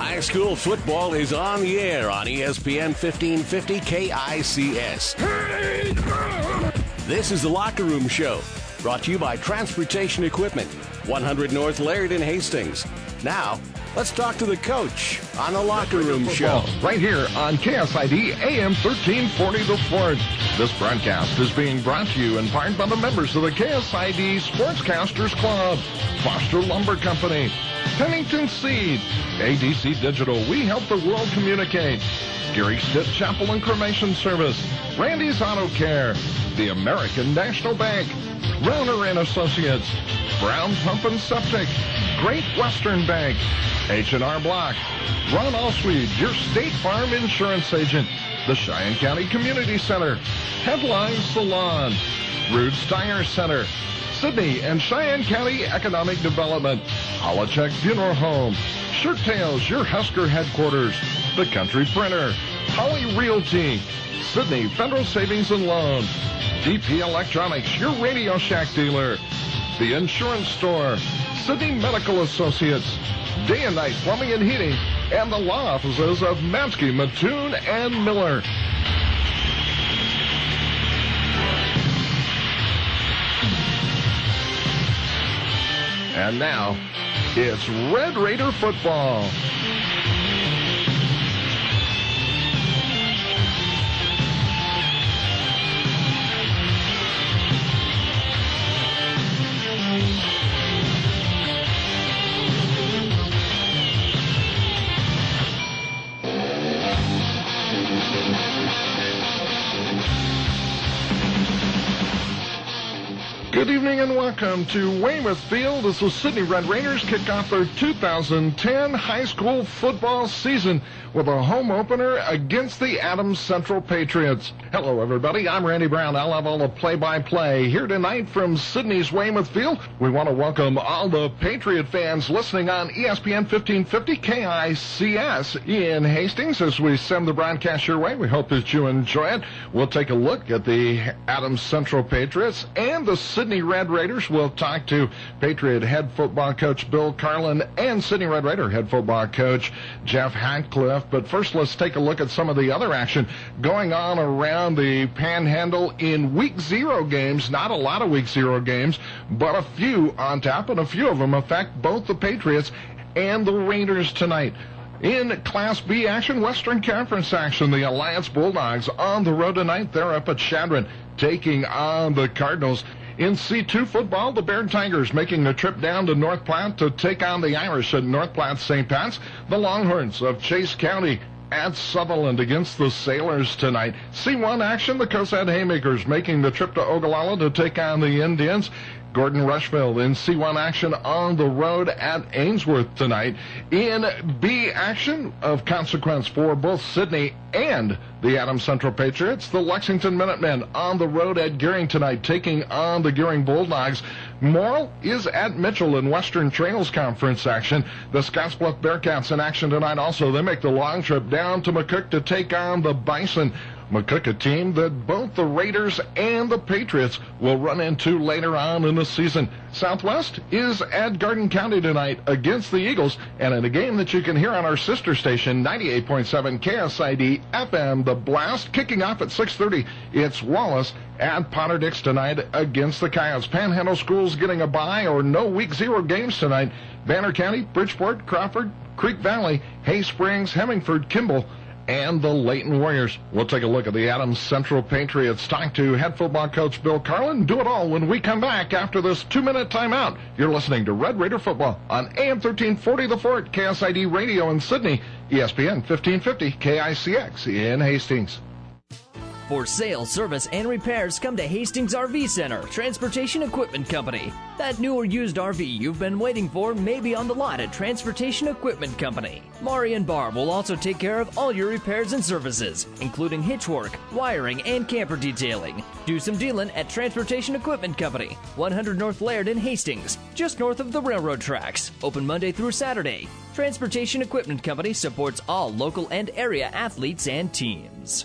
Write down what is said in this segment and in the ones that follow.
High school football is on the air on ESPN 1550 KICS. This is the Locker Room Show, brought to you by Transportation Equipment, 100 North Laird in Hastings. Now, let's talk to the coach on the Locker Room Show. Right here on KSID AM 1340 The Fort. This broadcast is being brought to you in part by the members of the KSID Sportscasters Club, Foster Lumber Company, Pennington Seed, ADC Digital, we help the world communicate, Gary Stitt Chapel and Cremation Service, Randy's Auto Care, the American National Bank, Rauner and Associates, Brown Pump and Septic, Great Western Bank, H&R Block, Ron Allsweed, your State Farm insurance agent, the Cheyenne County Community Center, Headline Salon, Roots Tire Center, Sydney and Cheyenne County Economic Development, Holacek Funeral Home, Shirt Tails, your Husker headquarters, the Country Printer, Holly Realty, Sydney Federal Savings and Loan, DP Electronics, your Radio Shack dealer, the Insurance Store, Sydney Medical Associates, Day and Night Plumbing and Heating, and the law offices of Mansky, Mattoon, and Miller. And now, it's Red Raider football. Good evening and welcome to Weymouth Field as the Sydney Red Raiders kick off their 2010 high school football season with a home opener against the Adams Central Patriots. Hello, everybody. I'm Randy Brown. I'll have all the play-by-play here tonight from Sydney's Weymouth Field. We want to welcome all the Patriot fans listening on ESPN 1550 KICS in Hastings as we send the broadcast your way. We hope that you enjoy it. We'll take a look at the Adams Central Patriots and the Sydney Red Raiders. We'll talk to Patriot head football coach Bill Carlin and Sydney Red Raider head football coach Jeff Hatcliffe. But first, let's take a look at some of the other action going on around the Panhandle in Week 0 games. Not a lot of Week 0 games, but a few on tap, and a few of them affect both the Patriots and the Raiders tonight. In Class B action, Western Conference action, the Alliance Bulldogs on the road tonight. They're up at Chadron taking on the Cardinals. In C2 football, the Bear Tigers making the trip down to North Platte to take on the Irish at North Platte St. Pat's. The Longhorns of Chase County at Sutherland against the Sailors tonight. C1 action, the Cosad Haymakers making the trip to Ogallala to take on the Indians. Gordon Rushville in C1 action on the road at Ainsworth tonight. In B action of consequence for both Sydney and the Adams Central Patriots, the Lexington Minutemen on the road at Gearing tonight, taking on the Gearing Bulldogs. Morrill is at Mitchell in Western Trails Conference action. The Scottsbluff Bearcats in action tonight also. They make the long trip down to McCook to take on the Bison. McCook, a team that both the Raiders and the Patriots will run into later on in the season. Southwest is at Garden County tonight against the Eagles, and in a game that you can hear on our sister station, 98.7 KSID FM, the Blast, kicking off at 6:30. It's Wallace at Potter Dix tonight against the Coyotes. Panhandle schools getting a bye or no Week 0 games tonight. Banner County, Bridgeport, Crawford, Creek Valley, Hay Springs, Hemingford, Kimball, and the Layton Warriors. We'll take a look at the Adams Central Patriots. Talk to head football coach Bill Carlin. Do it all when we come back after this 2-minute timeout. You're listening to Red Raider Football on AM 1340 The Fort, KSID Radio in Sydney, ESPN 1550 KICX in Hastings. For sales, service, and repairs, come to Hastings RV Center, Transportation Equipment Company. That new or used RV you've been waiting for may be on the lot at Transportation Equipment Company. Maury and Barb will also take care of all your repairs and services, including hitch work, wiring, and camper detailing. Do some dealing at Transportation Equipment Company, 100 North Laird in Hastings, just north of the railroad tracks. Open Monday through Saturday. Transportation Equipment Company supports all local and area athletes and teams.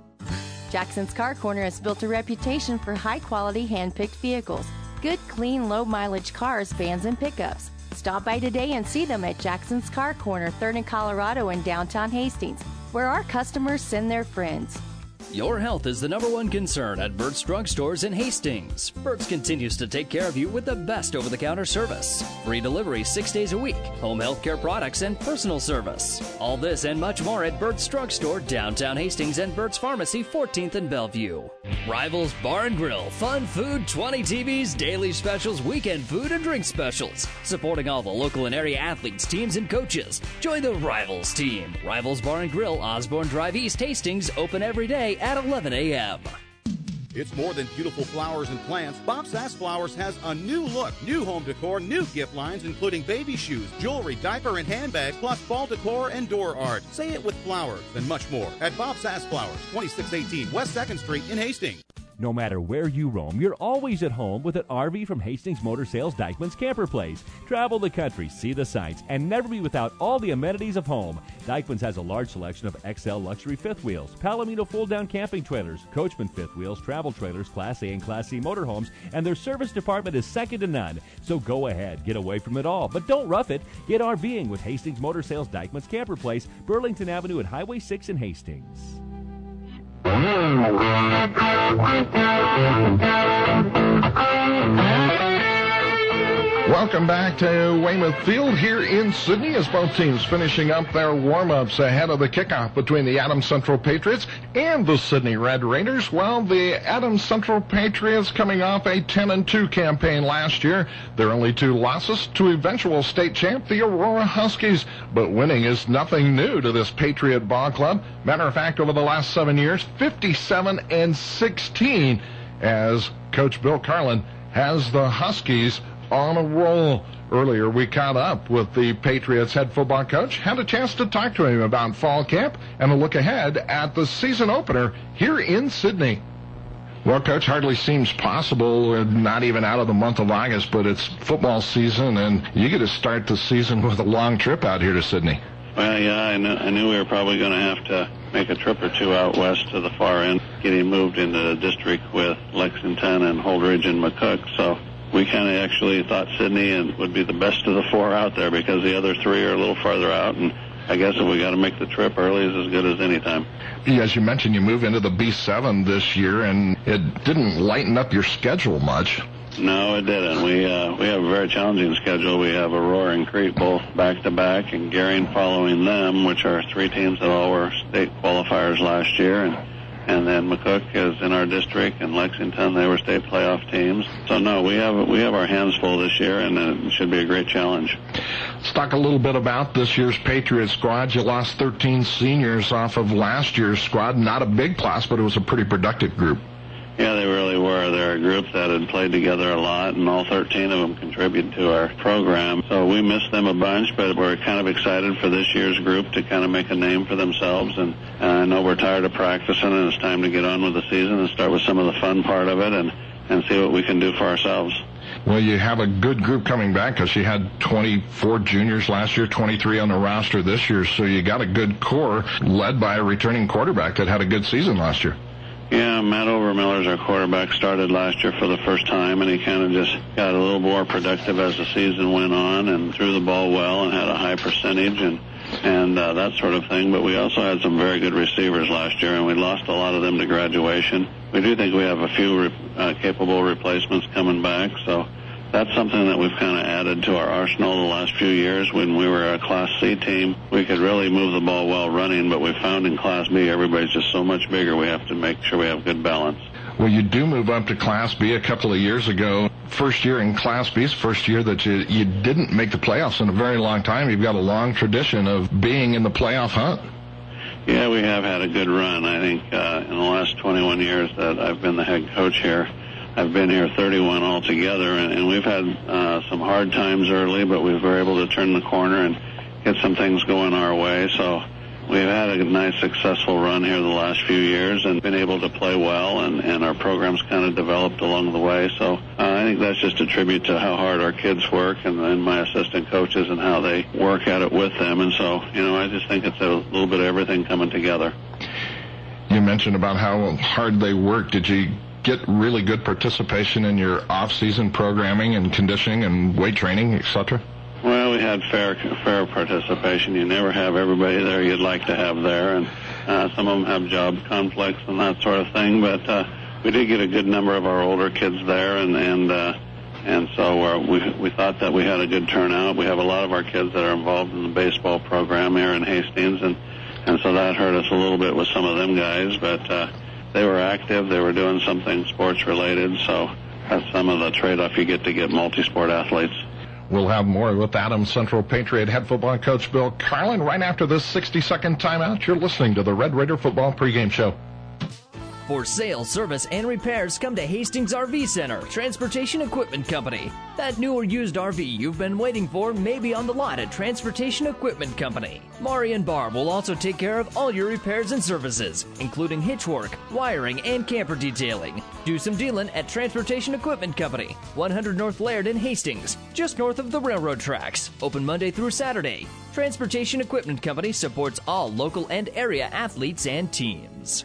Jackson's Car Corner has built a reputation for high-quality hand-picked vehicles, good, clean, low-mileage cars, vans, and pickups. Stop by today and see them at Jackson's Car Corner, 3rd and Colorado in downtown Hastings, where our customers send their friends. Your health is the #1 concern at Burt's Drug Stores in Hastings. Burt's continues to take care of you with the best over-the-counter service. Free delivery 6 days a week, home health care products, and personal service. All this and much more at Burt's Drug Store, downtown Hastings, and Burt's Pharmacy, 14th and Bellevue. Rivals Bar and Grill, fun food, 20 TVs, daily specials, weekend food, and drink specials. Supporting all the local and area athletes, teams, and coaches. Join the Rivals team. Rivals Bar and Grill, Osborne Drive East, Hastings, open every day at 11 a.m. It's more than beautiful flowers and plants. Bob Sass Flowers has a new look, new home decor, new gift lines, including baby shoes, jewelry, diaper, and handbags, plus fall decor and door art. Say it with flowers and much more at Bob Sass Flowers, 2618 West 2nd Street in Hastings. No matter where you roam, you're always at home with an RV from Hastings Motor Sales Dyckman's Camper Place. Travel the country, see the sights, and never be without all the amenities of home. Dyckman's has a large selection of XL luxury fifth wheels, Palomino fold-down camping trailers, Coachman fifth wheels, travel trailers, Class A and Class C motorhomes, and their service department is second to none. So go ahead, get away from it all, but don't rough it. Get RVing with Hastings Motor Sales Dyckman's Camper Place, Burlington Avenue at Highway 6 in Hastings. Welcome back to Weymouth Field here in Sydney as both teams finishing up their warm-ups ahead of the kickoff between the Adams Central Patriots and the Sydney Red Raiders. Well, the Adams Central Patriots coming off a 10-2 campaign last year. Their only 2 losses to eventual state champ, the Aurora Huskies. But winning is nothing new to this Patriot ball club. Matter of fact, over the last 7 years, 57-16 as Coach Bill Carlin has the Huskies on a roll. Earlier, we caught up with the Patriots head football coach, had a chance to talk to him about fall camp and a look ahead at the season opener here in Sydney. Well, Coach, hardly seems possible, not even out of the month of August, but it's football season, and you get to start the season with a long trip out here to Sydney. Well, yeah, I knew we were probably going to have to make a trip or two out west to the far end, getting moved into the district with Lexington and Holdridge and McCook, so we kind of actually thought Sydney would be the best of the 4 out there because the other 3 are a little farther out, and I guess if we got to make the trip early is as good as any time. As you mentioned, you move into the B7 this year, and it didn't lighten up your schedule much. No, it didn't. We have a very challenging schedule. We have Aurora and Crete both back-to-back, and Gering following them, which are 3 teams that all were state qualifiers last year, and then McCook is in our district, and Lexington, they were state playoff teams. So no, we have our hands full this year, and it should be a great challenge. Let's talk a little bit about this year's Patriot squad. You lost 13 seniors off of last year's squad. Not a big class, but it was a pretty productive group. Yeah, they really were. They're a group that had played together a lot, and all 13 of them contributed to our program. So we missed them a bunch, but we're kind of excited for this year's group to kind of make a name for themselves. And I know we're tired of practicing, and it's time to get on with the season and start with some of the fun part of it and see what we can do for ourselves. Well, you have a good group coming back because you had 24 juniors last year, 23 on the roster this year, so you got a good core led by a returning quarterback that had a good season last year. Yeah, Matt Overmiller's our quarterback, started last year for the first time, and he kind of just got a little more productive as the season went on and threw the ball well and had a high percentage and that sort of thing. But we also had some very good receivers last year, and we lost a lot of them to graduation. We do think we have a few capable replacements coming back, so that's something that we've kind of added to our arsenal the last few years. When we were a Class C team, we could really move the ball well running, but we found in Class B, everybody's just so much bigger, we have to make sure we have good balance. Well, you do move up to Class B a couple of years ago. First year in Class B's first year that you didn't make the playoffs in a very long time. You've got a long tradition of being in the playoff hunt. Yeah, we have had a good run. I think in the last 21 years that I've been the head coach here, I've been here 31 altogether, and we've had some hard times early, but we were able to turn the corner and get some things going our way. So we've had a nice, successful run here the last few years and been able to play well, and our program's kind of developed along the way. So I think that's just a tribute to how hard our kids work and my assistant coaches and how they work at it with them. And so, I just think it's a little bit of everything coming together. You mentioned about how hard they work. Did you get really good participation in your off-season programming and conditioning and weight training, etc.? Well, we had fair participation. You never have everybody there you'd like to have there, and some of them have job conflicts and that sort of thing. But we did get a good number of our older kids there, and so we thought that we had a good turnout. We have a lot of our kids that are involved in the baseball program here in Hastings, and so that hurt us a little bit with some of them guys. But they were active. They were doing something sports related, so that's some of the trade-off you get multi-sport athletes. We'll have more with Adams Central Patriot head football coach Bill Carlin right after this 60-second timeout. You're listening to the Red Raider Football Pregame Show. For sales, service, and repairs, come to Hastings RV Center, Transportation Equipment Company. That new or used RV you've been waiting for may be on the lot at Transportation Equipment Company. Mari and Barb will also take care of all your repairs and services, including hitch work, wiring, and camper detailing. Do some dealing at Transportation Equipment Company, 100 North Laird in Hastings, just north of the railroad tracks. Open Monday through Saturday. Transportation Equipment Company supports all local and area athletes and teams.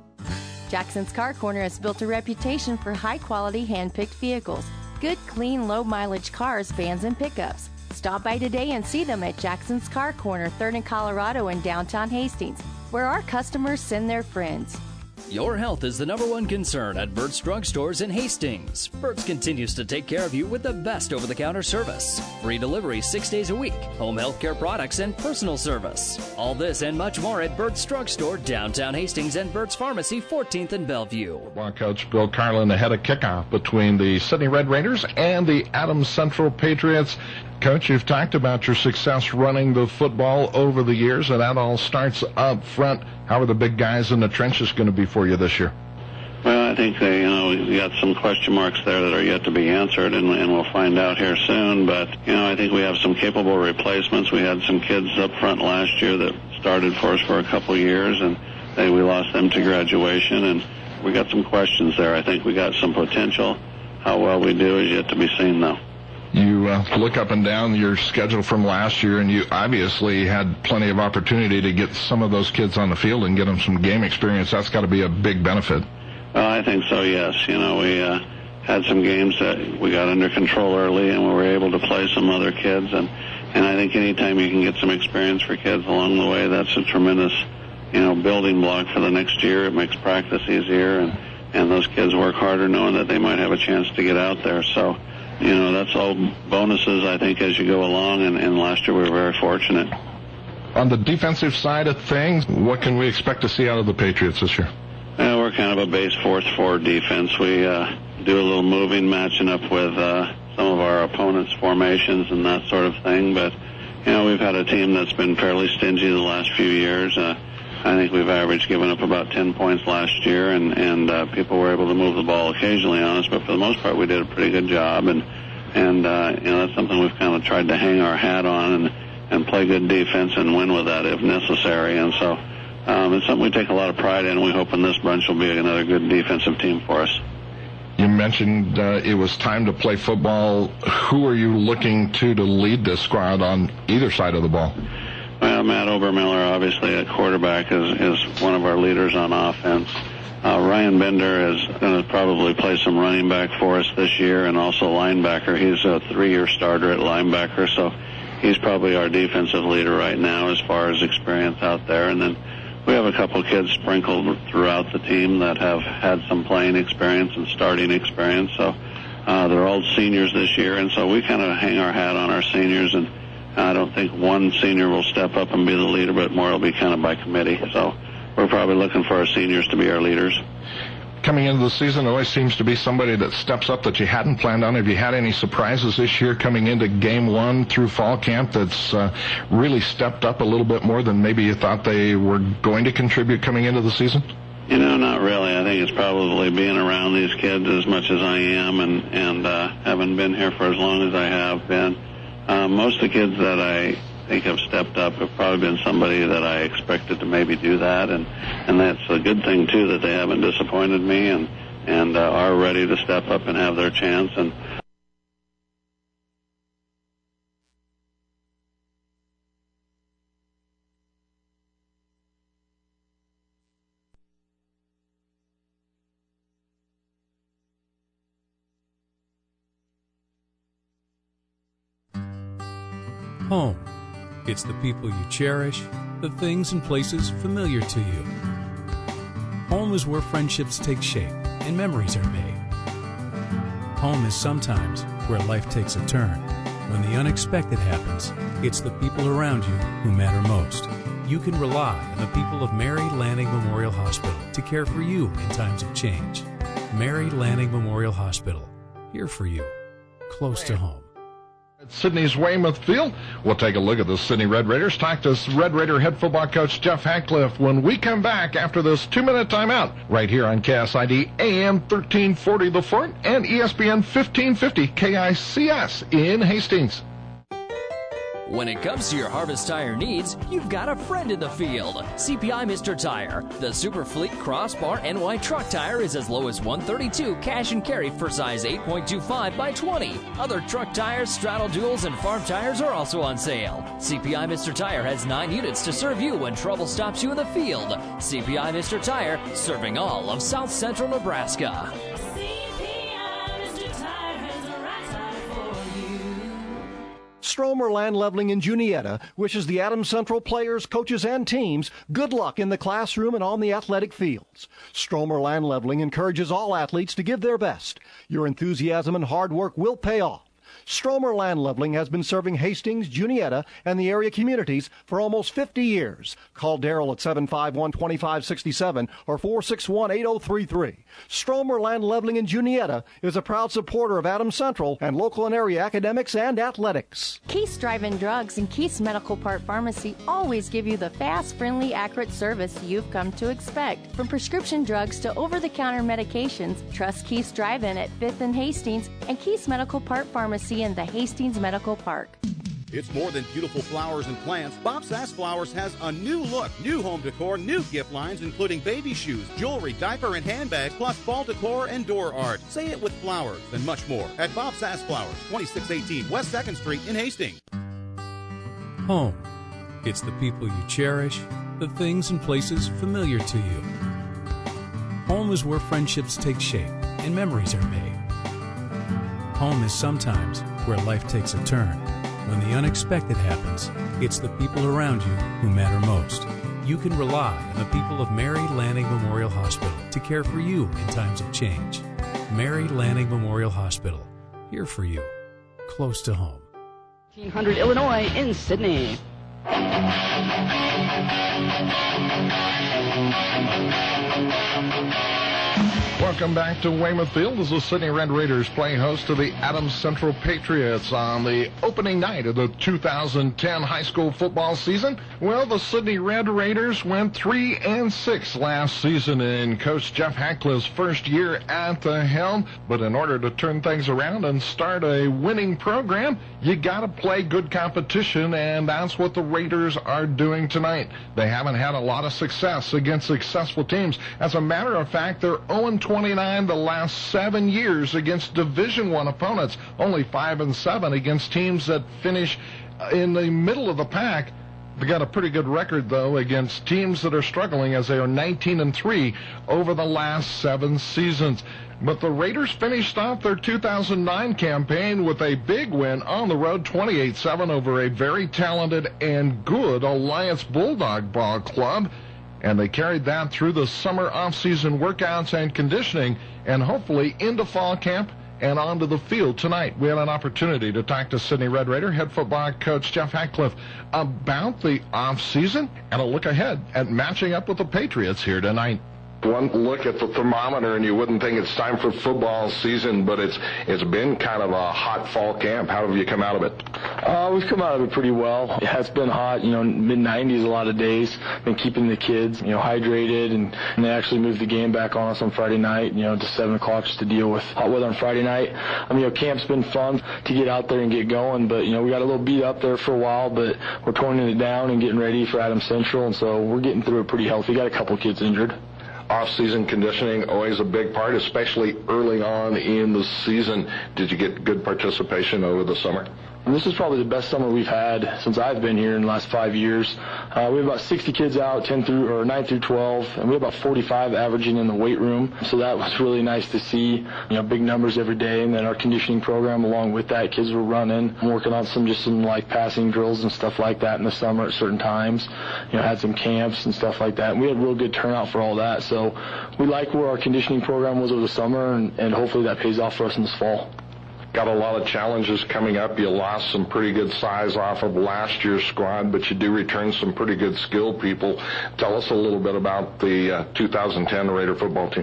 Jackson's Car Corner has built a reputation for high-quality hand-picked vehicles. Good, clean, low-mileage cars, vans, and pickups. Stop by today and see them at Jackson's Car Corner, 3rd and Colorado in downtown Hastings, where our customers send their friends. Your health is the number one concern at Burt's Drug Stores in Hastings. Burt's continues to take care of you with the best over-the-counter service. Free delivery 6 days a week, home health care products, and personal service. All this and much more at Burt's Drug Store, downtown Hastings, and Burt's Pharmacy, 14th and Bellevue. Football coach Bill Carlin ahead of kickoff between the Sydney Red Raiders and the Adams Central Patriots. Coach, you've talked about your success running the football over the years, and that all starts up front. How are the big guys in the trenches going to be for you this year? Well, I think we got some question marks there that are yet to be answered, and we'll find out here soon. But, I think we have some capable replacements. We had some kids up front last year that started for us for a couple years, and we lost them to graduation, and we got some questions there. I think we got some potential. How well we do is yet to be seen, though. You look up and down your schedule from last year, and you obviously had plenty of opportunity to get some of those kids on the field and get them some game experience. That's got to be a big benefit. Well, I think so, yes. We had some games that we got under control early, and we were able to play some other kids. And I think anytime you can get some experience for kids along the way, that's a tremendous, building block for the next year. It makes practice easier, and those kids work harder knowing that they might have a chance to get out there. So, that's all bonuses, I think, as you go along, and last year we were very fortunate. On the defensive side of things, what can we expect to see out of the Patriots this year? We're kind of a base 4-4 defense. We do a little moving, matching up with some of our opponents' formations and that sort of thing, but, we've had a team that's been fairly stingy the last few years. I think we've averaged giving up about 10 points last year, and people were able to move the ball occasionally on us, but for the most part we did a pretty good job, and that's something we've kind of tried to hang our hat on and play good defense and win with that if necessary, and so it's something we take a lot of pride in. We hope in this bunch will be another good defensive team for us. You mentioned it was time to play football. Who are you looking to lead this squad on either side of the ball? Well, Matt Obermiller, obviously, at quarterback, is one of our leaders on offense. Ryan Bender is going to probably play some running back for us this year and also linebacker. He's a 3-year starter at linebacker, so he's probably our defensive leader right now as far as experience out there. And then we have a couple kids sprinkled throughout the team that have had some playing experience and starting experience. So they're all seniors this year, and so we kind of hang our hat on our seniors, and I don't think one senior will step up and be the leader, but more will be kind of by committee. So we're probably looking for our seniors to be our leaders. Coming into the season, there always seems to be somebody that steps up that you hadn't planned on. Have you had any surprises this year coming into game one through fall camp that's really stepped up a little bit more than maybe you thought they were going to contribute coming into the season? Not really. I think it's probably being around these kids as much as I am and having been here for as long as I have been. Most of the kids that I think have stepped up have probably been somebody that I expected to maybe do that, and that's a good thing, too, that they haven't disappointed me and are ready to step up and have their chance. And Home. It's the people you cherish, the things and places familiar to you. Home is where friendships take shape and memories are made. Home is sometimes where life takes a turn. When the unexpected happens, it's the people around you who matter most. You can rely on the people of Mary Lanning Memorial Hospital to care for you in times of change. Mary Lanning Memorial Hospital, here for you, close to home. At Sydney's Weymouth Field, we'll take a look at the Sydney Red Raiders. Talk to Red Raider head football coach Jeff Hatcliffe when we come back after this 2-minute timeout right here on KSID AM 1340 The Fort and ESPN 1550 KICS in Hastings. When it comes to your Harvest Tire needs, you've got a friend in the field. CPI Mr. Tire. The Super Fleet Crossbar NY truck tire is as low as $132 cash and carry for size 8.25 by 20. Other truck tires, straddle duals, and farm tires are also on sale. CPI Mr. Tire has 9 units to serve you when trouble stops you in the field. CPI Mr. Tire, serving all of South Central Nebraska. Stromer Land Leveling in Juniata wishes the Adams Central players, coaches, and teams good luck in the classroom and on the athletic fields. Stromer Land Leveling encourages all athletes to give their best. Your enthusiasm and hard work will pay off. Stromer Land Leveling has been serving Hastings, Juniata, and the area communities for almost 50 years. Call Darrell at 751-2567 or 461-8033. Stromer Land Leveling in Juniata is a proud supporter of Adams Central and local and area academics and athletics. Keith's Drive-In Drugs and Keith's Medical Park Pharmacy always give you the fast, friendly, accurate service you've come to expect. From prescription drugs to over-the-counter medications, trust Keith's Drive-In at 5th and Hastings and Keith's Medical Park Pharmacy in the Hastings Medical Park. It's more than beautiful flowers and plants. Bob Sass Flowers has a new look, new home decor, new gift lines, including baby shoes, jewelry, diaper, and handbags, plus fall decor and door art. Say it with flowers and much more at Bob Sass Flowers, 2618 West 2nd Street in Hastings. Home. It's the people you cherish, the things and places familiar to you. Home is where friendships take shape and memories are made. Home is sometimes where life takes a turn. When the unexpected happens, it's the people around you who matter most. You can rely on the people of Mary Lanning Memorial Hospital to care for you in times of change. Mary Lanning Memorial Hospital, here for you, close to home. 1800 Illinois in Sydney. Welcome back to Weymouth Field as the Sydney Red Raiders play host to the Adams Central Patriots on the opening night of the 2010 high school football season. Well, the Sydney Red Raiders went 3-6 last season in Coach Jeff Hatcliffe's first year at the helm. But in order to turn things around and start a winning program, you got to play good competition, and that's what the Raiders are doing tonight. They haven't had a lot of success against successful teams. As a matter of fact, they're 0-29 the last 7 years against Division I opponents, only 5-7 against teams that finish in the middle of the pack. They got a pretty good record, though, against teams that are struggling, as they are 19-3 over the last 7 seasons. But the Raiders finished off their 2009 campaign with a big win on the road, 28-7 over a very talented and good Alliance Bulldog ball club. And they carried that through the summer off-season workouts and conditioning, and hopefully into fall camp and onto the field tonight. We had an opportunity to talk to Sydney Red Raider head football coach Jeff Hatcliffe about the off-season and a look ahead at matching up with the Patriots here tonight. One look at the thermometer and you wouldn't think it's time for football season, but it's been kind of a hot fall camp. How have you come out of it? We've come out of it pretty well. Yeah, it's been hot, mid-90s a lot of days. Been keeping the kids, hydrated, and they actually moved the game back on us on Friday night, to 7 o'clock just to deal with hot weather on Friday night. Camp's been fun to get out there and get going, but, we got a little beat up there for a while, but we're toning it down and getting ready for Adams Central, and so we're getting through it pretty healthy. Got a couple kids injured. Off-season conditioning, always a big part, especially early on in the season. Did you get good participation over the summer? And this is probably the best summer we've had since I've been here in the last 5 years. We have about 60 kids out, 9 through 12, and we have about 45 averaging in the weight room. So that was really nice to see, big numbers every day. And then our conditioning program, along with that, kids were running, working on some like passing drills and stuff like that in the summer at certain times. Had some camps and stuff like that. And we had real good turnout for all that. So we like where our conditioning program was over the summer, and hopefully that pays off for us in this fall. Got a lot of challenges coming up. You lost some pretty good size off of last year's squad, but you do return some pretty good skilled people. Tell us a little bit about the 2010 Raider football team.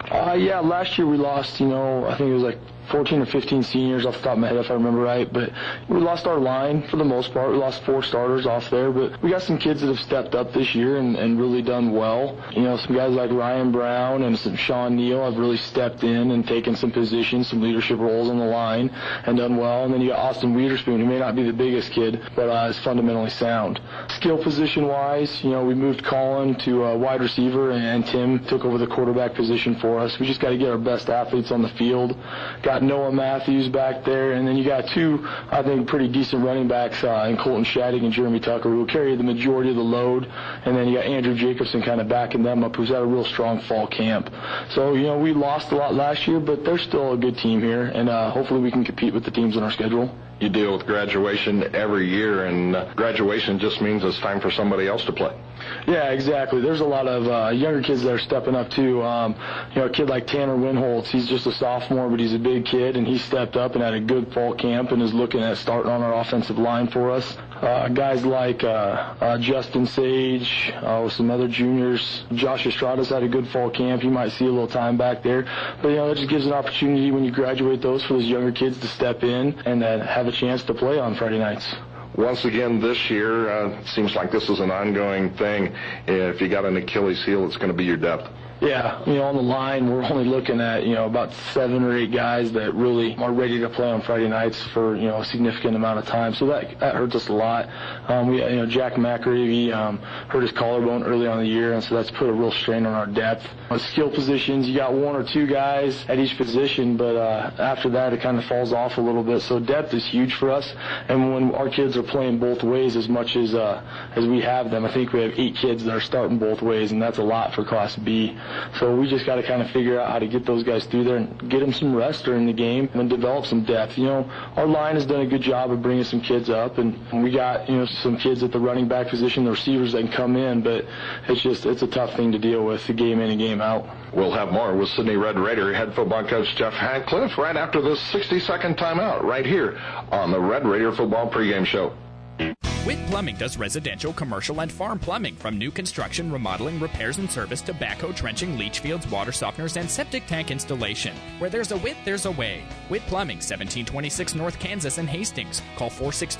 Last year we lost, I think it was like 14 or 15 seniors off the top of my head, if I remember right. But we lost our line for the most part. We lost 4 starters off there. But we got some kids that have stepped up this year and really done well. Some guys like Ryan Brown and some Sean Neal have really stepped in and taken some positions, some leadership roles on the line and done well. And then you got Austin Wiederspoon, who may not be the biggest kid, but is fundamentally sound. Skill position-wise, we moved Colin to wide receiver, and Tim took over the quarterback position for us. We just got to get our best athletes on the field. Got Noah Matthews back there, and then you got 2, I think, pretty decent running backs in Colton Shattuck and Jeremy Tucker, who carry the majority of the load, and then you got Andrew Jacobson kind of backing them up, who's had a real strong fall camp. So, we lost a lot last year, but they're still a good team here, and hopefully we can compete with the teams on our schedule. You deal with graduation every year, and graduation just means it's time for somebody else to play. Yeah, exactly. There's a lot of younger kids that are stepping up, too. A kid like Tanner Winholtz, he's just a sophomore, but he's a big kid, and he stepped up and had a good fall camp and is looking at starting on our offensive line for us. Guys like Justin Sage, some other juniors. Josh Estrada's had a good fall camp. You might see a little time back there. But, it just gives an opportunity when you graduate those for those younger kids to step in and have a chance to play on Friday nights. Once again this year, it seems like this is an ongoing thing. If you got an Achilles heel, it's going to be your depth. Yeah, on the line, we're only looking at, about 7 or 8 guys that really are ready to play on Friday nights for, a significant amount of time. So that hurts us a lot. Jack McRavy hurt his collarbone early on in the year, and so that's put a real strain on our depth. On skill positions, you got 1 or 2 guys at each position, but after that, it kind of falls off a little bit. So depth is huge for us, and when our kids are playing both ways as much as we have them, I think we have 8 kids that are starting both ways, and that's a lot for Class B. So we just got to kind of figure out how to get those guys through there and get them some rest during the game and develop some depth. Our line has done a good job of bringing some kids up, and we got, some kids at the running back position, the receivers that can come in, but it's a tough thing to deal with, the game in and game out. We'll have more with Sidney Red Raider head football coach Jeff Hadcliffe right after this 60-second timeout right here on the Red Raider Football Pregame Show. Witt Plumbing does residential, commercial, and farm plumbing, from new construction, remodeling, repairs and service to backhoe trenching, leach fields, water softeners, and septic tank installation. Where there's a Witt, there's a way. Witt Plumbing, 1726 North Kansas and Hastings. Call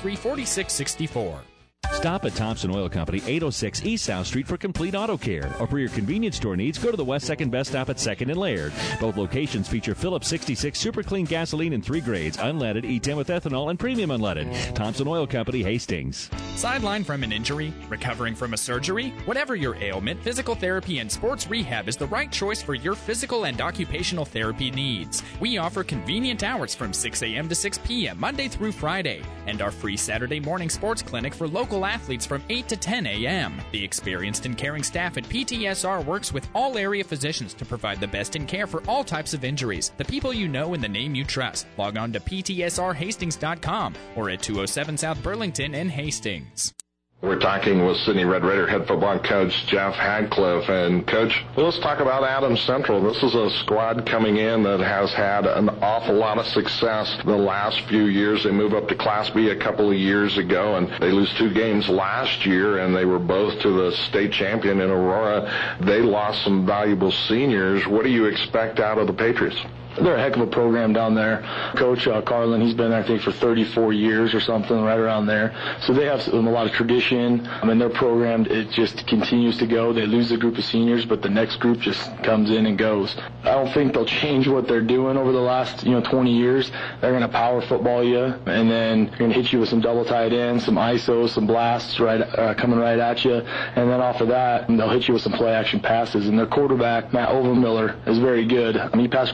463-4664. Stop at Thompson Oil Company, 806 East South Street for complete auto care. Or for your convenience store needs, go to the West 2nd Best Stop at 2nd and Laird. Both locations feature Phillips 66 Super Clean gasoline in 3 grades, unleaded, E10 with ethanol, and premium unleaded. Thompson Oil Company, Hastings. Sidelined from an injury, recovering from a surgery, whatever your ailment, physical therapy and sports rehab is the right choice for your physical and occupational therapy needs. We offer convenient hours from 6 a.m. to 6 p.m. Monday through Friday, and our free Saturday morning sports clinic for local athletes from 8 to 10 a.m. The experienced and caring staff at PTSR works with all area physicians to provide the best in care for all types of injuries. The people you know and the name you trust. Log on to ptsrhastings.com or at 207 South Burlington in Hastings. We're talking with Sidney Red Raider head football coach Jeff Hadcliffe. And, Coach, let's talk about Adams Central. This is a squad coming in that has had an awful lot of success the last few years. They moved up to Class B a couple of years ago, and they lose 2 games last year, and they were both to the state champion in Aurora. They lost some valuable seniors. What do you expect out of the Patriots? They're a heck of a program down there. Coach Carlin, he's been there, I think, for 34 years or something, right around there. So they have a lot of tradition. And their program, it just continues to go. They lose a group of seniors, but the next group just comes in and goes. I don't think they'll change what they're doing over the last 20 years. They're going to power football you, and then they're going to hit you with some double tight ends, some ISOs, some blasts coming right at you. And then off of that, they'll hit you with some play-action passes. And their quarterback, Matt Overmiller, is very good. He passed about 1,300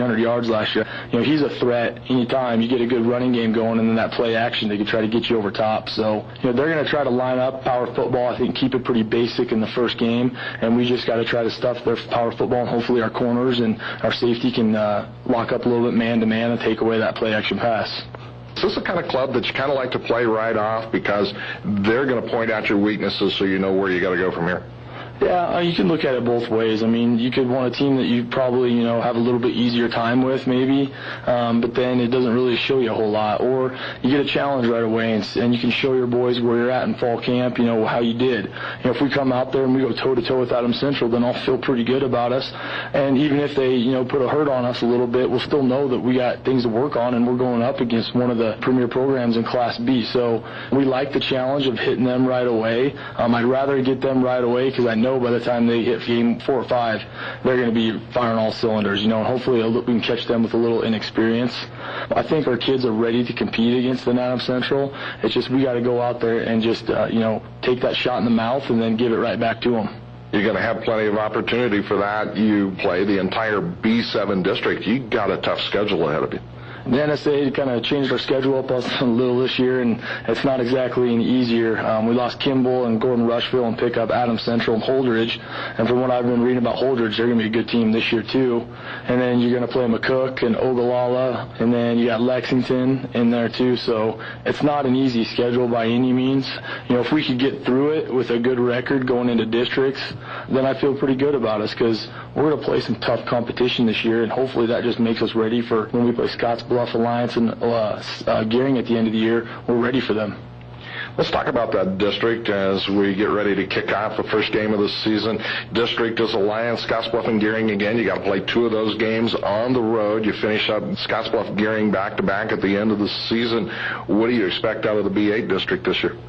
1,500 yards last year. He's a threat anytime you get a good running game going, and then that play action, they can try to get you over top. So, they're going to try to line up power football, I think, keep it pretty basic in the first game, and we just got to try to stuff their power football, and hopefully our corners and our safety can lock up a little bit man-to-man and take away that play action pass. Is this the kind of club that you kind of like to play right off because they're going to point out your weaknesses so you know where you got to go from here? Yeah, you can look at it both ways. I mean, you could want a team that you probably, have a little bit easier time with maybe, but then it doesn't really show you a whole lot. Or you get a challenge right away, and you can show your boys where you're at in fall camp, how you did. If we come out there and we go toe-to-toe with Adams Central, then I'll feel pretty good about us. And even if they, put a hurt on us a little bit, we'll still know that we got things to work on, and we're going up against one of the premier programs in Class B. So we like the challenge of hitting them right away. I'd rather get them right away because I know by the time they hit game 4 or 5, they're going to be firing all cylinders, and hopefully we can catch them with a little inexperience. I think our kids are ready to compete against the Adams Central. It's just we got to go out there and just, take that shot in the mouth and then give it right back to them. You're going to have plenty of opportunity for that. You play the entire B7 district. You got a tough schedule ahead of you. The NSA kind of changed our schedule up a little this year, and it's not exactly any easier. We lost Kimball and Gordon Rushville and pick up Adams Central and Holdridge. And from what I've been reading about Holdridge, they're going to be a good team this year too. And then you're going to play McCook and Ogallala, and then you got Lexington in there too. So it's not an easy schedule by any means. If we could get through it with a good record going into districts, then I feel pretty good about us because we're going to play some tough competition this year, and hopefully that just makes us ready for when we play Scottsbluff Alliance and Gearing at the end of the year. We're ready for them. Let's talk about that district as we get ready to kick off the first game of the season. District is Alliance, Scottsbluff, and Gearing again. You got to play 2 of those games on the road. You finish up Scottsbluff, Gearing back-to-back at the end of the season. What do you expect out of the B8 district this year?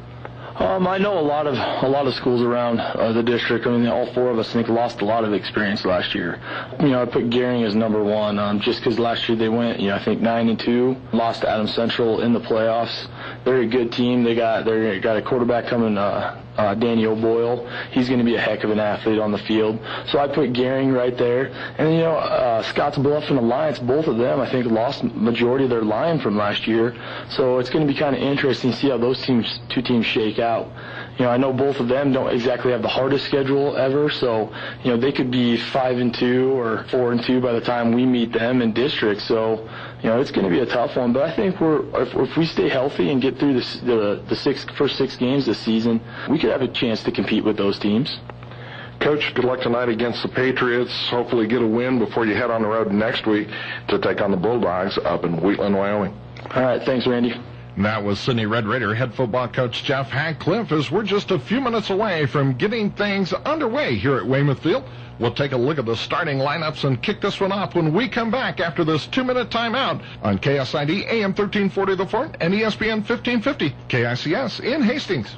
I know a lot of schools around the district. I mean, all 4 of us, I think, lost a lot of experience last year. I put Gearing as number 1, just because last year they went, I think 9-2, lost to Adams Central in the playoffs. They're a good team. They got a quarterback coming, Danny O'Boyle. He's going to be a heck of an athlete on the field. So I put Gearing right there. And Scottsbluff and Alliance, both of them, I think, lost majority of their line from last year. So it's going to be kind of interesting to see how those 2 teams shake out. I know both of them don't exactly have the hardest schedule ever, so they could be 5-2 or 4-2 by the time we meet them in district. So it's going to be a tough one. But I think if we stay healthy and get through the first 6 games this season, we could have a chance to compete with those teams. Coach, good luck tonight against the Patriots. Hopefully get a win before you head on the road next week to take on the Bulldogs up in Wheatland, Wyoming. All right, thanks, Randy. That was Sidney Red Raider head football coach Jeff Hadcliffe as we're just a few minutes away from getting things underway here at Weymouth Field. We'll take a look at the starting lineups and kick this one off when we come back after this 2-minute timeout on KSID AM 1340 The Fort and ESPN 1550 KICS in Hastings.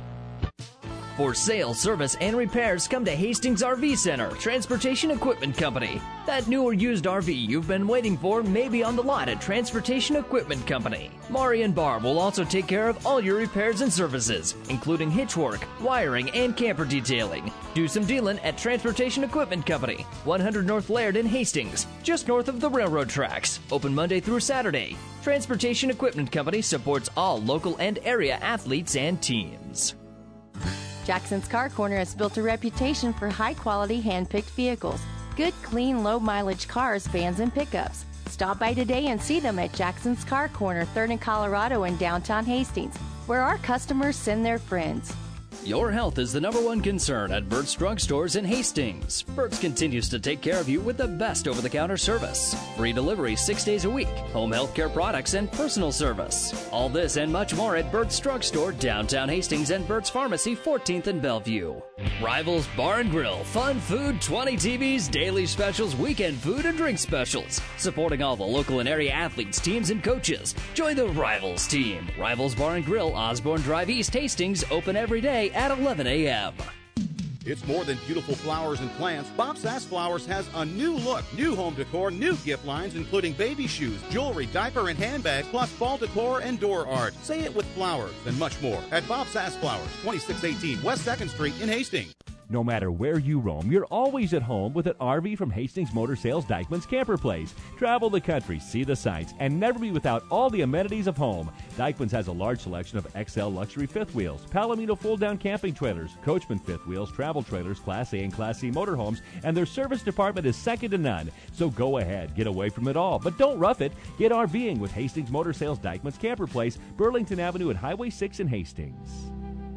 For sales, service, and repairs, come to Hastings RV Center, Transportation Equipment Company. That new or used RV you've been waiting for may be on the lot at Transportation Equipment Company. Mari and Barb will also take care of all your repairs and services, including hitch work, wiring, and camper detailing. Do some dealing at Transportation Equipment Company, 100 North Laird in Hastings, just north of the railroad tracks. Open Monday through Saturday. Transportation Equipment Company supports all local and area athletes and teams. Jackson's Car Corner has built a reputation for high-quality hand-picked vehicles. Good, clean, low-mileage cars, vans, and pickups. Stop by today and see them at Jackson's Car Corner, 3rd and Colorado in downtown Hastings, where our customers send their friends. Your health is the #1 concern at Burt's Drug Stores in Hastings. Burt's continues to take care of you with the best over-the-counter service. Free delivery 6 days a week, home health care products, and personal service. All this and much more at Burt's Drug Store, downtown Hastings, and Burt's Pharmacy, 14th and Bellevue. Rivals Bar and Grill, fun food, 20 TVs, daily specials, weekend food, and drink specials. Supporting all the local and area athletes, teams, and coaches. Join the Rivals team. Rivals Bar and Grill, Osborne Drive East, Hastings, open every day at 11 a.m. It's more than beautiful flowers and plants. Bob Sass Flowers has a new look, new home decor, new gift lines, including baby shoes, jewelry, diaper, and handbags, plus fall decor and door art. Say it with flowers and much more at Bob Sass Flowers, 2618 West 2nd Street in Hastings. No matter where you roam, you're always at home with an RV from Hastings Motor Sales Dykeman's Camper Place. Travel the country, see the sights, and never be without all the amenities of home. Dykeman's has a large selection of XL luxury fifth wheels, Palomino fold-down camping trailers, Coachman fifth wheels, travel trailers, Class A and Class C motorhomes, and their service department is second to none. So go ahead, get away from it all, but don't rough it. Get RVing with Hastings Motor Sales Dykeman's Camper Place, Burlington Avenue and Highway 6 in Hastings.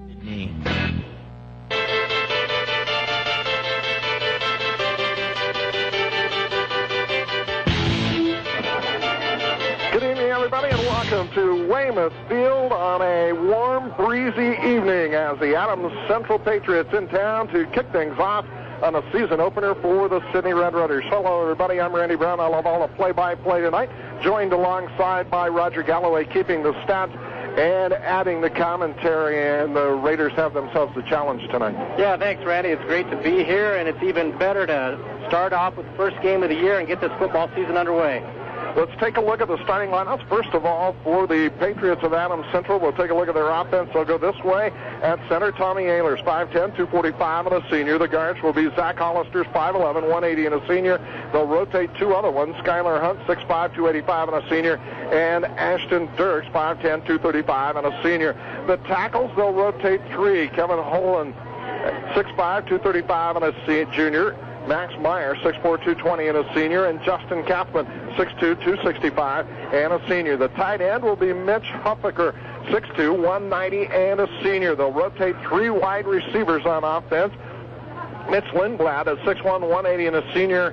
Good evening, everybody, and welcome to Weymouth Field on a warm, breezy evening as the Adams Central Patriots in town to kick things off on a season opener for the Sydney Red Raiders. Hello, everybody. I'm Randy Brown. I'll have all the play-by-play tonight, joined alongside by Roger Galloway, keeping the stats and adding the commentary, and the Raiders have themselves a challenge tonight. Yeah, thanks, Randy. It's great to be here, and it's even better to start off with the first game of the year and get this football season underway. Let's take a look at the starting lineups. First of all, for the Patriots of Adams Central, we'll take a look at their offense. They'll go this way. At center, Tommy Ehlers, 5'10", 245, and a senior. The guards will be Zach Hollister's 5'11", 180, and a senior. They'll rotate two other ones, Skylar Hunt, 6'5", 285, and a senior, and Ashton Dirks, 5'10", 235, and a senior. The tackles, they'll rotate three, Kevin Holland, 6'5", 235, and a junior. Max Meyer, 6'4", 220, and a senior, and Justin Kaufman, 6'2", 265, and a senior. The tight end will be Mitch Huffaker, 6'2", 190, and a senior. They'll rotate three wide receivers on offense. Mitch Lindblad is 6'1", 180, and a senior,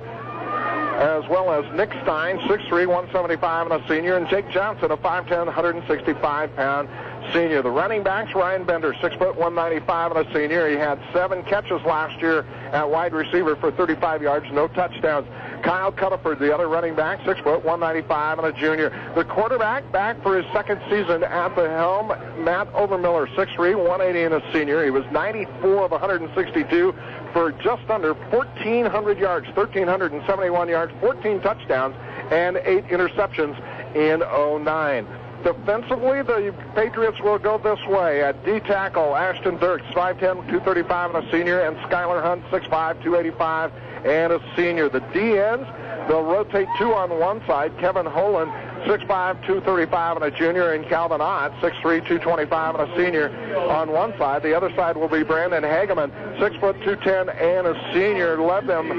as well as Nick Stein, 6'3", 175, and a senior, and Jake Johnson, a 5'10", 165-pound senior. The running backs, Ryan Bender, 6', 195, and a senior. He had 7 catches last year at wide receiver for 35 yards, no touchdowns. Kyle Culliford, the other running back, 6', 195, and a junior. The quarterback, back for his second season at the helm, Matt Overmiller, 6'3", 180, and a senior. He was 94 of 162 for just under 1,400 yards, 1,371 yards, 14 touchdowns, and 8 interceptions in 2009. Defensively, the Patriots will go this way. At D-tackle, Ashton Dirks, 5'10", 235, and a senior, and Skylar Hunt, 6'5", 285, and a senior. The D-ends, they'll rotate two on one side. Kevin Holland, 6'5", 235, and a junior, and Calvin Ott, 6'3", 225, and a senior on one side. The other side will be Brandon Hageman, 6', 210, and a senior. Led them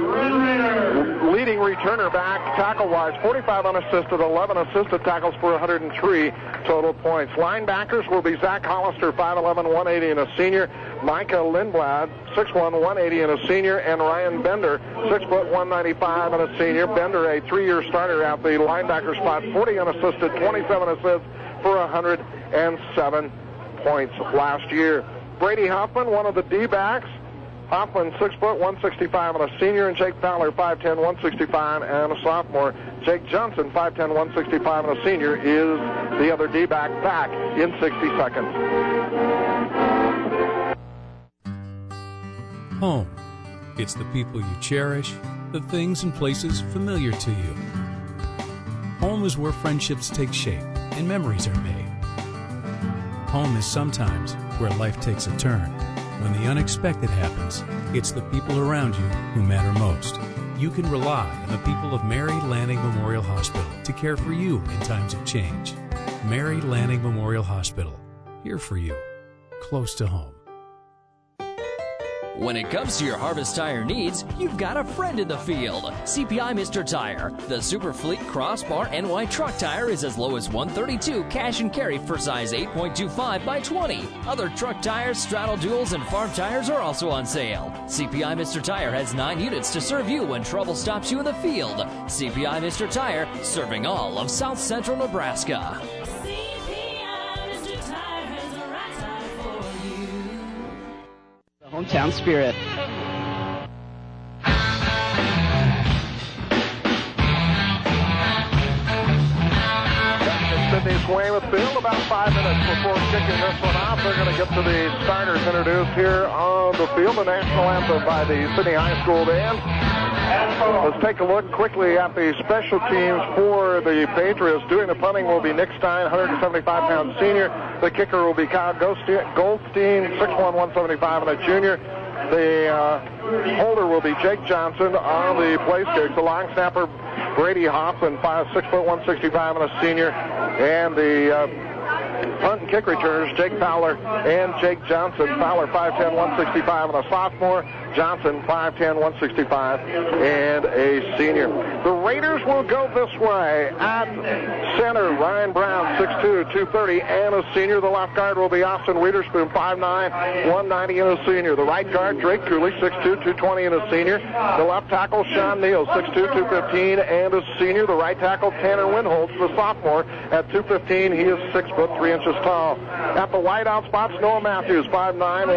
leading returner back tackle-wise, 45 unassisted, 11 assisted tackles for 103 total points. Linebackers will be Zach Hollister, 5'11", 180, and a senior. Micah Lindblad, 6'1", 180, and a senior, and Ryan Bender, 6', 195, and a senior. Bender, a 3-year starter at the linebacker spot, 40 unassisted, 27 assists for 107 points last year. Brady Hoffman, one of the D-backs. Hoffman, 6', 165, and a senior, and Jake Fowler, 5'10", 165, and a sophomore. Jake Johnson, 5'10", 165, and a senior, is the other D-back back in 60 seconds. Home. It's the people you cherish, the things and places familiar to you. Home is where friendships take shape and memories are made. Home is sometimes where life takes a turn. When the unexpected happens, it's the people around you who matter most. You can rely on the people of Mary Lanning Memorial Hospital to care for you in times of change. Mary Lanning Memorial Hospital, here for you, close to home. When it comes to your Harvest Tire needs, you've got a friend in the field. CPI Mr. Tire. The Super Fleet Crossbar NY truck tire is as low as $132 cash and carry for size 8.25 by 20. Other truck tires, straddle duals, and farm tires are also on sale. CPI Mr. Tire has 9 units to serve you when trouble stops you in the field. CPI Mr. Tire, serving all of South Central Nebraska. Hometown spirit. Sydney's Weymouth Field, about 5 minutes before kicking this one off. They're going to get to the starters introduced here on the field. The national anthem by the Sydney High School band. Let's take a look quickly at the special teams for the Patriots. Doing the punting will be Nick Stein, 175-pound senior. The kicker will be Kyle Goldstein, 6'1", 175, and a junior. The holder will be Jake Johnson on the place kick. The long snapper, Brady Hoffman, 6 foot 165 and a senior. And the punt and kick returners, Jake Fowler and Jake Johnson. Fowler, 5'10", 165 and a sophomore. Johnson, 5'10", 165 and a senior. The Raiders will go this way. At center, Ryan Brown, 6'2", 230 and a senior. The left guard will be Austin Witherspoon, 5'9", 190 and a senior. The right guard, Drake Cooley, 6'2", 220 and a senior. The left tackle, Sean Neal, 6'2", 215 and a senior. The right tackle, Tanner Winholtz, the sophomore, at 215. He is 6 foot 3 inches tall. At the wideout spots, Noah Matthews, 5'9",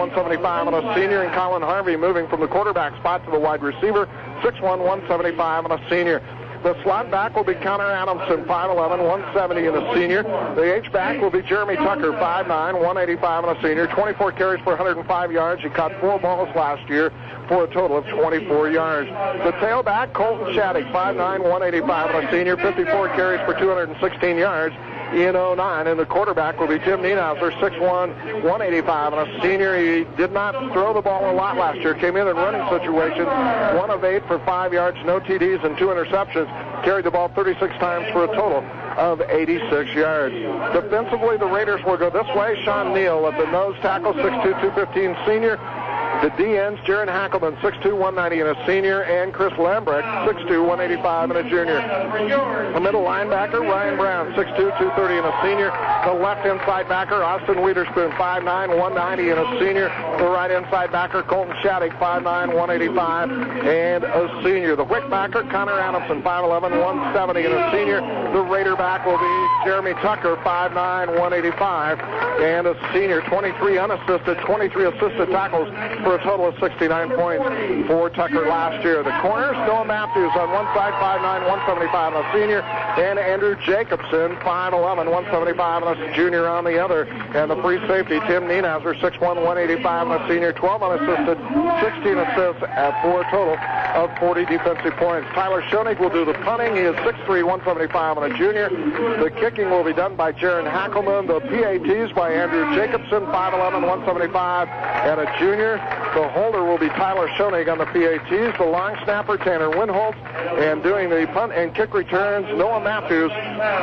175 and a senior. And Colin Harvey moving from the quarterback spot to the wide receiver, 6'1", 175 and a senior. The slot back will be Connor Adamson, 5'11", 170 and a senior. The H-back will be Jeremy Tucker, 5'9", 185 and a senior. 24 carries for 105 yards. He caught 4 balls last year for a total of 24 yards. The tailback, Colton Shattuck, 5'9", 185 and a senior. 54 carries for 216 yards in 09. And the quarterback will be Tim Nienhauser, 6'1", 185 and a senior. He did not throw the ball a lot last year. Came in running situations, 1 of 8 for 5 yards, no TDs and 2 interceptions. Carried the ball 36 times for a total of 86 yards. Defensively, the Raiders will go this way. Sean Neal at the nose tackle, 6'2", 215 senior. The DNs, Jaron Hackelman, 6'2", 190 and a senior, and Chris Lambrecht, 6'2", 185 and a junior. The middle linebacker, Ryan Brown, 6'2", 230 and a senior. The left inside backer, Austin Witherspoon, 5'9", 190 and a senior. The right inside backer, Colton Shattuck, 5'9", 185 and a senior. The wick backer, Connor Adamson, 5'11", 170 and a senior. The Raider back will be Jeremy Tucker, 5'9", 185 and a senior. 23 unassisted, 23 assisted tackles for a total of 69 points for Tucker last year. The corners, Noah Matthews on one side, 5'9", 175 and a senior, and Andrew Jacobson, 5'11", 175 and a junior on the other. And the free safety, Tim Nienhauser, 6'1", 185 and a senior, 12 unassisted, 16 assists for a total of 40 defensive points. Tyler Schoenig will do the punting. He is 6'3", 175 and a junior. The kicking will be done by Jaron Hackelman. The PATs by Andrew Jacobson, 5'11", 175 and a junior. The holder will be Tyler Schoenig on the PATs. The long snapper, Tanner Winholtz. And doing the punt and kick returns, Noah Matthews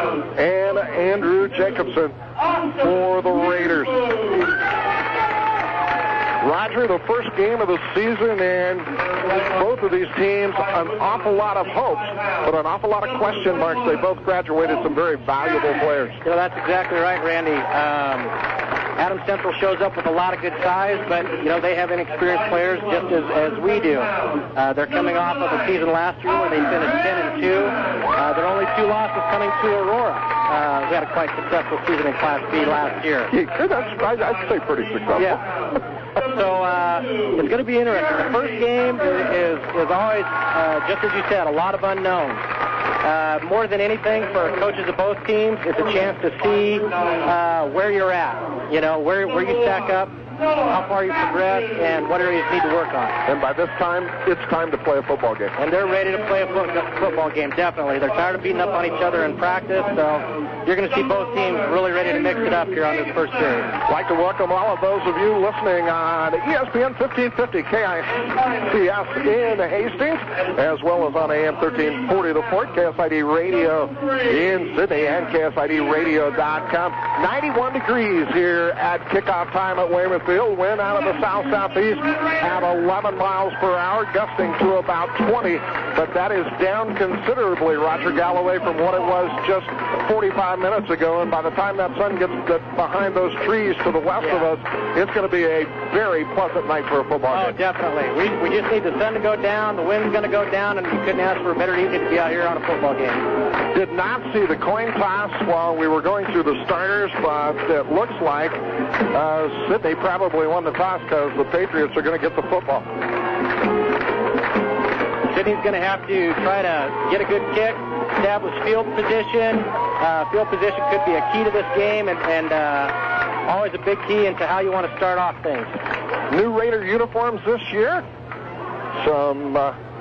and Andrew Jacobson for the Raiders. Roger, the first game of the season, and both of these teams, an awful lot of hopes, but an awful lot of question marks. They both graduated some very valuable players. You know, that's exactly right, Randy. Adams Central shows up with a lot of good size, but, you know, they have inexperienced players just as we do. They're coming off of a season last year where they finished 10-2. Their only 2 losses coming to Aurora. We had a quite successful season in Class B last year. I'd say pretty successful. Yeah. So it's going to be interesting. The first game is always, just as you said, a lot of unknowns. More than anything, for coaches of both teams, it's a chance to see where you're at. You know, where you stack up, how far you progress, and what areas need to work on. And by this time, it's time to play a football game. And they're ready to play a football game, definitely. They're tired of beating up on each other in practice, so you're going to see both teams really ready to mix it up here on this first series. I'd like to welcome all of those of you listening on ESPN 1550 KICS in Hastings, as well as on AM 1340 The Fort, KSID Radio in Sydney, and KSIDradio.com. 91 degrees here at kickoff time at Weymouth Field. Wind out of the south-southeast at 11 miles per hour, gusting to about 20, but that is down considerably, Roger Galloway, from what it was just 45 minutes ago, and by the time that sun gets behind those trees to the west of us, it's going to be a very pleasant night for a football game. Oh, definitely. We just need the sun to go down, the wind's going to go down, and you couldn't ask for a better evening to be out here on a football game. Did not see the coin toss while we were going through the starters, but it looks like Sydney probably won the toss because the Patriots are going to get the football. Sydney's going to have to try to get a good kick, establish field position. Field position could be a key to this game, and always a big key into how you want to start off things. New Raider uniforms this year. Some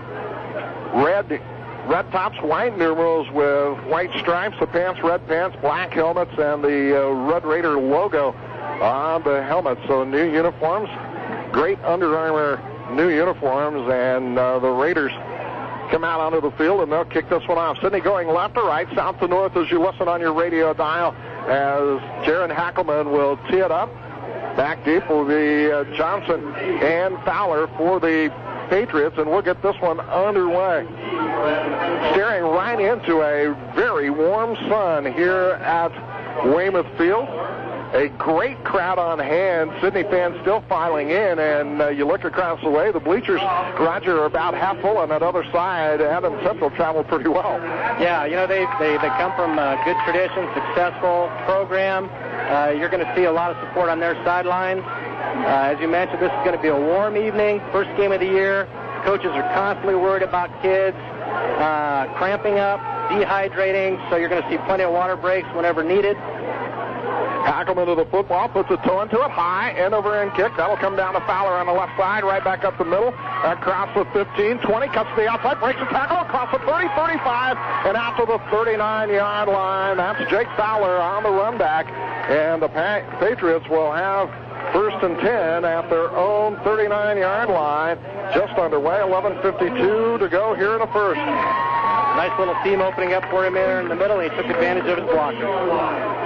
red tops, white numerals with white stripes, the pants, red pants, black helmets, and the Red Raider logo on the helmets. So new uniforms, great Under Armour new uniforms, and the Raiders come out onto the field, and they'll kick this one off. Sydney going left to right, south to north as you listen on your radio dial, as Jaron Hackelman will tee it up. Back deep will be Johnson and Fowler for the Patriots, and we'll get this one underway. Staring right into a very warm sun here at Weymouth Field. A great crowd on hand. Sydney fans still filing in, and you look across the way, the bleachers, Roger, are about half full on that other side. Adams Central traveled pretty well. Yeah, you know, they come from good tradition, successful program. You're going to see a lot of support on their sidelines. As you mentioned, this is going to be a warm evening, first game of the year. Coaches are constantly worried about kids cramping up, dehydrating, so you're going to see plenty of water breaks whenever needed. Hackelman to the football, puts a toe into it, high, end over end kick. That'll come down to Fowler on the left side, right back up the middle, across the 15, 20, cuts to the outside, breaks the tackle, across the 30, 35, and out to the 39-yard line. That's Jake Fowler on the run back, and the Patriots will have first and 10 at their own 39-yard line. Just underway, 11:52 to go here in the first. Nice little team opening up for him there in the middle, and he took advantage of his blocker.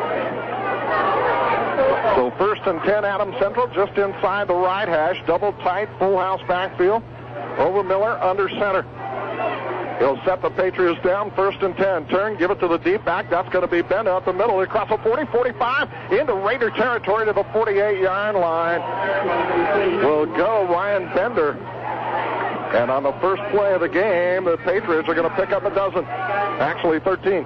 So first and 10, Adams Central, just inside the right hash, double tight, full house backfield. Over Miller, under center. He'll set the Patriots down, first and 10. Turn, give it to the deep back. That's going to be Bender up the middle. Across the 40, 45, into Raider territory to the 48-yard line. Will go Ryan Bender. And on the first play of the game, the Patriots are going to pick up a dozen. Actually, 13.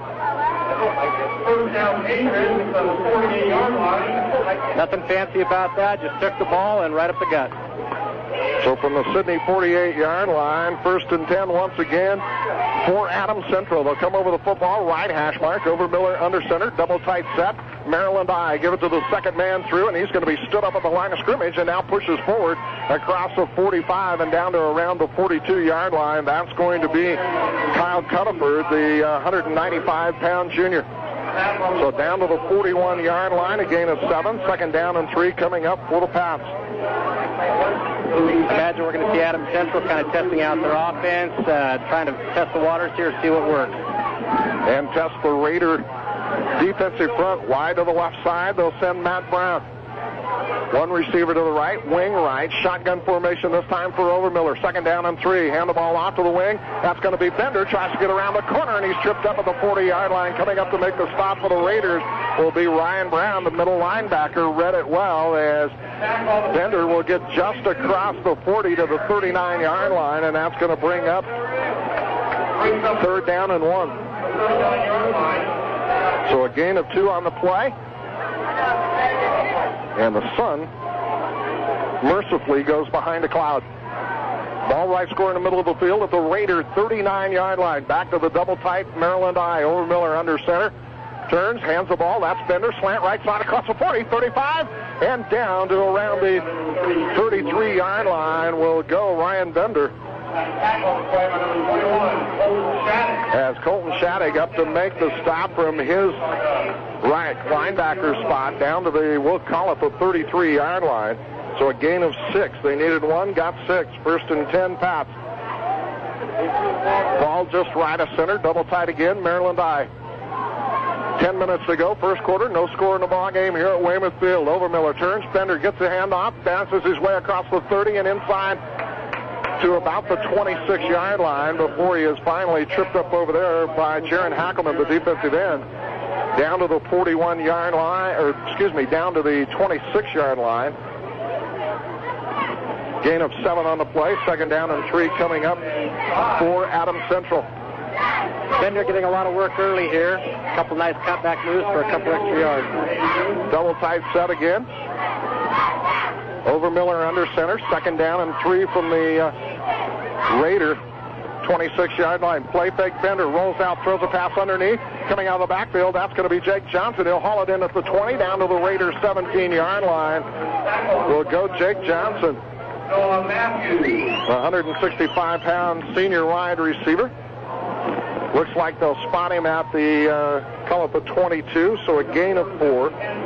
Nothing fancy about that. Just took the ball and right up the gut. So from the Sydney 48-yard line, first and 10 once again for Adams Central. They'll come over the football, right hash mark, over Miller under center, double tight set. Maryland I give it to the second man through, and he's going to be stood up at the line of scrimmage and now pushes forward across the 45 and down to around the 42-yard line. That's going to be Kyle Cunniford, the 195-pound junior. So down to the 41-yard line, a gain of 7. Second down and 3 coming up for the Pats. I imagine we're going to see Adams Central kind of testing out their offense, trying to test the waters here, see what works. And test the Raider defensive front wide to the left side. They'll send Matt Brown. One receiver to the right, wing right, shotgun formation this time for Overmiller. Second down and 3. Hand the ball off to the wing. That's going to be Bender. Tries to get around the corner, and he's tripped up at the 40-yard line. Coming up to make the stop for the Raiders will be Ryan Brown, the middle linebacker. Read it well as Bender will get just across the 40 to the 39-yard line, and that's going to bring up third down and 1. So a gain of 2 on the play. And the sun mercifully goes behind a cloud. Ball right score in the middle of the field at the Raider 39-yard line. Back to the double tight Maryland I. Over Miller under center. Turns, hands the ball. That's Bender. Slant right side across the 40, 35, and down to around the 33-yard line will go Ryan Bender. As Colton Shattuck up to make the stop from his right linebacker spot down to the, we'll call it the 33-yard line. So a gain of 6. They needed 1, got 6. First and 10 Pats. Ball just right of center, double tight again, Maryland I. 10 minutes to go, first quarter, no score in the ball game here at Weymouth Field. Overmiller turns, Bender gets the handoff, bounces his way across the 30 and inside to about the 26-yard line before he is finally tripped up over there by Jaron Hackelman, the defensive end, down to the 41-yard line, or excuse me, down to the 26-yard line. Gain of 7 on the play, second down and 3 coming up for Adams Central. Bender getting a lot of work early here. A couple nice cutback moves for a couple extra yards. Double tight set again. Over Miller under center. Second down and 3 from the Raider 26-yard line. Play fake. Bender rolls out, throws a pass underneath. Coming out of the backfield, that's going to be Jake Johnson. He'll haul it in at the 20 down to the Raiders 17-yard line. Will go Jake Johnson. 165-pound senior wide receiver. Looks like they'll spot him at the, call it the 22, so a gain of 4.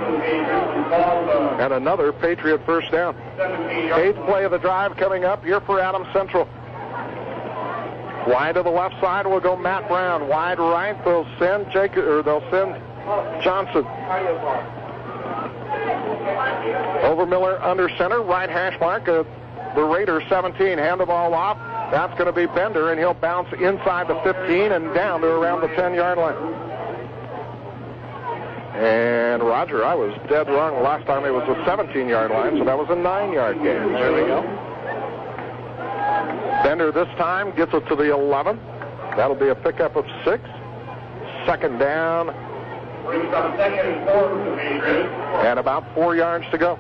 And another Patriot first down. 8th play of the drive coming up here for Adams Central. Wide to the left side will go Matt Brown. Wide right, they'll send Johnson. Overmiller under center, right hash mark. The Raiders 17. Hand the ball off. That's going to be Bender, and he'll bounce inside the 15 and down to around the 10-yard line. And Roger, I was dead wrong. The last time it was a 17-yard line, so that was a 9-yard gain. There we go. Bender this time gets it to the 11. That'll be a pickup of 6. Second down. And about 4 yards to go.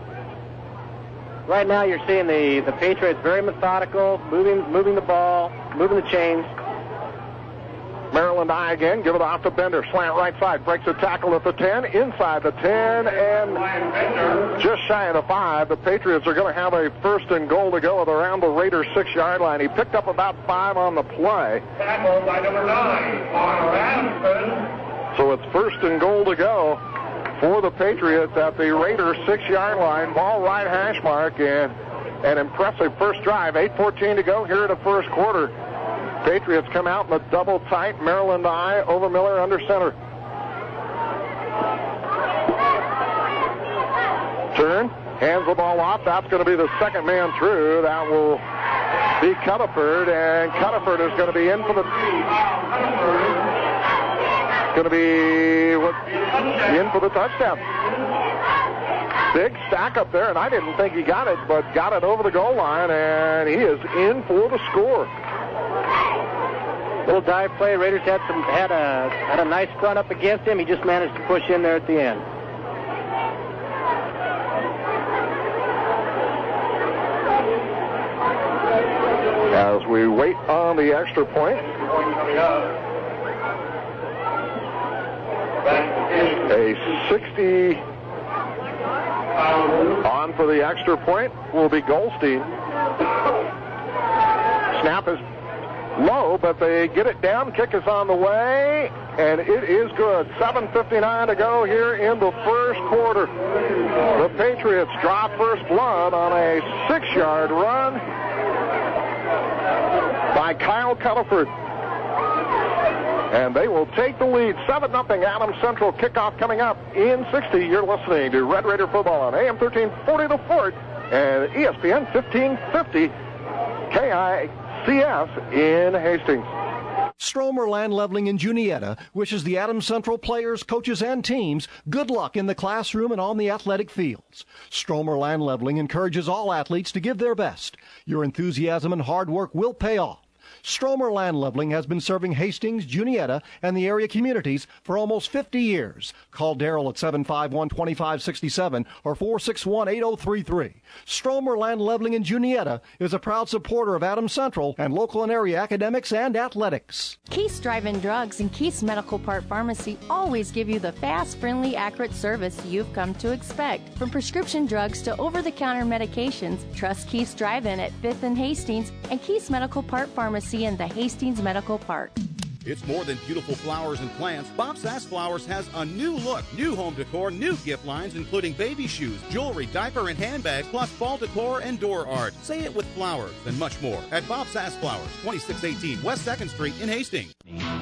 Right now you're seeing the Patriots very methodical, moving the ball, moving the chains. Maryland I again, give it off to Bender. Slant right side, breaks a tackle at the 10, inside the 10, and just shy of the 5. The Patriots are going to have a first and goal to go at around the Raiders' 6-yard line. He picked up about 5 on the play. Tackled by number 9 on Ramsden. So it's first and goal to go for the Patriots at the Raiders' 6-yard line. Ball right hash mark, and an impressive first drive. 8:14 to go here in the first quarter. Patriots come out in the double tight. Maryland I, Overmiller under center. Turn, hands the ball off. That's going to be the second man through. That will be Culliford, and Culliford is going to be in for the... Going to be in for the touchdown. Big stack up there, and I didn't think he got it, but got it over the goal line, and he is in for the score. Little dive play. Raiders had a nice front up against him. He just managed to push in there at the end. As we wait on the extra point, a 60 on for the extra point will be Goldstein. Snap is low, but they get it down. Kick is on the way, and it is good. 7:59 to go here in the first quarter. The Patriots draw first blood on a 6-yard run by Kyle Culliford. And they will take the lead. 7-0 Adams Central. Kickoff coming up in 60. You're listening to Red Raider football on AM 1340 The Fort and ESPN 1550 KICS in Hastings. Stromer Land Leveling in Juniata wishes the Adams Central players, coaches, and teams good luck in the classroom and on the athletic fields. Stromer Land Leveling encourages all athletes to give their best. Your enthusiasm and hard work will pay off. Stromer Land Leveling has been serving Hastings, Juniata, and the area communities for almost 50 years. Call Darrell at 751-2567 or 461-8033. Stromer Land Leveling in Juniata is a proud supporter of Adams Central and local and area academics and athletics. Keith's Drive-In Drugs and Keith's Medical Part Pharmacy always give you the fast, friendly, accurate service you've come to expect. From prescription drugs to over-the-counter medications, trust Keith's Drive-In at 5th and Hastings and Keith's Medical Part Pharmacy in the Hastings Medical Park. It's more than beautiful flowers and plants. Bob Sass Flowers has a new look, new home decor, new gift lines, including baby shoes, jewelry, diaper, and handbags, plus fall decor and door art. Say it with flowers and much more at Bob Sass Flowers, 2618 West 2nd Street in Hastings.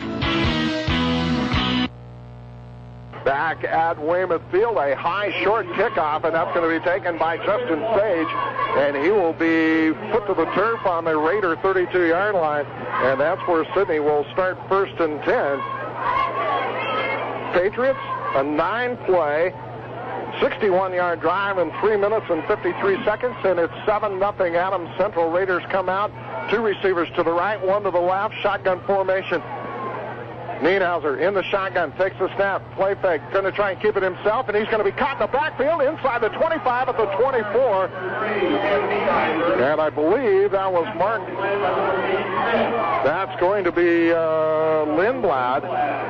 Back at Weymouth Field, a high short kickoff, and that's going to be taken by Justin Sage, and he will be put to the turf on the Raider 32-yard line, and that's where Sidney will start first and 10. Patriots, a 9-play, 61-yard drive in 3 minutes and 53 seconds, and it's 7-0 Adams Central. Raiders come out, 2 receivers to the right, 1 to the left, shotgun formation. Nienhauser in the shotgun, takes the snap, play fake, going to try and keep it himself, and he's going to be caught in the backfield inside the 25 at the 24. And I believe that was marked. That's going to be Lindblad,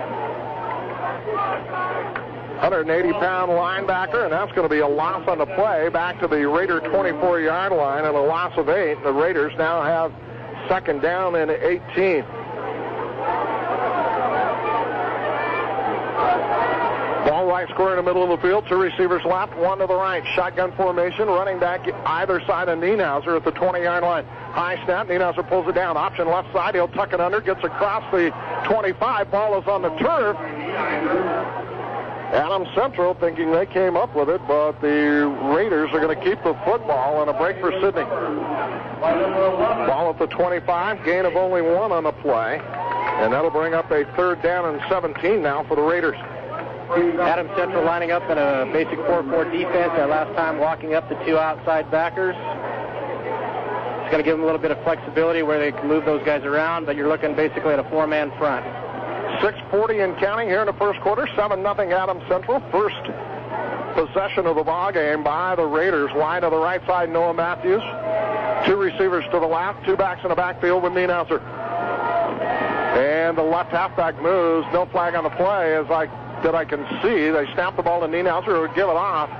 180-pound linebacker, and that's going to be a loss on the play back to the Raider 24-yard line and a loss of 8. The Raiders now have second down and 18. square in the middle of the field. 2 receivers left, 1 to the right. Shotgun formation, running back either side of Nienhauser at the 20-yard line. High snap, Nienhauser pulls it down. Option left side, he'll tuck it under, gets across the 25. Ball is on the turf. Adams Central thinking they came up with it, but the Raiders are going to keep the football, and a break for Sidney. Ball at the 25, gain of only 1 on the play, and that'll bring up a 3rd down and 17 now for the Raiders. Adams Central lining up in a basic 4-4 defense. That last time walking up the 2 outside backers. It's going to give them a little bit of flexibility where they can move those guys around, but you're looking basically at a 4-man front. 6:40 and counting here in the first quarter. 7-0 Adams Central. First possession of the ball game by the Raiders. Wide to the right side, Noah Matthews. 2 receivers to the left, 2 backs in the backfield with Nienhauser. And the left halfback moves. No flag on the play as I can see. They snap the ball to Nienhauser, who would give it off.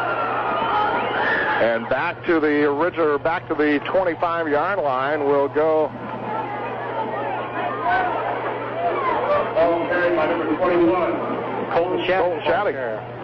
And back to the 25-yard line will go. Carried by number 21. Colton Shattuck.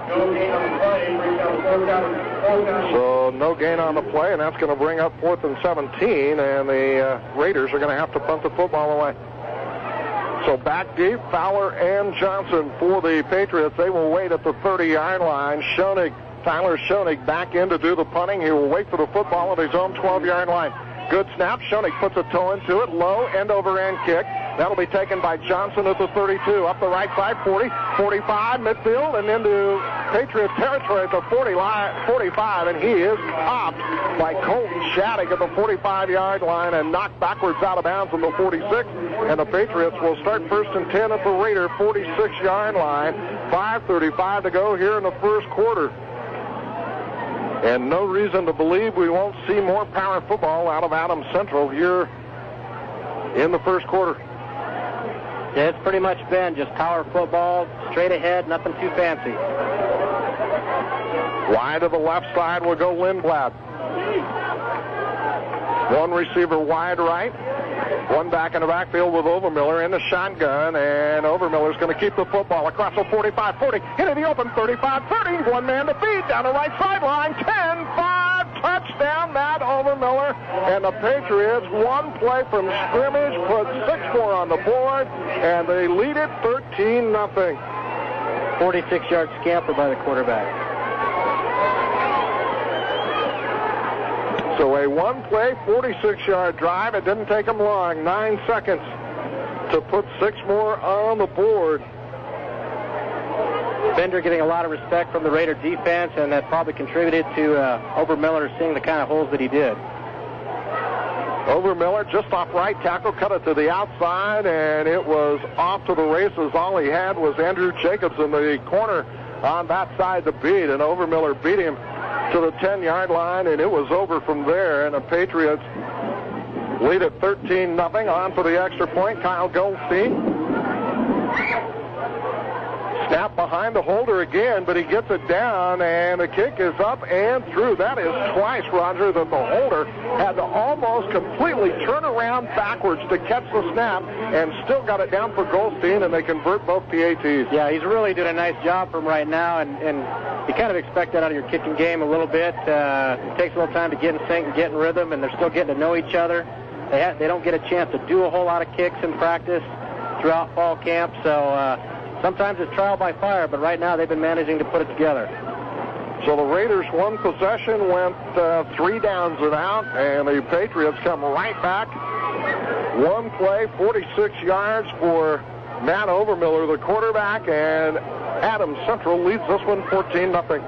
So no gain on the play, and that's going to bring up 4th and 17, and the Raiders are going to have to punt the football away. So back deep, Fowler and Johnson for the Patriots. They will wait at the 30-yard line. Tyler Schoenig back in to do the punting. He will wait for the football at his own 12-yard line. Good snap. Schoenig puts a toe into it. Low end-over-end kick. That'll be taken by Johnson at the 32. Up the right side, 40, 45, midfield, and into Patriot territory at the 45, and he is popped by Colton Shattuck at the 45-yard line and knocked backwards out of bounds on the 46. And the Patriots will start 1st and 10 at the Raider 46-yard line. 5:35 to go here in the first quarter. And no reason to believe we won't see more power football out of Adams Central here in the first quarter. Yeah, it's pretty much been just power football, straight ahead, nothing too fancy. Wide to the left side will go Lindblad. 1 receiver wide right. 1 back in the backfield with Overmiller in the shotgun, and Overmiller's going to keep the football across the 45, 40, into the open 35, 30. 1 man to beat down the right sideline. 10-5, touchdown, Matt Overmiller. And the Patriots, 1 play from scrimmage, put 6 on the board, and they lead it 13-0. 46-yard scamper by the quarterback. So a 1-play, 46-yard drive. It didn't take them long, 9 seconds to put 6 more on the board. Bender getting a lot of respect from the Raider defense, and that probably contributed to Overmiller seeing the kind of holes that he did. Overmiller just off right tackle, cut it to the outside, and it was off to the races. All he had was Andrew Jacobs in the corner on that side to beat, and Overmiller beat him to the 10-yard line, and it was over from there, and the Patriots lead at 13-0. On for the extra point, Kyle Goldstein. Snap behind the holder again, but he gets it down, and the kick is up and through. That is twice, Roger, that the holder had to almost completely turn around backwards to catch the snap and still got it down for Goldstein, and they convert both PATs. Yeah, he's really doing a nice job for him right now, and you kind of expect that out of your kicking game a little bit. It takes a little time to get in sync and get in rhythm, and they're still getting to know each other. They don't get a chance to do a whole lot of kicks in practice throughout fall camp, so sometimes it's trial by fire, but right now they've been managing to put it together. So the Raiders' 1 possession went 3 downs and out, and the Patriots come right back. 1 play, 46 yards for Matt Overmiller, the quarterback, and Adams Central leads this one 14-0.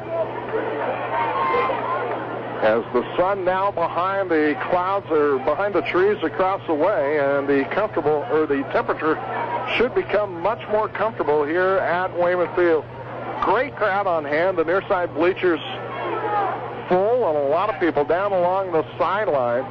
As the sun now behind the clouds or behind the trees across the way, and the temperature should become much more comfortable here at Weymouth Field. Great crowd on hand. The near side bleachers full, and a lot of people down along the sideline.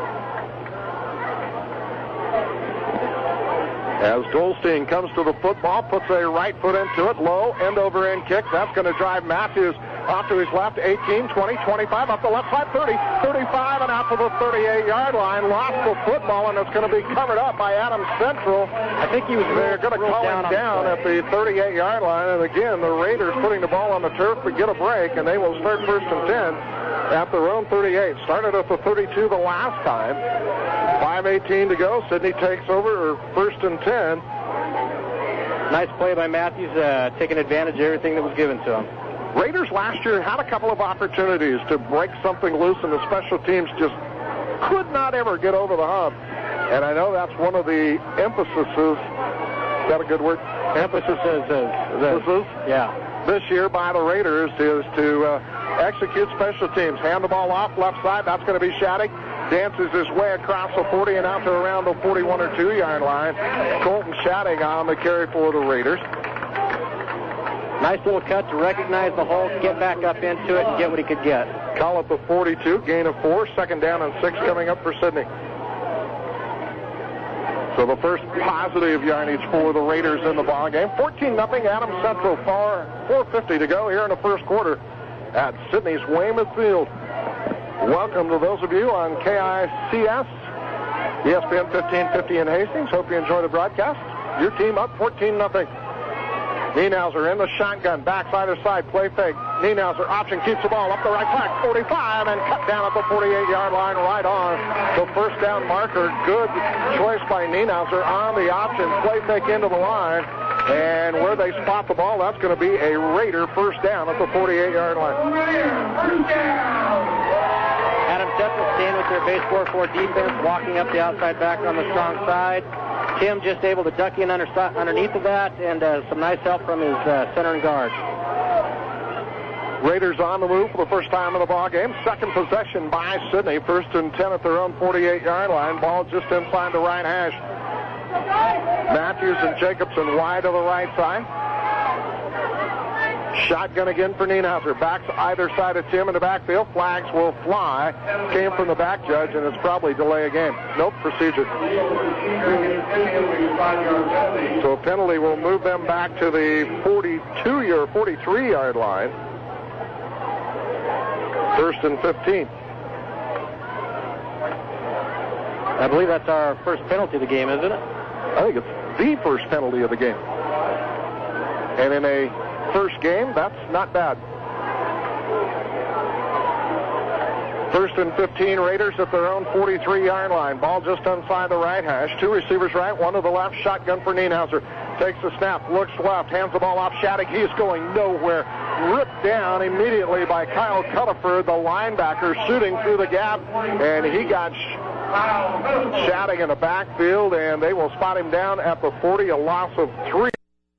As Goldstein comes to the football, puts a right foot into it, low, end-over-end kick. That's going to drive Matthews Off to his left, 18, 20, 25, up the left side, 30, 35, and out to the 38-yard line. Lost the football, and it's going to be covered up by Adams Central. I think he was They're going to call him down at the 38-yard line, and again, the Raiders putting the ball on the turf to get a break, and they will start 1st and 10 at their own 38. Started at the 32 the last time. 5:18 to go. Sidney takes over, 1st and 10. Nice play by Matthews, taking advantage of everything that was given to him. Raiders last year had a couple of opportunities to break something loose, and the special teams just could not ever get over the hump. And I know that's one of the emphases. Is that a good word? Emphasis yeah. This year by the Raiders is to execute special teams. Hand the ball off left side. That's going to be Shattuck. Dances his way across the 40 and out to around the 41 or 2-yard line. Colton Shattuck on the carry for the Raiders. Nice little cut to recognize the hole, get back up into it, and get what he could get. Call it the 42, gain of 4, 2nd down and 6 coming up for Sidney. So the first positive yardage for the Raiders in the ball game. 14-0 Adams Central, 4:50 to go here in the first quarter at Sidney's Weymouth Field. Welcome to those of you on KICS, ESPN 1550 in Hastings. Hope you enjoy the broadcast. Your team up 14-0. Nienhauser in the shotgun, backs either side, play fake. Nienhauser option, keeps the ball up the right side, 45, and cut down at the 48-yard line right on the first down marker. Good choice by Nienhauser on the option, play fake into the line. And where they spot the ball, that's going to be a Raider first down at the 48-yard line. Adams Central staying with their base 4-4 defense, walking up the outside backer on the strong side. Tim just able to duck in underneath of that, and some nice help from his center and guard. Raiders on the move for the first time in the ball game. Second possession by Sidney. 1st and 10 at their own 48-yard line. Ball just inside the right hash. Matthews and Jacobson wide to the right side. Shotgun again for Nienhauser. Backs either side of Tim in the backfield. Flags will fly. Came from the back judge, and it's probably delay a game. Nope, procedure. So a penalty will move them back to the 43-yard line. 1st and 15. I believe that's our first penalty of the game, isn't it? I think it's the first penalty of the game. And in a first game, that's not bad. 1st and 15, Raiders at their own 43-yard line. Ball just inside the right hash. 2 receivers right, 1 to the left. Shotgun for Nienhauser. Takes the snap, looks left, hands the ball off. Shattuck, he's going nowhere. Ripped down immediately by Kyle Culliford, the linebacker, shooting through the gap, and he got Shattuck in the backfield, and they will spot him down at the 40, a loss of 3.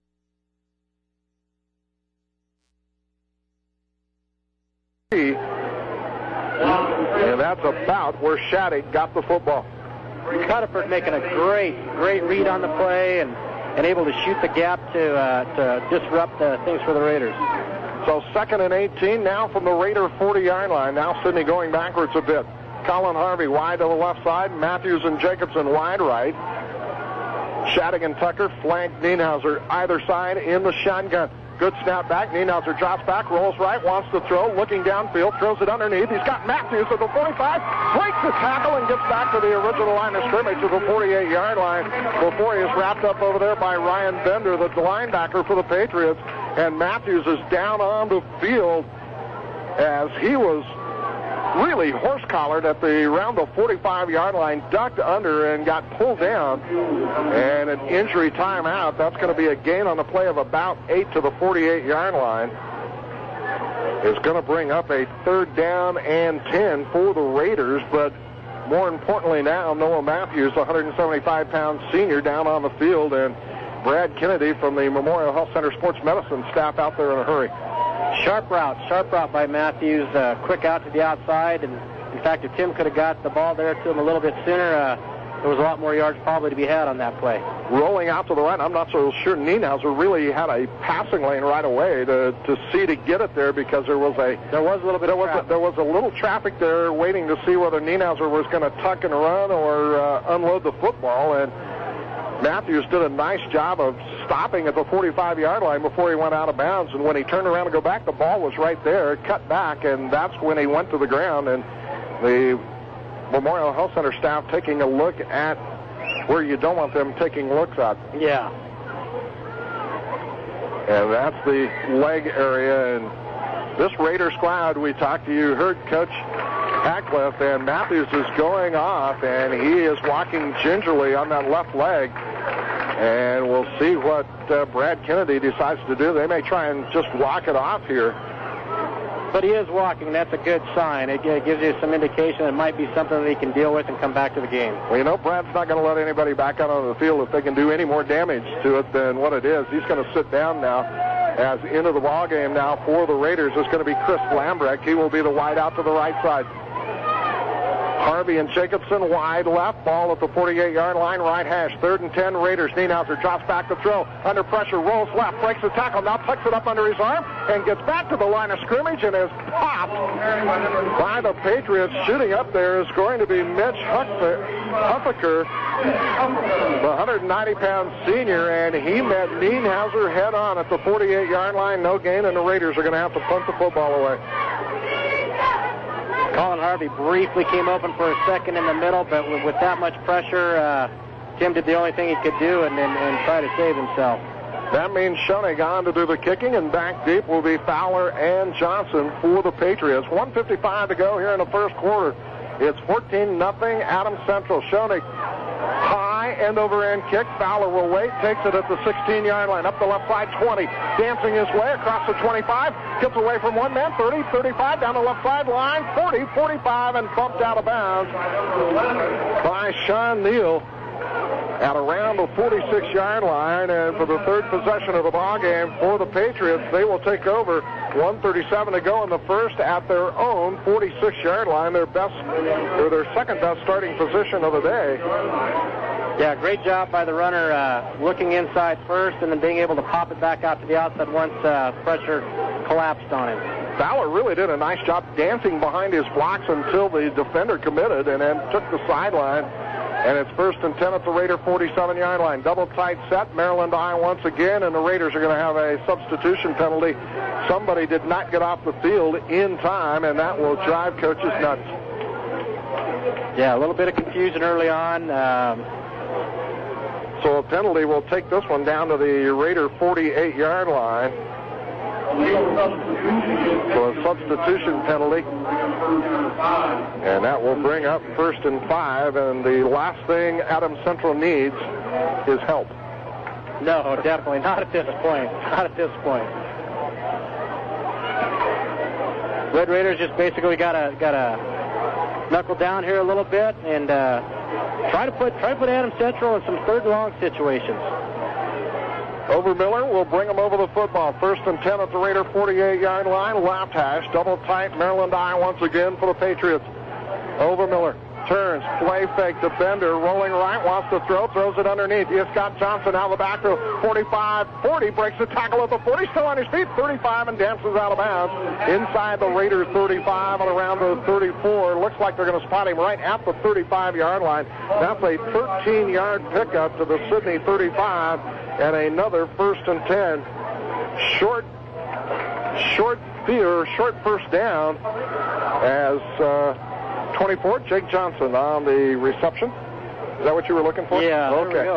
And that's about where Shattuck got the football. Culliford making a great read on the play and able to shoot the gap to disrupt things for the Raiders. So 2nd and 18 now from the Raider 40-yard line. Now Sidney going backwards a bit. Colin Harvey wide to the left side. Matthews and Jacobson wide right. Shattuck and Tucker flank Nienhauser either side in the shotgun. Good snap back. Nienhauser drops back, rolls right, wants to throw, looking downfield, throws it underneath. He's got Matthews at the 45, breaks the tackle and gets back to the original line of scrimmage to the 48-yard line before he is wrapped up over there by Ryan Bender, the linebacker for the Patriots. And Matthews is down on the field as he was really horse-collared at around the 45-yard line, ducked under and got pulled down. And an injury timeout. That's going to be a gain on the play of about 8 to the 48-yard line. It's going to bring up a 3rd down and 10 for the Raiders, but more importantly now, Noah Matthews, the 175-pound senior, down on the field, and Brad Kennedy from the Memorial Health Center Sports Medicine staff out there in a hurry. Sharp route by Matthews, quick out to the outside, and in fact, if Tim could have got the ball there to him a little bit sooner, there was a lot more yards probably to be had on that play. Rolling out to the right, I'm not so sure Nienhauser really had a passing lane right away to see to get it there, because there was a little traffic there waiting to see whether Nienhauser was going to tuck and run or unload the football, and Matthews did a nice job of stopping at the 45-yard line before he went out of bounds. And when he turned around to go back, the ball was right there, cut back, and that's when he went to the ground. And the Memorial Health Center staff taking a look at where you don't want them taking looks at. Yeah. And that's the leg area. And this Raider squad, we talked to you, heard Coach Hackcliffe, and Matthews is going off, and he is walking gingerly on that left leg. And we'll see what Brad Kennedy decides to do. They may try and just walk it off here. But he is walking. That's a good sign. It gives you some indication it might be something that he can deal with and come back to the game. Well, you know, Brad's not going to let anybody back out on the field if they can do any more damage to it than what it is. He's going to sit down now. As into the ball game now for the Raiders is going to be Chris Lambrecht. He will be the wide out to the right side. Harvey and Jacobson wide left, ball at the 48-yard line, right hash. 3rd and 10, Raiders. Nienhauser drops back to throw. Under pressure, rolls left, breaks the tackle, now tucks it up under his arm, and gets back to the line of scrimmage and is popped by the Patriots. Shooting up there is going to be Mitch Huffaker, the 190-pound senior, and he met Nienhauser head-on at the 48-yard line. No gain, and the Raiders are going to have to punt the football away. Colin Harvey briefly came open for a second in the middle, but with that much pressure, Tim did the only thing he could do and try to save himself. That means Schoenig on to do the kicking, and back deep will be Fowler and Johnson for the Patriots. 1:55 to go here in the first quarter. It's 14-0 Adams Central. Schoenig high end-over-end kick. Fowler will wait, takes it at the 16-yard line, up the left side, 20, dancing his way across the 25, gets away from one man, 30, 35, down the left sideline, 40, 45, and bumped out of bounds by Sean Neal at around the 46-yard line. And for the third possession of the ball game for the Patriots, they will take over. 1:37 to go in the first at their own 46-yard line, their second best starting position of the day. Yeah, great job by the runner looking inside first and then being able to pop it back out to the outside once pressure collapsed on him. Fowler really did a nice job dancing behind his blocks until the defender committed and then took the sideline. And it's 1st and 10 at the Raider 47-yard line. Double tight set, Maryland high once again, and the Raiders are going to have a substitution penalty. Somebody did not get off the field in time, and that will drive coaches nuts. Yeah, a little bit of confusion early on. So a penalty will take this one down to the Raider 48-yard line. So a substitution penalty. And that will bring up 1st and 5. And the last thing Adams Central needs is help. No, definitely not at this point. Not at this point. Red Raiders just basically got to knuckle down here a little bit and try to put Adams Central in some third and long situations. Overmiller will bring them over the football. 1st and 10 at the Raider 48-yard line. Left hash, double tight, Maryland eye once again for the Patriots. Overmiller turns, play fake to Bender, rolling right, wants to throw, throws it underneath. Here's Scott Johnson out of the back row. 45, 40, breaks the tackle at the 40, still on his feet, 35, and dances out of bounds. Inside the Raiders 35 and around the 34. Looks like they're going to spot him right at the 35-yard line. That's a 13-yard pickup to the Sidney 35. And another 1st and 10. Short first down as 24, Jake Johnson on the reception. Is that what you were looking for? Yeah, okay. There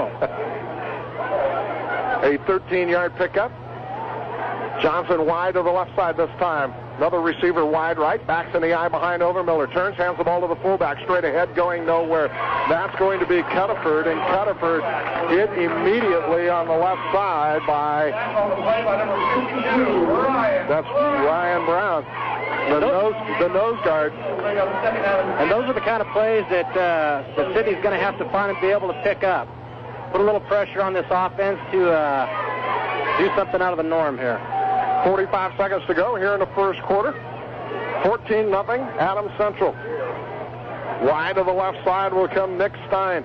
we A go. 13-yard pickup. Johnson wide to the left side this time. Another receiver wide right, backs in the eye behind Overmiller. Turns, hands the ball to the fullback, straight ahead, going nowhere. That's going to be Cuttaford, and Cuttaford hit immediately on the left side by, that's Ryan Brown, the nose guard. And those are the kind of plays that the Sidney's going to have to find and be able to pick up. Put a little pressure on this offense to do something out of the norm here. 45 seconds to go here in the first quarter. 14-0 Adams Central. Wide to the left side will come Nick Stein.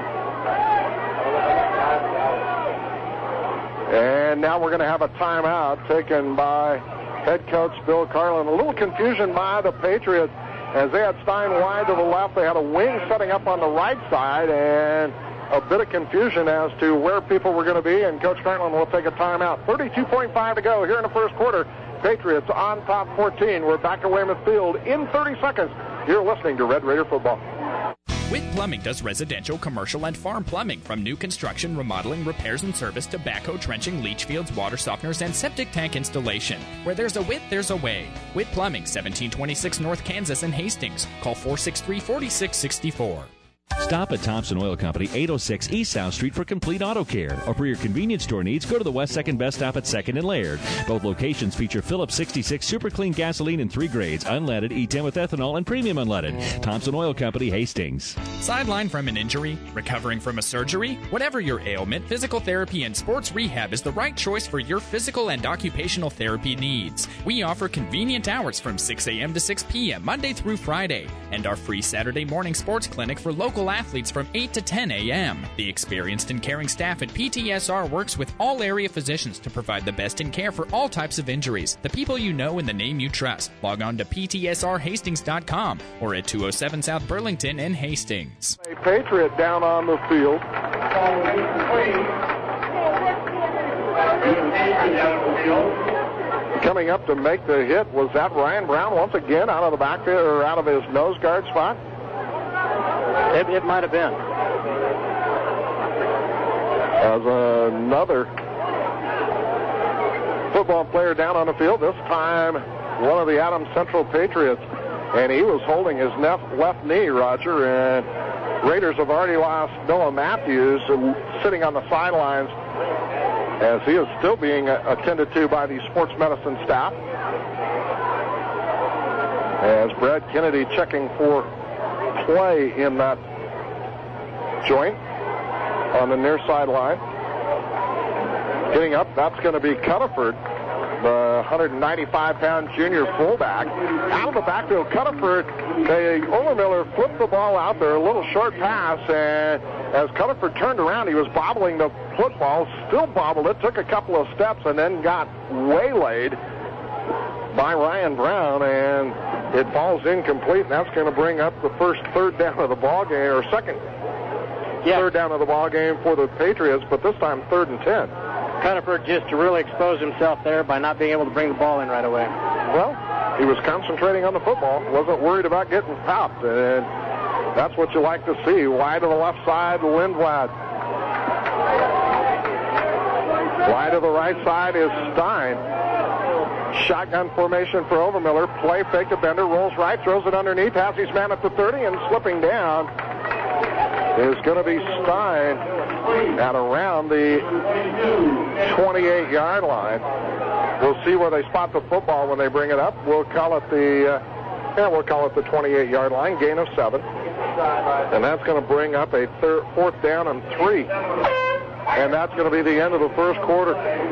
And now we're going to have a timeout taken by head coach Bill Carlin. A little confusion by the Patriots as they had Stein wide to the left. They had a wing setting up on the right side, and a bit of confusion as to where people were going to be, and Coach Franklin will take a timeout. 32.5 to go here in the first quarter. Patriots on top 14. We're back at Weymouth Field in 30 seconds. You're listening to Red Raider Football. Witt Plumbing does residential, commercial, and farm plumbing, from new construction, remodeling, repairs and service to backhoe, trenching, leach fields, water softeners, and septic tank installation. Where there's a Witt, there's a way. Witt Plumbing, 1726 North Kansas in Hastings. Call 463-4664. Stop at Thompson Oil Company, 806 East South Street for complete auto care. Or for your convenience store needs, go to the West 2nd Best Stop at 2nd and Laird. Both locations feature Phillips 66 Super Clean gasoline in 3 grades, unleaded, E10 with ethanol, and premium unleaded. Thompson Oil Company, Hastings. Sidelined from an injury, recovering from a surgery, whatever your ailment, physical therapy and sports rehab is the right choice for your physical and occupational therapy needs. We offer convenient hours from 6 a.m. to 6 p.m. Monday through Friday, and our free Saturday morning sports clinic for local athletes from 8 to 10 a.m. The experienced and caring staff at PTSR works with all area physicians to provide the best in care for all types of injuries. The people you know and the name you trust. Log on to ptsrhastings.com or at 207 South Burlington in Hastings. A Patriot down on the field. Coming up to make the hit, was that Ryan Brown once again out of the backfield or out of his nose guard spot? It might have been. As another football player down on the field, this time one of the Adams Central Patriots, and he was holding his left knee, Roger, and Raiders have already lost Noah Matthews sitting on the sidelines as he is still being attended to by the sports medicine staff. As Brad Kennedy checking for play in that joint on the near sideline. Getting up, that's going to be Culliford, the 195-pound junior fullback. Out of the backfield, Culliford, Overmiller flipped the ball out there, a little short pass, and as Culliford turned around, he was bobbling the football, still bobbled it, took a couple of steps, and then got waylaid by Ryan Brown, and it falls incomplete, and that's going to bring up the first third down of the ball game, or second third down of the ball game for the Patriots, but this time 3rd and 10. Culliford just really exposed himself there by not being able to bring the ball in right away. Well, he was concentrating on the football, wasn't worried about getting popped, and that's what you like to see. Wide to the left side, Lindblad. Wide to the right side is Stein. Shotgun formation for Overmiller. Play fake to Bender. Rolls right. Throws it underneath. Has his man at the 30 and slipping down is going to be Stein at around the 28-yard line. We'll see where they spot the football when they bring it up. We'll call it the 28-yard line. Gain of 7. And that's going to bring up a 4th down and 3. And that's going to be the end of the first quarter.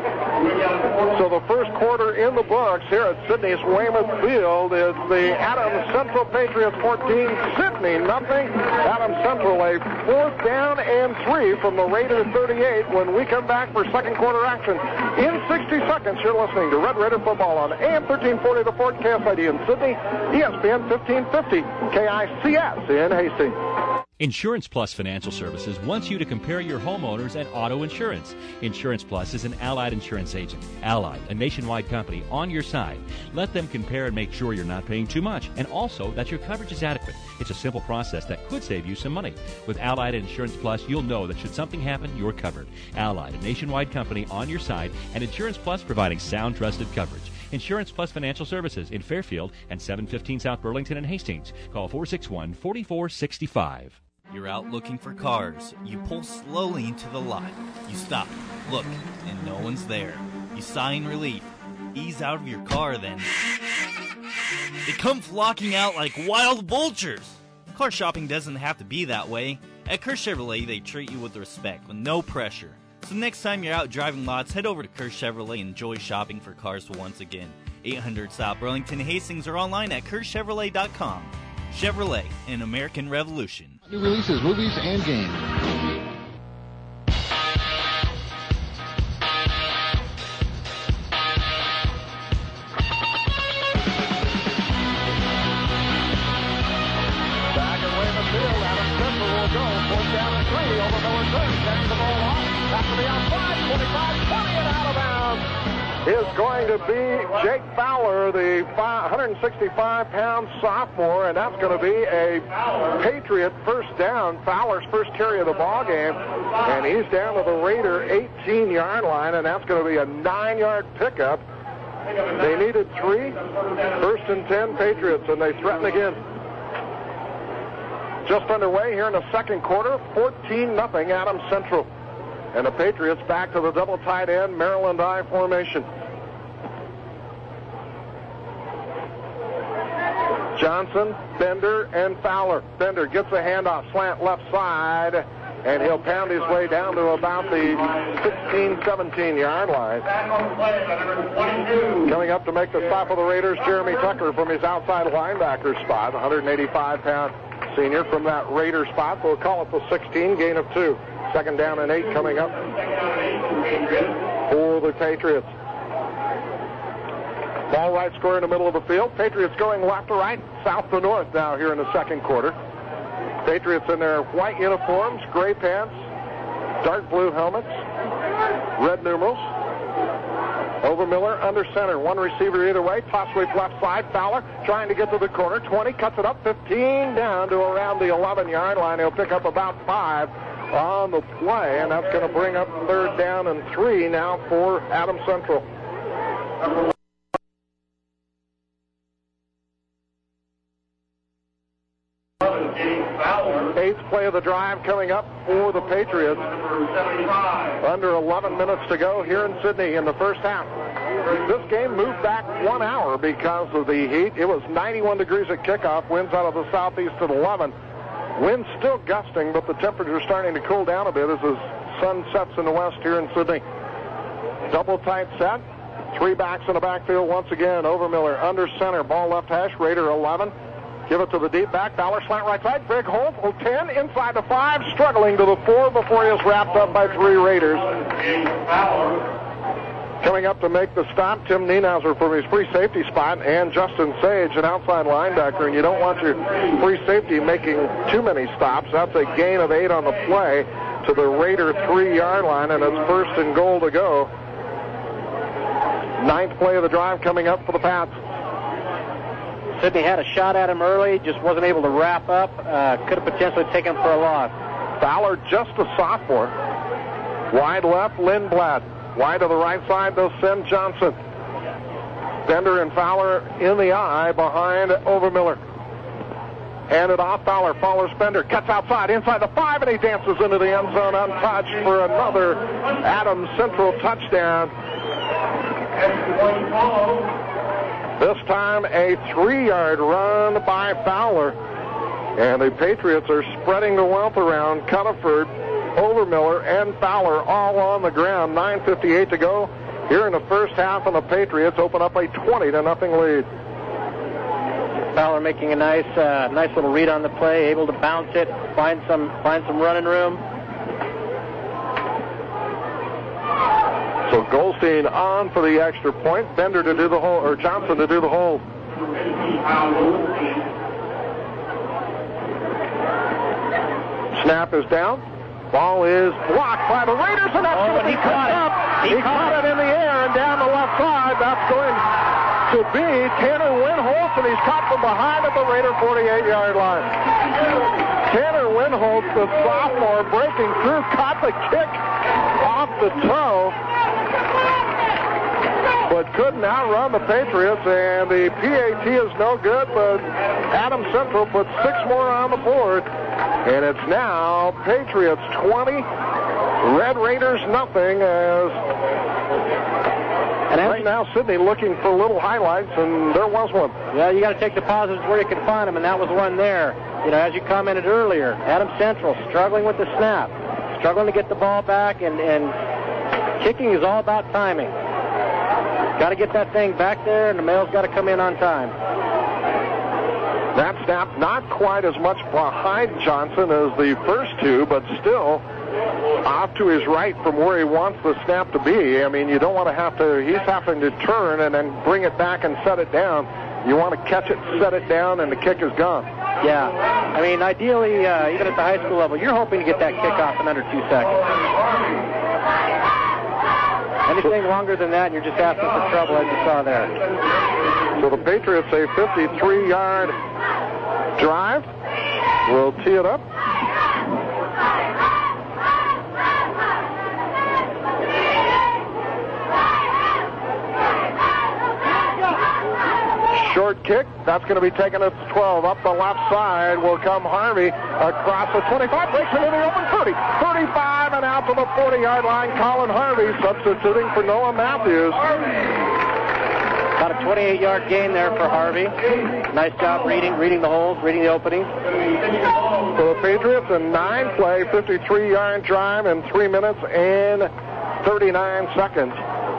So the first quarter in the books here at Sydney's Weymouth Field is the Adams Central Patriots 14, Sydney nothing. Adams Central a 4th down and 3 from the Raider 38 when we come back for second quarter action. In 60 seconds, you're listening to Red Raider Football on AM 1340 The Fort, KSID in Sydney, ESPN 1550, KICS in Hastings. Insurance Plus Financial Services wants you to compare your homeowners and auto insurance. Insurance Plus is an Allied insurance agent. Allied, a nationwide company, on your side. Let them compare and make sure you're not paying too much, and also that your coverage is adequate. It's a simple process that could save you some money. With Allied Insurance Plus, you'll know that should something happen, you're covered. Allied, a nationwide company, on your side, and Insurance Plus providing sound, trusted coverage. Insurance Plus Financial Services in Fairfield and 715 South Burlington and Hastings. Call 461-4465. You're out looking for cars. You pull slowly into the lot. You stop, look, and no one's there. You sigh in relief. Ease out of your car, then. They come flocking out like wild vultures. Car shopping doesn't have to be that way. At Kerr Chevrolet, they treat you with respect, with no pressure. So next time you're out driving lots, head over to Kerr Chevrolet and enjoy shopping for cars once again. 800 South Burlington, Hastings, or online at KerrChevrolet.com. Chevrolet, an American revolution. New releases, movies, and games. Back at Weymouth field. Adams Central will go. Fourth down and 3. Over Miller turns. Gets the ball off. Back to the outside. 25, 20 and out of bounds. Is going to be Jake Fowler, the 165-pound sophomore, and that's going to be a Patriot first down. Fowler's first carry of the ball game, and he's down to the Raider 18-yard line, and that's going to be a 9-yard pickup. They needed 3. First and 10 Patriots, and they threaten again. Just underway here in the second quarter, 14-0 Adams Central. And the Patriots back to the double tight end Maryland I formation. Johnson, Bender, and Fowler. Bender gets a handoff, slant left side, and he'll pound his way down to about the 16, 17-yard line. Coming up to make the stop of the Raiders, Jeremy Tucker from his outside linebacker spot, 185-pound senior from that Raider spot. We'll call it the 16, gain of 2. Second down and 8 coming up for the Patriots. Ball right square in the middle of the field. Patriots going left to right, south to north now here in the second quarter. Patriots in their white uniforms, gray pants, dark blue helmets, red numerals. Overmiller under center. One receiver either way. Toss sweep left side. Fowler trying to get to the corner. 20, cuts it up. 15 down to around the 11-yard line. He'll pick up about 5 on the play, and that's going to bring up third down and 3 now for Adams Central. Eighth play of the drive coming up for the Patriots. Under 11 minutes to go here in Sydney in the first half. This game moved back 1 hour because of the heat. It was 91 degrees at kickoff. Winds out of the southeast at 11. Winds still gusting, but the temperature is starting to cool down a bit as the sun sets in the west here in Sydney. Double tight set. 3 backs in the backfield once again. Overmiller under center. Ball left hash. Raider 11. Give it to the deep back. Fowler slant right side. Big Holt. 10 inside the 5. Struggling to the 4 before he is wrapped up by 3 Raiders. Coming up to make the stop, Tim Nienhauser from his free safety spot, and Justin Sage, an outside linebacker. And you don't want your free safety making too many stops. That's a gain of 8 on the play to the Raider 3-yard line, and it's first and goal to go. 9th play of the drive coming up for the Pats. Sydney had a shot at him early, just wasn't able to wrap up. Could have potentially taken him for a loss. Fowler, just a sophomore. Wide left, Lindblad. Wide to the right side, they'll send Johnson. Bender and Fowler in the eye behind Overmiller. Handed off, Fowler follows Bender, cuts outside, inside the 5, and he dances into the end zone untouched for another Adams Central touchdown. This time a 3-yard run by Fowler. And the Patriots are spreading the wealth around. Cunniford, Overmiller, and Fowler all on the ground. 9:58 to go here in the first half, and the Patriots open up a 20-0 lead. Fowler making a nice little read on the play, able to bounce it, find some running room. So Goldstein on for the extra point. Bender to do the hold, or Johnson to do the hold. Snap is down. Ball is blocked by the Raiders, and that's going to be picked up. He caught it in the air and down the left side. That's going to be Tanner Winholtz, and he's caught from behind at the Raider 48-yard line. Tanner Winholtz, the sophomore, breaking through, caught the kick off the toe, but couldn't outrun the Patriots, and the PAT is no good, but Adams Central puts 6 more on the board, and it's now Patriots 20, Red Raiders nothing, as right now Sydney looking for little highlights, and there was one. Yeah, you got to take the positives where you can find them, and that was one there. You know, as you commented earlier, Adams Central struggling with the snap, struggling to get the ball back, and kicking is all about timing. Got to get that thing back there, and the mail's got to come in on time. That snap not quite as much behind Johnson as the first 2, but still off to his right from where he wants the snap to be. I mean, you don't want to have to, he's having to turn and then bring it back and set it down. You want to catch it, set it down, and the kick is gone. Yeah. I mean, ideally, even at the high school level, you're hoping to get that kickoff in under 2 seconds. Anything longer than that, and you're just asking for trouble, as you saw there. So the Patriots, a 53-yard drive, will tee it up. Short kick, that's going to be taken at the 12. Up the left side will come Harvey across the 25, breaks into the open 30, 35, and out to the 40-yard line. Colin Harvey substituting for Noah Matthews. About a 28-yard gain there for Harvey. Nice job reading the holes, reading the openings. For the Patriots, a 9-play, 53-yard drive in 3 minutes and 39 seconds.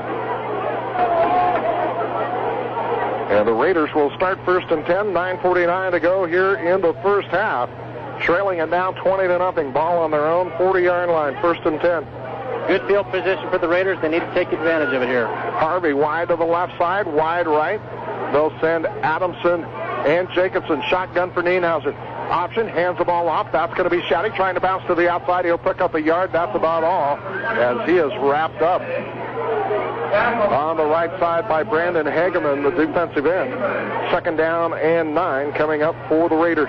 And the Raiders will start first and 10, 9:49 to go here in the first half. Trailing it now 20-0. Ball on their own 40-yard line, first and 10. Good field position for the Raiders. They need to take advantage of it here. Harvey wide to the left side, wide right. They'll send Adamson and Jacobson. Shotgun for Nienhauser. Option, hands the ball off. That's going to be Shattuck trying to bounce to the outside. He'll pick up a yard. That's about all, as he is wrapped up on the right side by Brandon Hageman, the defensive end. Second down and 9 coming up for the Raiders.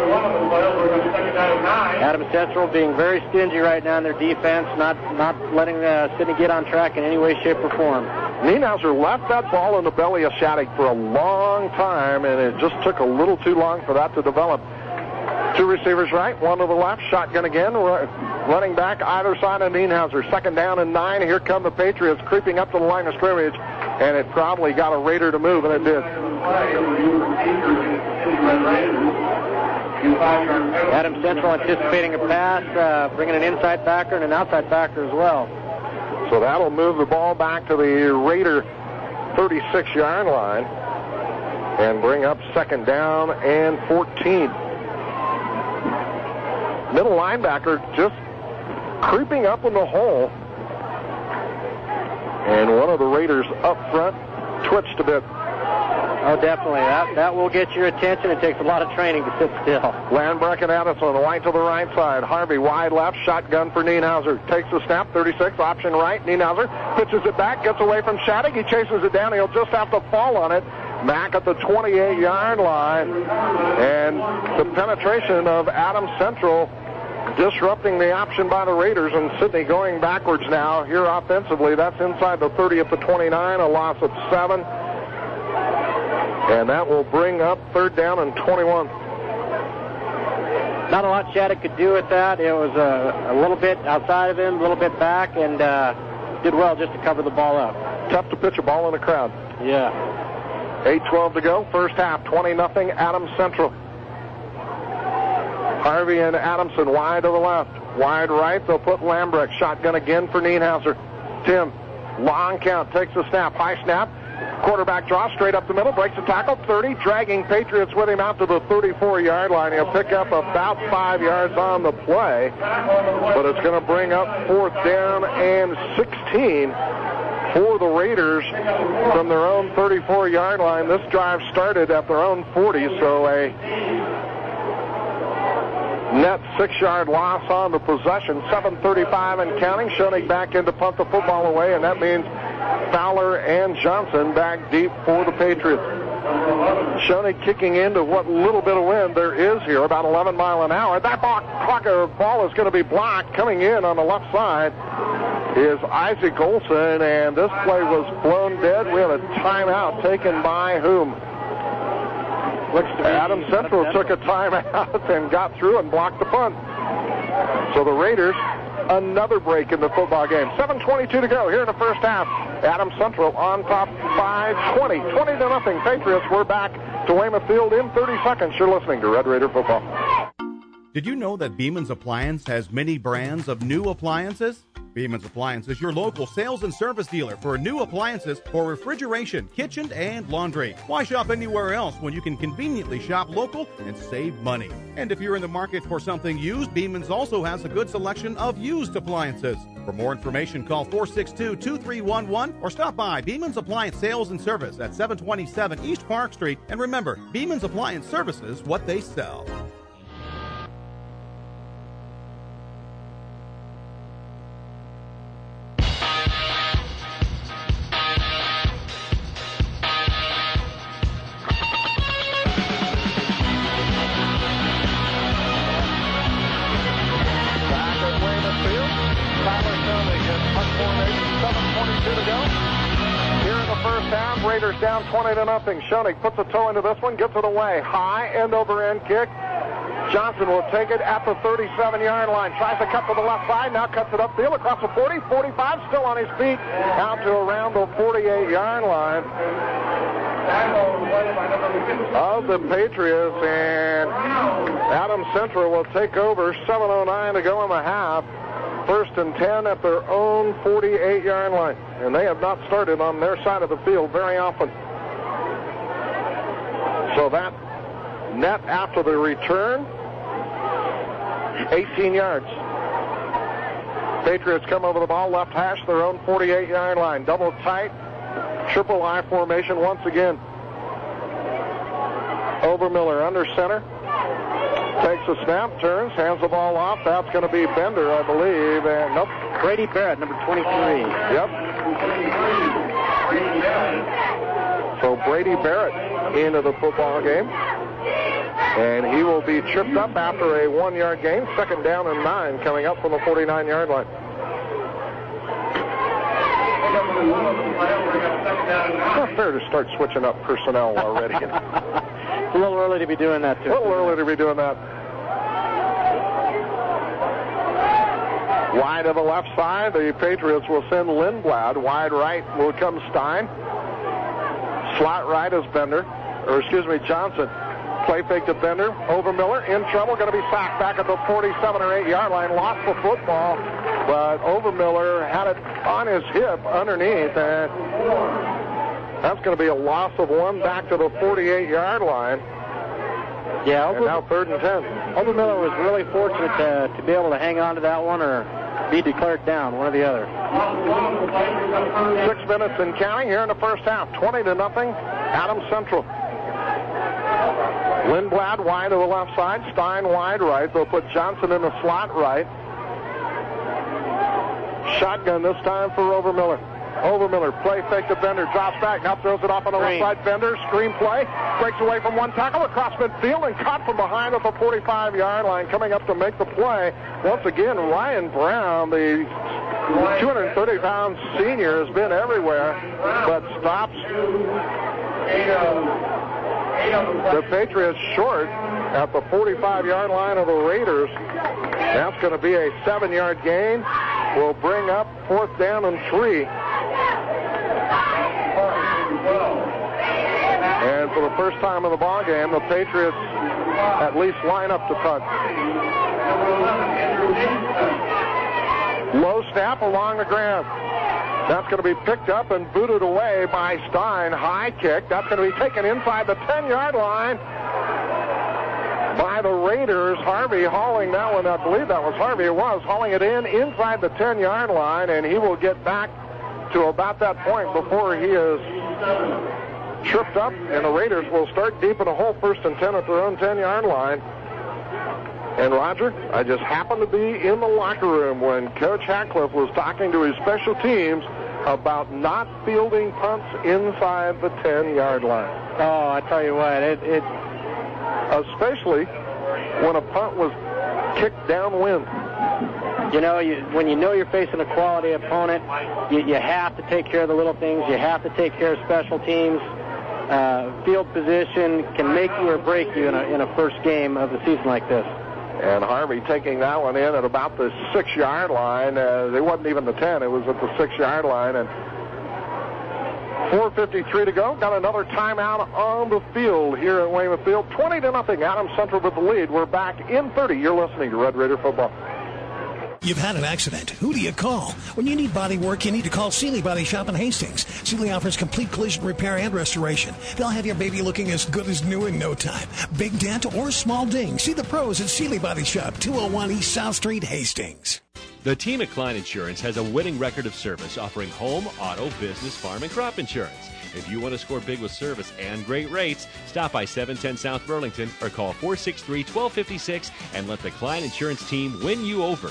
Adams Central being very stingy right now in their defense, not letting Sidney get on track in any way, shape, or form. Nienhauser left that ball in the belly of Shattuck for a long time, and it just took a little too long for that to develop. Two receivers right, one to the left, shotgun again, running back either side of Nienhauser. Second down and 9, here come the Patriots creeping up to the line of scrimmage, and it probably got a Raider to move, and it did. Adams Central anticipating a pass, bringing an inside backer and an outside backer as well. So that'll move the ball back to the Raider 36-yard line and bring up second down and 14. Middle linebacker just creeping up in the hole. And one of the Raiders up front twitched a bit. Oh, definitely. That will get your attention. It takes a lot of training to sit still. Landbreck and Addison wide to the right side. Harvey wide left, shotgun for Nienhauser. Takes the snap, 36, option right. Nienhauser pitches it back, gets away from Shattuck. He chases it down. He'll just have to fall on it. Back at the 28-yard line. And the penetration of Adams Central disrupting the option by the Raiders, and Sidney going backwards now here offensively. That's inside the 30 at the 29, a loss of 7. And that will bring up third down and 21. Not a lot Shattuck could do with that. It was a little bit outside of him, a little bit back, and did well just to cover the ball up. Tough to pitch a ball in the crowd. Yeah. 8:12 to go, first half, 20-0, Adams Central. Harvey and Adamson wide to the left. Wide right, they'll put Lambrecht. Shotgun again for Nienhauser. Tim, long count, takes the snap. High snap. Quarterback draw straight up the middle, breaks the tackle, 30, dragging Patriots with him out to the 34-yard line. He'll pick up about 5 yards on the play, but it's going to bring up fourth down and 16 for the Raiders from their own 34-yard line. This drive started at their own 40, so a net 6-yard loss on the possession. 7:35 and counting. Schoenig back in to punt the football away, and that means Fowler and Johnson back deep for the Patriots. Schoenig kicking into what little bit of wind there is here, about 11 miles an hour. That ball is going to be blocked. Coming in on the left side is Isaac Olson, and this play was blown dead. We have a timeout taken by whom? Adams Central took a timeout and got through and blocked the punt. So the Raiders, another break in the football game. 7:22 to go here in the first half. Adams Central on top 5-20. 20-0 Patriots. We're back to Weymouth Field in 30 seconds. You're listening to Red Raider Football. Did you know that Beeman's Appliance has many brands of new appliances? Beeman's Appliance is your local sales and service dealer for new appliances for refrigeration, kitchen, and laundry. Why shop anywhere else when you can conveniently shop local and save money? And if you're in the market for something used, Beeman's also has a good selection of used appliances. For more information, call 462-2311 or stop by Beeman's Appliance Sales and Service at 727 East Park Street. And remember, Beeman's Appliance Services, what they sell. Raiders down 20-0. Schoenig puts a toe into this one, gets it away. High end over end kick. Johnson will take it at the 37-yard line. Tries to cut to the left side. Now cuts it upfield across the 40, 45, still on his feet. Out to around the 48-yard line of the Patriots. And Adams Central will take over. 7:09 to go in the half. 1st and 10 at their own 48-yard line. And they have not started on their side of the field very often. So that net after the return, 18 yards. Patriots come over the ball, left hash, their own 48-yard line. Double tight, triple I formation once again. Overmiller under center. Takes a snap, turns, hands the ball off. That's going to be Bender, I believe. And nope. Brady Barrett, number 23. Yep. So Brady Barrett into the football game. And he will be tripped up after a 1-yard gain. 2nd down and 9 coming up from the 49-yard line. It's not fair to start switching up personnel already. It's a little early to be doing that, too. A little early to be doing that. Wide to the left side, the Patriots will send Lindblad. Wide right will come Stein. Slot right is Johnson. Play fake to Bender. Overmiller in trouble, going to be sacked back at the 47 or 8-yard line. Lost the football, but Overmiller had it on his hip underneath, and that's going to be a loss of 1 back to the 48-yard line. Yeah, and now 3rd and 10. Overmiller was really fortunate to be able to hang on to that one or be declared down, one or the other. 6 minutes and counting here in the first half. 20-0. Adams Central. Lindblad wide to the left side. Stein wide right. They'll put Johnson in the slot right. Shotgun this time for Overmiller. Overmiller, play fake to Bender, drops back, now throws it off on the left side. Bender, screen play, breaks away from one tackle across midfield and caught from behind at the 45-yard line. Coming up to make the play, once again, Ryan Brown, the 230-pound senior, has been everywhere, but stops the Patriots short at the 45-yard line of the Raiders. That's going to be a 7-yard gain. Will bring up 4th down and 3. And for the first time in the ball game, the Patriots at least line up to punt. Low snap along the ground. That's going to be picked up and booted away by Stein. High kick. That's going to be taken inside the 10-yard line by the Raiders. Harvey hauling that one. I believe that was Harvey. It was hauling it inside the 10-yard line, and he will get back to about that point before he is tripped up, and the Raiders will start deep in a hole, 1st and 10 at their own 10-yard line. And Roger, I just happened to be in the locker room when Coach Hatcliffe was talking to his special teams about not fielding punts inside the 10-yard line. Oh, I tell you what, it especially when a punt was kicked downwind. You know, when you know you're facing a quality opponent, you have to take care of the little things. You have to take care of special teams. Field position can make you or break you in a first game of the season like this. And Harvey taking that one in at about the 6-yard line. It wasn't even the 10. It was at the 6-yard line. And 4:53 to go. Got another timeout on the field here at Weymouth Field. 20-0. Adams Central with the lead. We're back in 30. You're listening to Red Raider Football. You've had an accident. Who do you call? When you need body work, you need to call Seeley Body Shop in Hastings. Seeley offers complete collision repair and restoration. They'll have your baby looking as good as new in no time. Big dent or small ding. See the pros at Seeley Body Shop, 201 East South Street, Hastings. The team at Klein Insurance has a winning record of service, offering home, auto, business, farm, and crop insurance. If you want to score big with service and great rates, stop by 710 South Burlington or call 463-1256 and let the Klein Insurance team win you over.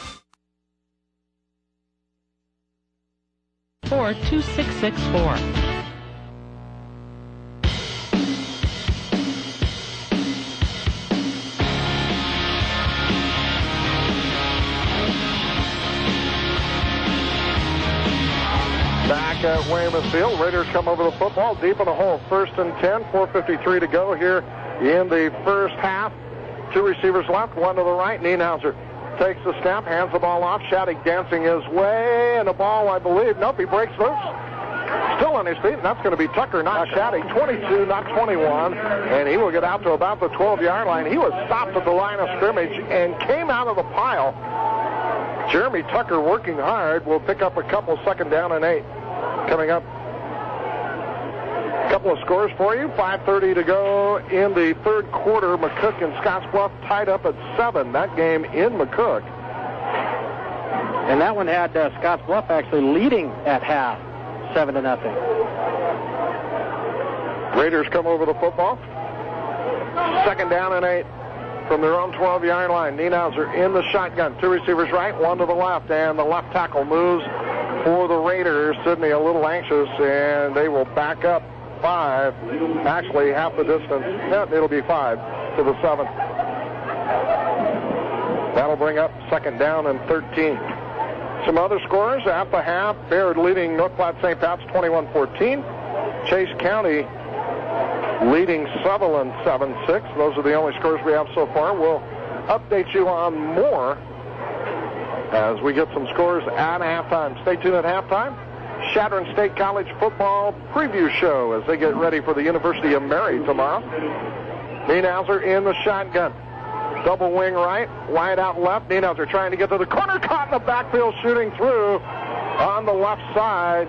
2664. Back at Weymouth Field, Raiders come over the football deep in the hole. 1st and 10, 4:53 to go here in the first half. 2 receivers left, 1 to the right. Nienhauser takes the snap, hands the ball off. Shattuck dancing his way, and the ball, I believe, nope, he breaks loose. Still on his feet, and that's going to be Tucker, not Shattuck. 22, not 21, and he will get out to about the 12-yard line. He was stopped at the line of scrimmage and came out of the pile. Jeremy Tucker working hard will pick up a couple, 2nd down and 8. Coming up, a couple of scores for you. 5:30 to go in the third quarter. McCook and Scottsbluff tied up at 7. That game in McCook. And that one had Scottsbluff actually leading at half, 7-0. Raiders come over the football. 2nd down and 8 from their own 12-yard line. Nienhauser in the shotgun. 2 receivers right, 1 to the left, and the left tackle moves for the Raiders. Sidney a little anxious, and they will back up 5. Actually, half the distance. Yeah, it'll be 5 to the 7. That'll bring up 2nd down and 13. Some other scores at the half. Baird leading North Platte St. Pat's 21-14. Chase County leading Sutherland 7-6. Those are the only scores we have so far. We'll update you on more as we get some scores at halftime. Stay tuned at halftime. Chadron State College football preview show as they get ready for the University of Mary tomorrow. Nienhauser in the shotgun. Double wing right, wide out left. Nienhauser trying to get to the corner, caught in the backfield, shooting through on the left side.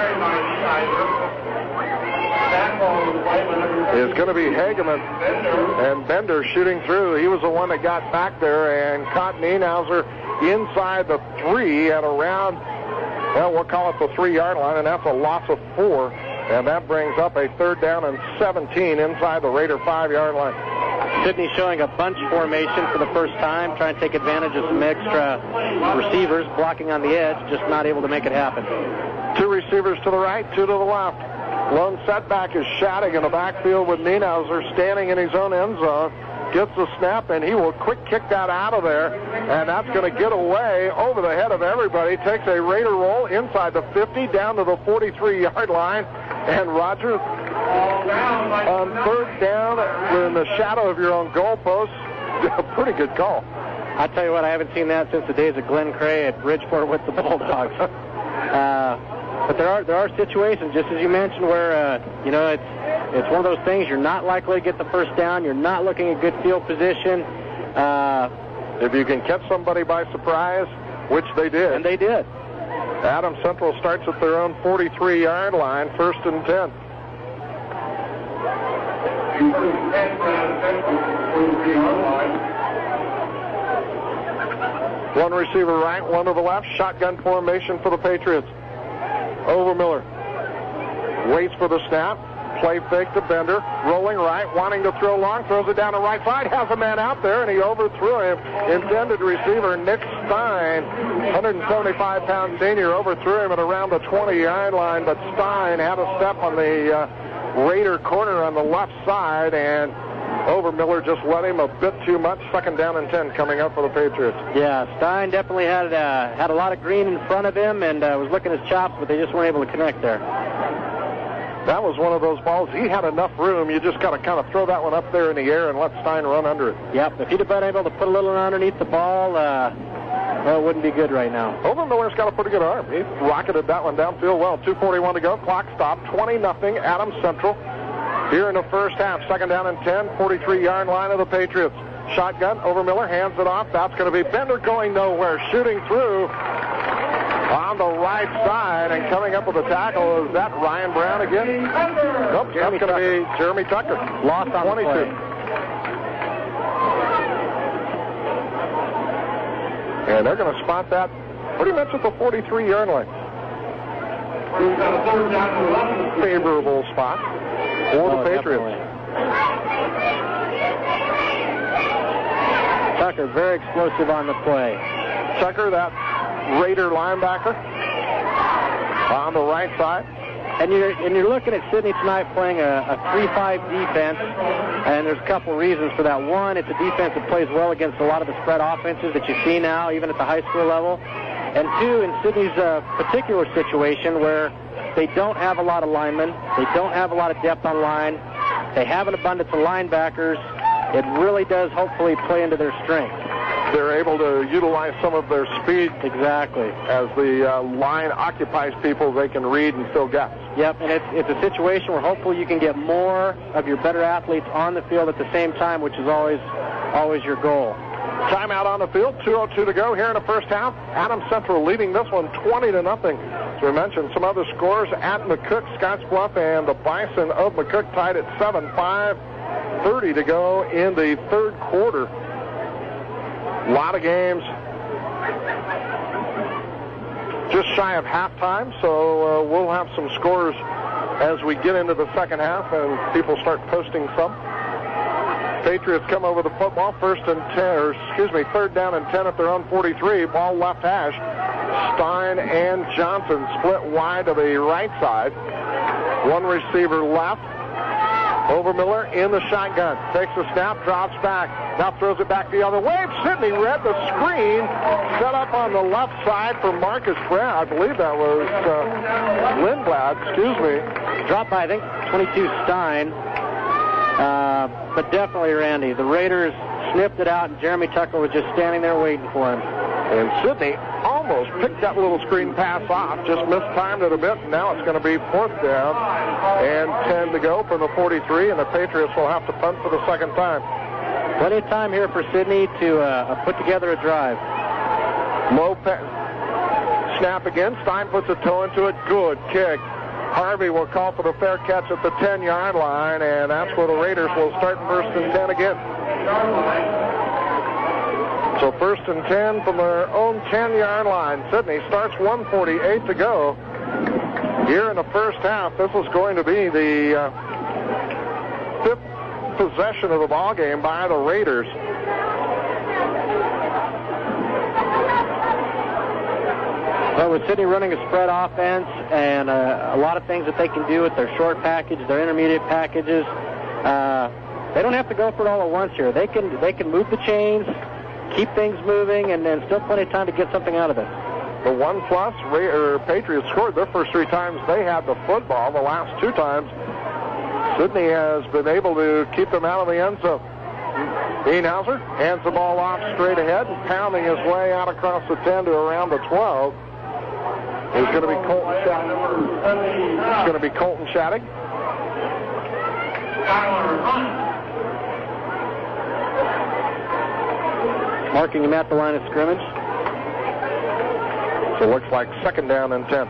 Is going to be Hageman, and Bender shooting through. He was the one that got back there and caught Nienhauser inside the 3 at around, well, we'll call it the 3-yard line, and that's a loss of 4. And that brings up a 3rd down and 17 inside the Raider 5-yard line. Sidney showing a bunch formation for the first time, trying to take advantage of some extra receivers blocking on the edge, just not able to make it happen. 2 receivers to the right, 2 to the left. Lone setback is Shattuck in the backfield with Nienhauser standing in his own end zone. Gets the snap, and he will quick kick that out of there, and that's going to get away over the head of everybody. Takes a Raider roll inside the 50, down to the 43-yard line, and Rogers on 3rd down in the shadow of your own goalpost. A pretty good call. I tell you what, I haven't seen that since the days of Glenn Cray at Bridgeport with the Bulldogs. But there are situations, just as you mentioned, where it's one of those things. You're not likely to get the first down. You're not looking at good field position. If you can catch somebody by surprise, which they did. And they did. Adams Central starts at their own 43-yard line, 1st and 10. One receiver right, 1 to the left. Shotgun formation for the Patriots. Overmiller waits for the snap. Play fake to Bender. Rolling right, wanting to throw long. Throws it down the right side. Has a man out there, and he overthrew him. Intended receiver Nick Stein, 175-pound senior, overthrew him at around the 20-yard line. But Stein had a step on the Raider corner on the left side, and Overmiller just let him a bit too much. 2nd down and 10 coming up for the Patriots. Yeah, Stein definitely had a lot of green in front of him and was licking his chops, but they just weren't able to connect there. That was one of those balls. He had enough room. You just got to kind of throw that one up there in the air and let Stein run under it. Yep, if he'd have been able to put a little underneath the ball, well, it wouldn't be good right now. Overmiller's got a pretty good arm. He rocketed that one downfield well. 2:41 to go. Clock stopped. 20-0 Adams Central. Here in the first half, 2nd down and 10, 43-yard line of the Patriots. Shotgun, Overmiller hands it off. That's going to be Bender going nowhere, shooting through on the right side, and coming up with a tackle. Is that Ryan Brown again? Nope, that's going to be Jeremy Tucker. Lost on 22. And they're going to spot that pretty much at the 43-yard line. Favorable spot for the Patriots. Definitely. Tucker, very explosive on the play. Tucker, that Raider linebacker on the right side. And you're looking at Sidney tonight playing a 3-5 defense, and there's a couple reasons for that. One, it's a defense that plays well against a lot of the spread offenses that you see now, even at the high school level. And two, in Sidney's particular situation where they don't have a lot of linemen, they don't have a lot of depth on line, they have an abundance of linebackers, it really does hopefully play into their strength. They're able to utilize some of their speed. Exactly. As the line occupies people, they can read and fill gaps. Yep, and it's a situation where hopefully you can get more of your better athletes on the field at the same time, which is always your goal. Timeout on the field, 2:02 to go here in the first half. Adams Central leading this one 20-0. As we mentioned, some other scores at McCook, Scottsbluff, and the Bison of McCook tied at 7-5. 30 to go in the third quarter. A lot of games just shy of halftime, so we'll have some scores as we get into the second half and people start posting some. Patriots come over the football, third down and 10 at their own 43. Ball left hash. Stein and Johnson split wide to the right side. One receiver left. Overmiller in the shotgun. Takes the snap, drops back. Now throws it back the other way. Sidney read the screen. Set up on the left side for Marcus Brown. I believe that was Lindblad. Dropped by, I think, 22 Stein. But definitely Randy. The Raiders snipped it out, and Jeremy Tucker was just standing there waiting for him. And Sidney almost picked that little screen pass off, just mistimed it a bit. Now it's going to be fourth down and 10 to go from the 43, and the Patriots will have to punt for the second time. Plenty of time here for Sidney to put together a drive. Low snap again. Stein puts a toe into it. Good kick. Harvey will call for the fair catch at the 10-yard line, and that's where the Raiders will start first and 10 again. So first and 10 from their own 10-yard line. Sidney starts 1:48 to go. Here in the first half, this is going to be the fifth possession of the ball game by the Raiders. Well, with Sidney running a spread offense and a lot of things that they can do with their short package, their intermediate packages, they don't have to go for it all at once here. They can move the chains, keep things moving, and then still plenty of time to get something out of it. The 1+ Patriots scored their first 3 times they had the football. The last 2 times, Sidney has been able to keep them out of the end zone. Nienhauser hands the ball off straight ahead and pounding his way out across the 10 to around the 12. It's going to be Colton Shattuck. Marking him at the line of scrimmage. So it looks like second down and 10.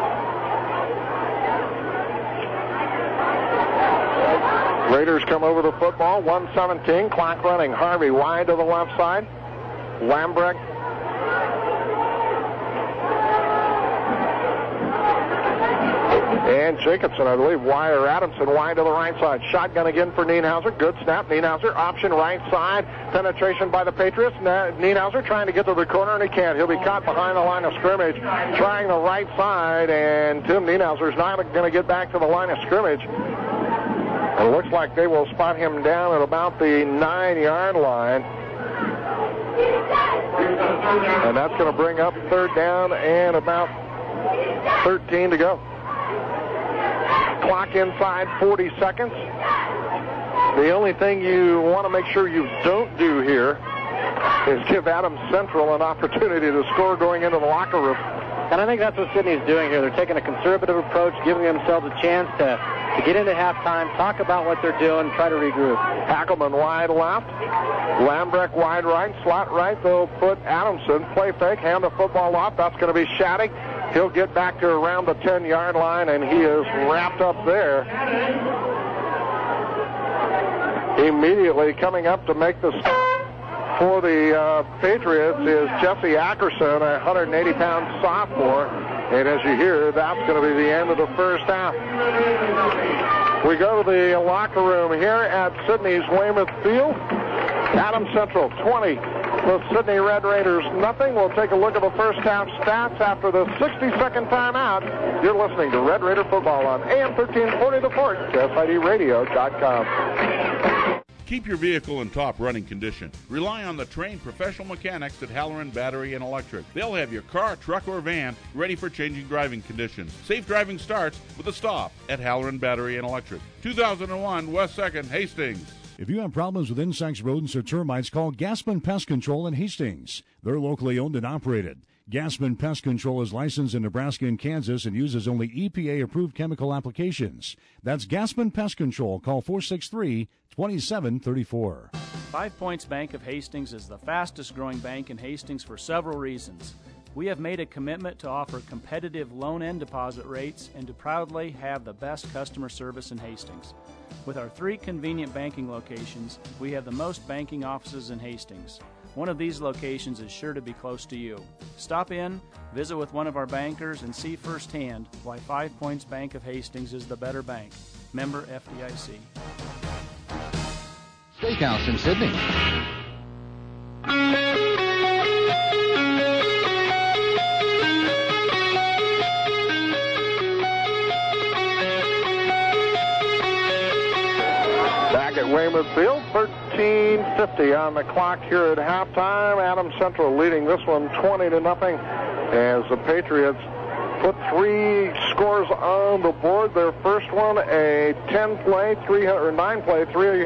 Raiders come over the football, 1:17, clock running. Harvey wide to the left side. Lambrecht. And Jacobson, I believe, or Adamson wide to the right side. Shotgun again for Nienhauser. Good snap. Nienhauser, option right side. Penetration by the Patriots. Nienhauser trying to get to the corner, and he can't. He'll be caught behind the line of scrimmage, trying the right side, and Tim Nienhauser's not going to get back to the line of scrimmage. It looks like they will spot him down at about the 9-yard line. And that's going to bring up third down and about 13 to go. Clock inside 40 seconds. The only thing you want to make sure you don't do here is give Adams Central an opportunity to score going into the locker room. And I think that's what Sidney's doing here. They're taking a conservative approach, giving themselves a chance to to get into halftime, talk about what they're doing, try to regroup. Hackelman wide left, Lambrecht wide right, slot right. They'll put Adamson, play fake, hand the football off. That's going to be Shattuck. He'll get back to around the 10-yard line, and he is wrapped up there. Immediately coming up to make the stop for the Patriots is Jesse Ackerson, a 180-pound sophomore. And as you hear, that's going to be the end of the first half. We go to the locker room here at Sydney's Weymouth Field. Adams Central 20, the Sydney Red Raiders nothing. We'll take a look at the first half stats after the 60-second timeout. You're listening to Red Raider Football on AM 1340 The Fort, SIDRadio.com. Keep your vehicle in top running condition. Rely on the trained professional mechanics at Halloran Battery and Electric. They'll have your car, truck, or van ready for changing driving conditions. Safe driving starts with a stop at Halloran Battery and Electric. 2001 West 2nd, Hastings. If you have problems with insects, rodents, or termites, call Gaspin Pest Control in Hastings. They're locally owned and operated. Gaspin Pest Control is licensed in Nebraska and Kansas and uses only EPA-approved chemical applications. That's Gaspin Pest Control. Call 463-2734. 5 Points Bank of Hastings is the fastest-growing bank in Hastings for several reasons. We have made a commitment to offer competitive loan and deposit rates and to proudly have the best customer service in Hastings. With our 3 convenient banking locations, we have the most banking offices in Hastings. One of these locations is sure to be close to you. Stop in, visit with one of our bankers, and see firsthand why 5 Points Bank of Hastings is the better bank. Member FDIC. Steakhouse in Sydney. Back at Weymouth Field, 13:50 on the clock here at halftime. Adams Central leading this one 20-0 as the Patriots put 3 scores on the board. Their first one, a 9-play,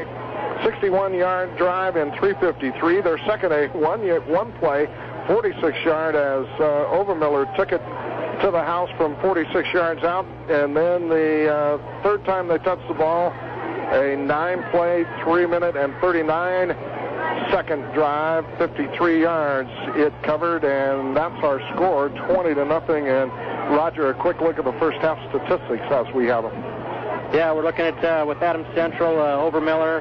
361-yard drive in 3:53. Their second, a one-play, 46-yard as Overmiller took it to the house from 46 yards out. And then the third time they touched the ball, a 9-play, 3-minute and 39-second drive, 53 yards. It covered, and that's our score, 20-0. And Roger, a quick look at the first half statistics as we have them. Yeah, we're looking at with Adams Central, Overmiller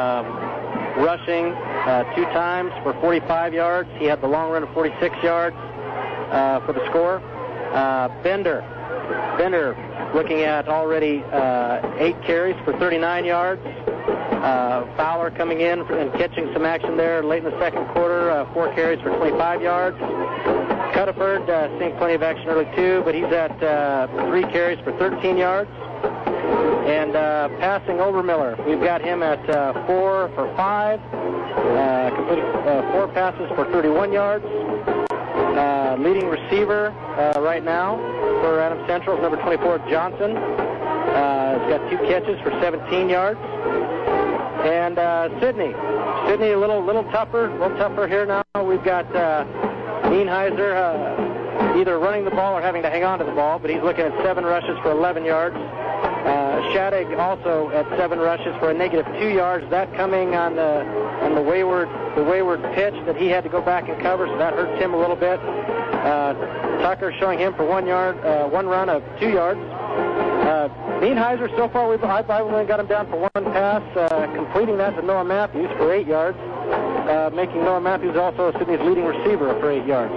rushing 2 times for 45 yards. He had the long run of 46 yards for the score. Bender looking at already 8 carries for 39 yards. Fowler coming in and catching some action there late in the second quarter, 4 carries for 25 yards. Cuttaford seeing plenty of action early too, but he's at 3 carries for 13 yards. And passing Overmiller, we've got him at 4 for 5, completing 4 passes for 31 yards. Leading receiver right now for Adams Central is number 24, Johnson. He's got 2 catches for 17 yards. And Sydney a little tougher here now. We've got Nienheiser either running the ball or having to hang on to the ball, but he's looking at 7 rushes for 11 yards. Shattuck also at 7 rushes for a -2 yards. That coming on the wayward pitch that he had to go back and cover, so that hurts him a little bit. Tucker showing him for 1 run of 2 yards. Nienheiser, so far I've only got him down for 1 pass, completing that to Noah Matthews for 8 yards, making Noah Matthews also Sydney's leading receiver for 8 yards.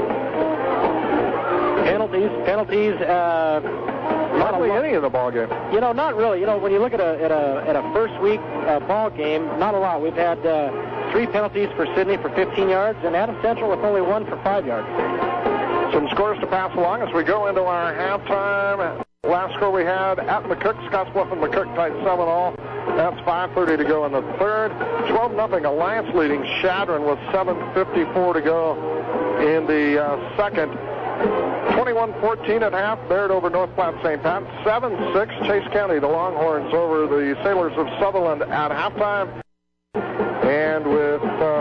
Penalties. Not really any of the ball game. Not really. When you look at a first week ball game, not a lot. We've had 3 penalties for Sydney for 15 yards, and Adams Central with only 1 for 5 yards. Some scores to pass along as we go into our halftime. Last score we had at McCook, Scottsbluff and McCook tied 7-all. That's 5:30 to go in the third. 12-0 Alliance leading Shadron with 7:54 to go in the second. 21-14 at half, Baird over North Platte St. Pat. 7-6 Chase County, the Longhorns over the Sailors of Sutherland at halftime. And with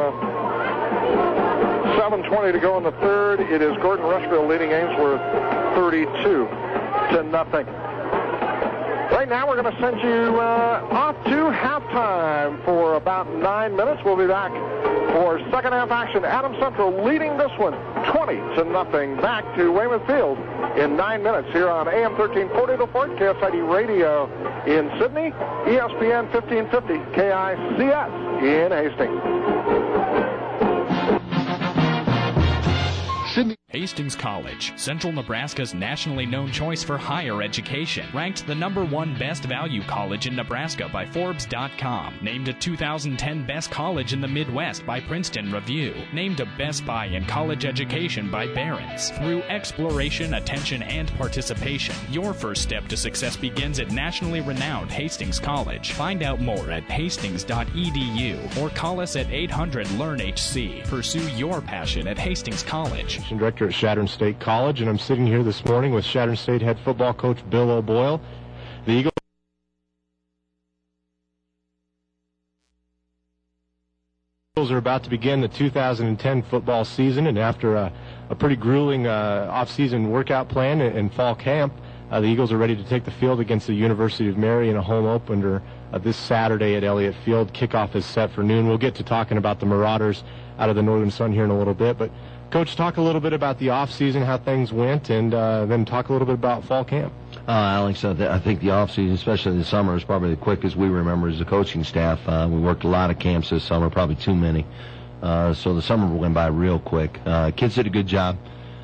7:20 to go in the third, it is Gordon Rushville leading Ainsworth 32-0. Right now we're going to send you off to halftime for about 9 minutes. We'll be back for second half action. Adams Central leading this one 20-0 back to Weymouth Field in 9 minutes here on AM 1340 The Fort, KSID Radio in Sydney, ESPN 1550 KICS in Hastings. Sydney. Hastings College, Central Nebraska's nationally known choice for higher education. Ranked the #1 best value college in Nebraska by Forbes.com. Named a 2010 best college in the Midwest by Princeton Review. Named a Best Buy in college education by Barron's. Through exploration, attention, and participation, your first step to success begins at nationally renowned Hastings College. Find out more at hastings.edu or call us at 800-LEARN-HC. Pursue your passion at Hastings College. Director at Chadron State College, and I'm sitting here this morning with Chadron State head football coach Bill O'Boyle. The Eagles are about to begin the 2010 football season, and after a pretty grueling off-season workout plan and fall camp, the Eagles are ready to take the field against the University of Mary in a home opener this Saturday at Elliott Field. Kickoff is set for noon. We'll get to talking about the Marauders out of the Northern Sun here in a little bit, but Coach, talk a little bit about the off-season, how things went, and then talk a little bit about fall camp. Alex, I think the off-season, especially the summer, is probably the quickest we remember as a coaching staff. We worked a lot of camps this summer, probably too many. So the summer went by real quick. Kids did a good job.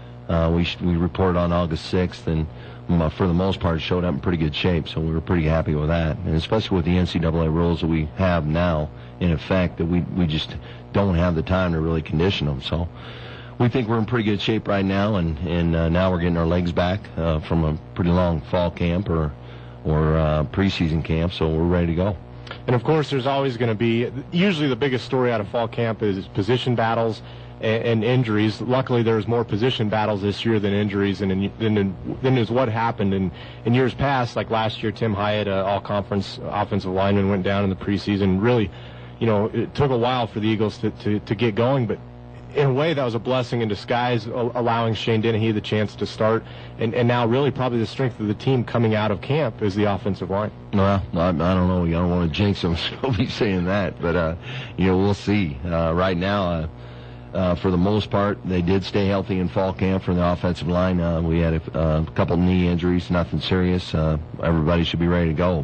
We reported on August 6th, and for the most part showed up in pretty good shape, so we were pretty happy with that. And especially with the NCAA rules that we have now in effect, that we just don't have the time to really condition them. So we think we're in pretty good shape right now, and now we're getting our legs back from a pretty long fall camp or preseason camp, so we're ready to go. And, of course, there's always going to be, usually the biggest story out of fall camp is position battles and injuries. Luckily, there's more position battles this year than injuries, and than is what happened in years past. Like last year, Tim Hyatt, all-conference offensive lineman, went down in the preseason. Really, it took a while for the Eagles to get going, but in a way, that was a blessing in disguise, allowing Shane Dennehy the chance to start. And now really probably the strength of the team coming out of camp is the offensive line. Well, I don't know. I don't want to jinx them, so I'll be saying that. But, we'll see. Right now, for the most part, they did stay healthy in fall camp for the offensive line. We had a couple knee injuries, nothing serious. Everybody should be ready to go.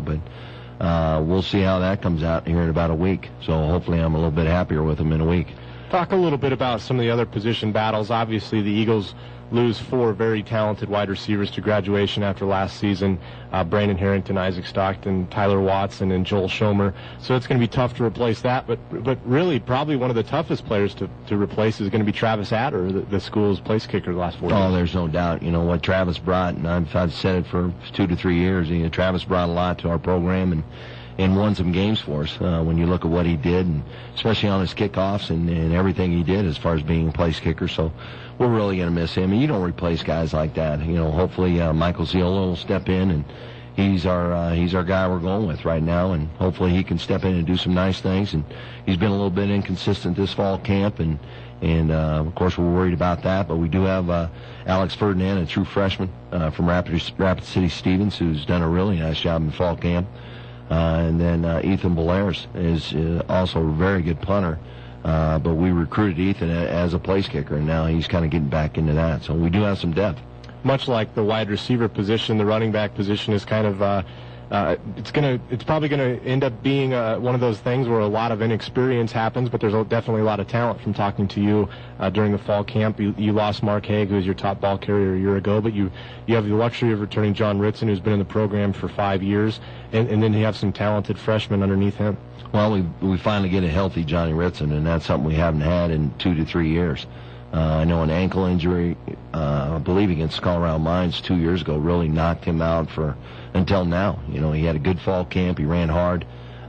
But we'll see how that comes out here in about a week. So hopefully I'm a little bit happier with them in a week. Talk a little bit about some of the other position battles. Obviously, the Eagles lose 4 very talented wide receivers to graduation after last season. Brandon Harrington, Isaac Stockton, Tyler Watson, and Joel Schomer. So it's going to be tough to replace that. But really, probably one of the toughest players to replace is going to be Travis Adder, the school's place kicker the last 4 years. Oh, there's no doubt. What Travis brought, and I've said it for 2 to 3 years. Travis brought a lot to our program and won some games for us when you look at what he did, and especially on his kickoffs and everything he did as far as being a place kicker. So we're really going to miss him. And you don't replace guys like that. Hopefully Michael Ziola will step in, and he's our guy we're going with right now, and hopefully he can step in and do some nice things. And he's been a little bit inconsistent this fall camp, and of course we're worried about that. But we do have Alex Ferdinand, a true freshman from Rapid City Stevens, who's done a really nice job in fall camp. And then Ethan Belaires is also a very good punter. But we recruited Ethan as a place kicker, and now he's kind of getting back into that. So we do have some depth. Much like the wide receiver position, the running back position is kind of it's probably going to end up being one of those things where a lot of inexperience happens, but there's definitely a lot of talent from talking to you during the fall camp. You lost Mark Haig, who was your top ball carrier a year ago, but you have the luxury of returning John Ritson, who's been in the program for 5 years, and then you have some talented freshmen underneath him. Well, we finally get a healthy Johnny Ritson, and that's something we haven't had in 2 to 3 years. I know an ankle injury, I believe against Colorado Mines 2 years ago, really knocked him out until now. He had a good fall camp. He ran hard.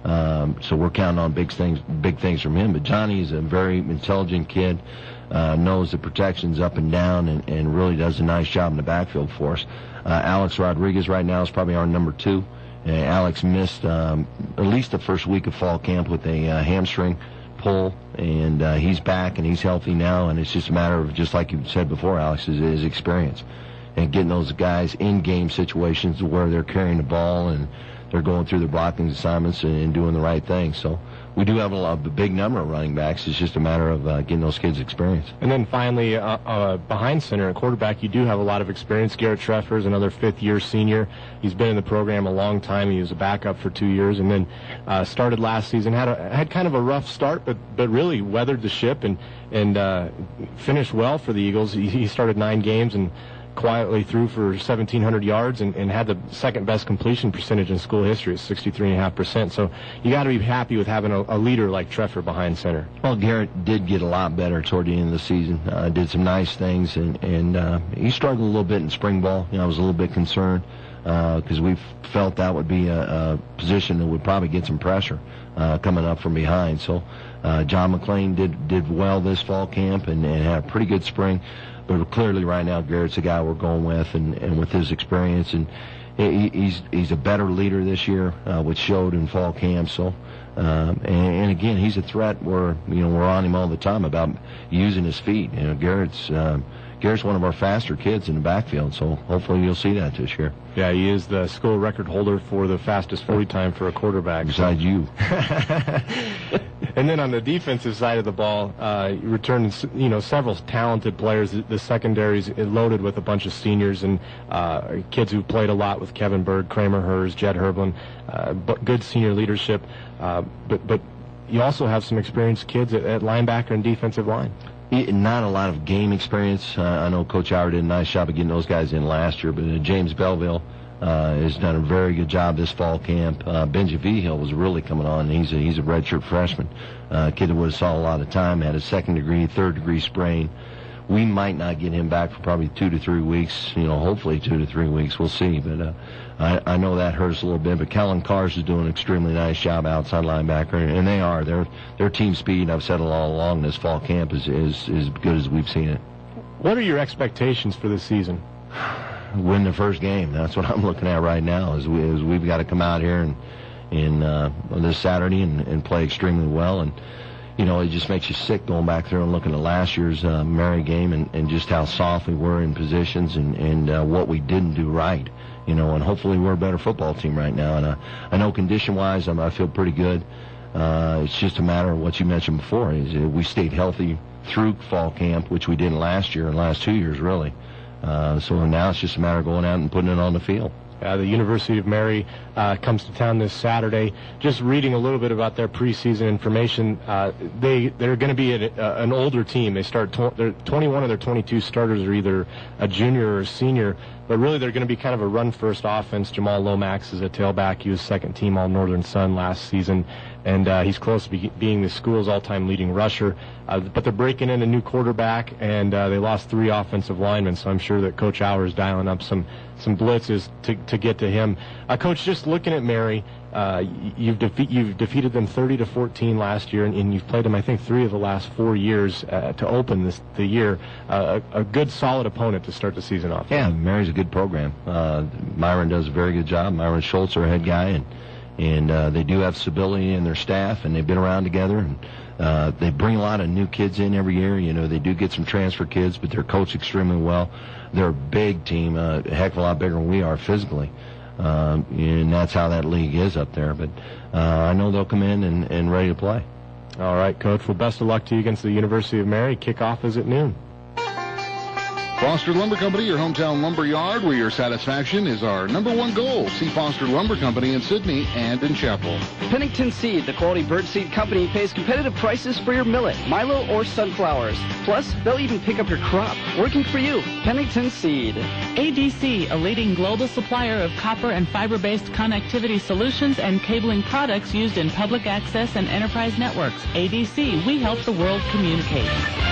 So we're counting on big things from him. But Johnny is a very intelligent kid, knows the protections up and down, and really does a nice job in the backfield for us. Alex Rodriguez right now is probably our number 2. Alex missed at least the first week of fall camp with a hamstring pull, and he's back and he's healthy now, and it's just a matter of, just like you said before, Alex, his experience and getting those guys in game situations where they're carrying the ball and they're going through their blocking assignments and doing the right thing. So we do have a big number of running backs. It's just a matter of getting those kids experience. And then finally, behind center and quarterback, you do have a lot of experience. Garrett Treffer is another fifth-year senior. He's been in the program a long time. He was a backup for 2 years, and then started last season. Had kind of a rough start, but really weathered the ship and finished well for the Eagles. He started 9 games and quietly threw for 1,700 yards and had the second best completion percentage in school history at 63.5%. So you got to be happy with having a leader like Treffer behind center. Well, Garrett did get a lot better toward the end of the season. Did some nice things, and he struggled a little bit in spring ball. I was a little bit concerned because we felt that would be a position that would probably get some pressure coming up from behind. So John McClain did well this fall camp and had a pretty good spring. But clearly right now Garrett's the guy we're going with, and with his experience, and he's a better leader this year, which showed in fall camp. So and again, he's a threat where we're on him all the time about using his feet. Garrett's one of our faster kids in the backfield, so hopefully you'll see that this year. Yeah, he is the school record holder for the fastest 40 time for a quarterback. Besides you. And then on the defensive side of the ball, you returned several talented players. The secondary's loaded with a bunch of seniors and kids who played a lot with Kevin Bird, Kramer Hers, Jed Herblin, good senior leadership. But you also have some experienced kids at linebacker and defensive line. Not a lot of game experience. I know Coach Howard did a nice job of getting those guys in last year, but James Belleville has done a very good job this fall camp. Benji Vigil was really coming on. He's a redshirt freshman. Kid that would have saw a lot of time, had a second-degree, third-degree sprain. We might not get him back for probably 2 to 3 weeks, hopefully 2 to 3 weeks. We'll see. But I know that hurts a little bit. But Kellen Cars is doing an extremely nice job outside linebacker, and they are. Their team speed, I've said it all along, this fall camp is good as we've seen it. What are your expectations for this season? Win the first game. That's what I'm looking at right now. Is we've got to come out here and this Saturday and play extremely well. And it just makes you sick going back there and looking at last year's Mary game and just how soft we were in positions and what we didn't do right. And hopefully we're a better football team right now. And I know condition-wise I feel pretty good. It's just a matter of what you mentioned before. Is we stayed healthy through fall camp, which we didn't last year and last 2 years really. So now it's just a matter of going out and putting it on the field. The University of Mary comes to town this Saturday. Just reading a little bit about their preseason information, they're going to be an older team. They start 21 of their 22 starters are either a junior or a senior, but really they're going to be kind of a run-first offense. Jamal Lomax is a tailback. He was second-team All-Northern Sun last season, and he's close to being the school's all-time leading rusher. But they're breaking in a new quarterback, and they lost 3 offensive linemen, so I'm sure that Coach Auer is dialing up some blitzes to get to him. Coach, just looking at Mary, you've defeated them 30-14 last year, and you've played them, I think, 3 of the last 4 years to open the year. A good, solid opponent to start the season off. Yeah, Mary's a good program. Myron does a very good job. Myron Schultz, our head guy, and they do have stability in their staff, and they've been around together, and they bring a lot of new kids in every year. They do get some transfer kids, but they're coached extremely well. They're a big team, a heck of a lot bigger than we are physically, and that's how that league is up there. But I know they'll come in and ready to play. All right, Coach. Well, best of luck to you against the University of Mary. Kickoff is at noon. Foster Lumber Company, your hometown lumber yard, where your satisfaction is our #1 goal. See Foster Lumber Company in Sydney and in Chapel. Pennington Seed, the quality birdseed company, pays competitive prices for your millet, milo, or sunflowers. Plus, they'll even pick up your crop. Working for you, Pennington Seed. ADC, a leading global supplier of copper and fiber-based connectivity solutions and cabling products used in public access and enterprise networks. ADC, we help the world communicate.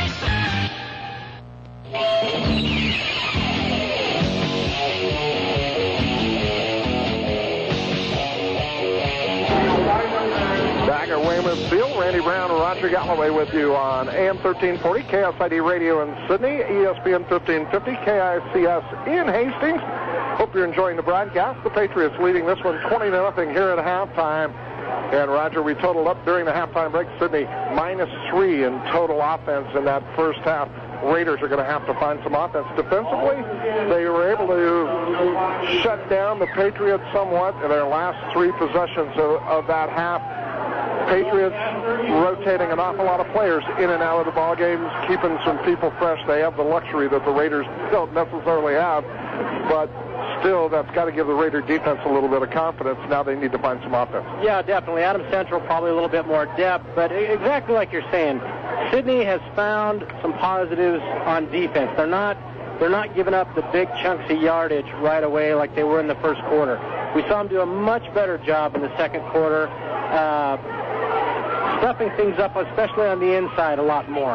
Back at Weymouth Field, Randy Brown and Roger Galloway with you on AM 1340, KSID Radio in Sydney, ESPN 1550, KICS in Hastings. Hope you're enjoying the broadcast. The Patriots leading this one 20-0 here at halftime. And Roger, we totaled up during the halftime break, Sydney -3 in total offense in that first half. Raiders are going to have to find some offense. Defensively, they were able to shut down the Patriots somewhat in their last 3 possessions of that half. Patriots rotating an awful lot of players in and out of the ball games, keeping some people fresh. They have the luxury that the Raiders don't necessarily have, but still, that's got to give the Raider defense a little bit of confidence. Now they need to find some offense. Yeah, definitely. Adams Central probably a little bit more depth, but exactly like you're saying, Sidney has found some positives on defense. They're not giving up the big chunks of yardage right away like they were in the first quarter. We saw them do a much better job in the second quarter, stuffing things up, especially on the inside, a lot more.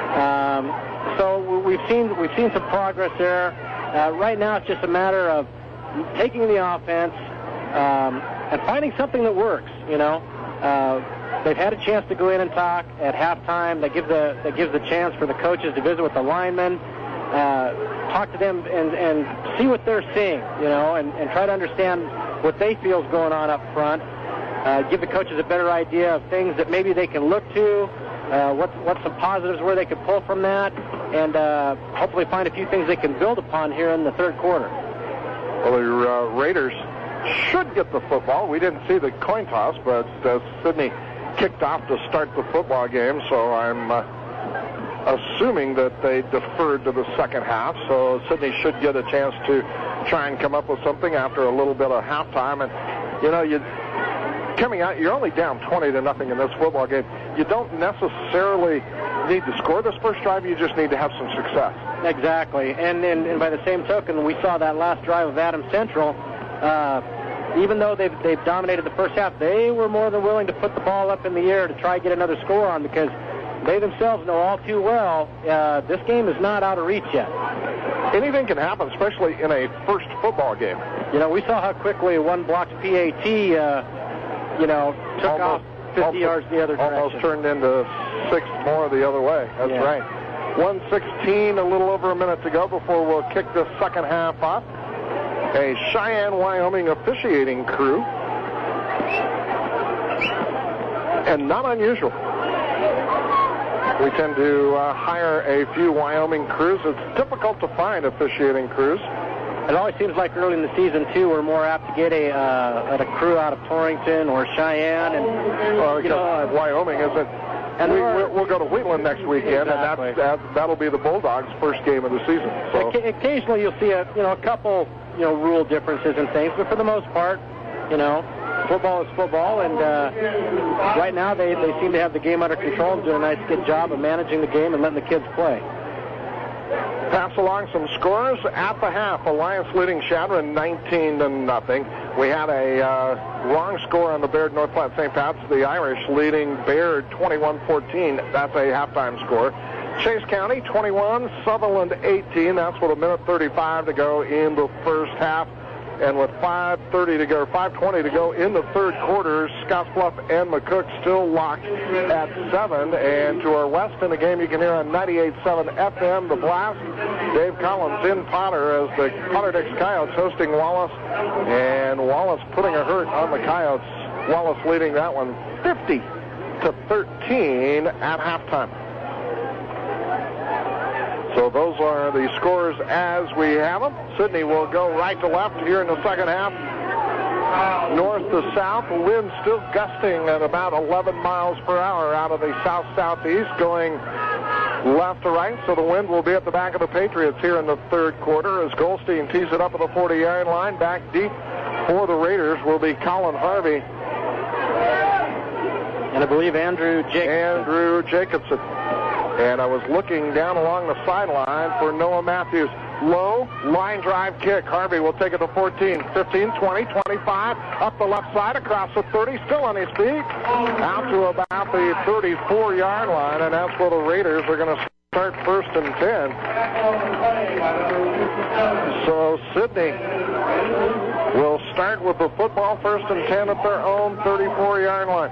So we've seen some progress there. Right now, it's just a matter of taking the offense and finding something that works. You know, they've had a chance to go in and talk at halftime. That gives the chance for the coaches to visit with the linemen, talk to them, and see what they're seeing. You know, and try to understand what they feel is going on up front. Give the coaches a better idea of things that maybe they can look to. What some positives were they could pull from that, and hopefully find a few things they can build upon here in the third quarter. Well, the Raiders should get the football. We didn't see the coin toss, but Sidney kicked off to start the football game, so I'm assuming that they deferred to the second half. So Sidney should get a chance to try and come up with something after a little bit of halftime. And, you know, coming out, you're only down 20-0 in this football game. You don't necessarily need to score this first drive. You just need to have some success. Exactly. And by the same token, we saw that last drive of Adams Central. Even though they've dominated the first half, they were more than willing to put the ball up in the air to try to get another score on, because they themselves know all too well this game is not out of reach yet. Anything can happen, especially in a first football game. You know, we saw how quickly one blocked PAT took off 50 yards the other direction. Almost turned into 6 more the other way. That's right. 1:16, a little over a minute to go before we'll kick the second half off. A Cheyenne, Wyoming officiating crew. And not unusual. We tend to hire a few Wyoming crews. It's difficult to find officiating crews. It always seems like early in the season, too, we're more apt to get a crew out of Torrington or Cheyenne. And Wyoming isn't. And we'll go to Wheatland next weekend, exactly. And that'll be the Bulldogs' first game of the season. So. Occasionally you'll see a couple rule differences and things, but for the most part, football is football, and right now they seem to have the game under control and doing a nice good job of managing the game and letting the kids play. Pass along some scores at the half. Alliance leading Chadron 19-0. We had a wrong score on the Baird North Platte St. Pat's. The Irish leading Baird 21-14. That's a halftime score. Chase County 21, Sutherland 18. That's with 1:35 to go in the first half. And with 5:20 to go in the third quarter, Scottsbluff and McCook still locked at 7. And to our west in the game, you can hear on 98.7 FM, The Blast. Dave Collins in Potter as the Potter Dix Coyotes hosting Wallace. And Wallace putting a hurt on the Coyotes. Wallace leading that one 50-13 at halftime. So those are the scores as we have them. Sidney will go right to left here in the second half. North to south, the wind still gusting at about 11 miles per hour out of the south-southeast, going left to right. So the wind will be at the back of the Patriots here in the third quarter as Goldstein tees it up at the 40-yard line. Back deep for the Raiders will be Colin Harvey. And I believe Andrew Jacobson. And I was looking down along the sideline for Noah Matthews. Low line drive kick. Harvey will take it to 14, 15, 20, 25. Up the left side across the 30. Still on his feet. Out to about the 34-yard line. And that's where the Raiders are going to start first and 10. So Sidney will start with the football first and 10 at their own 34-yard line.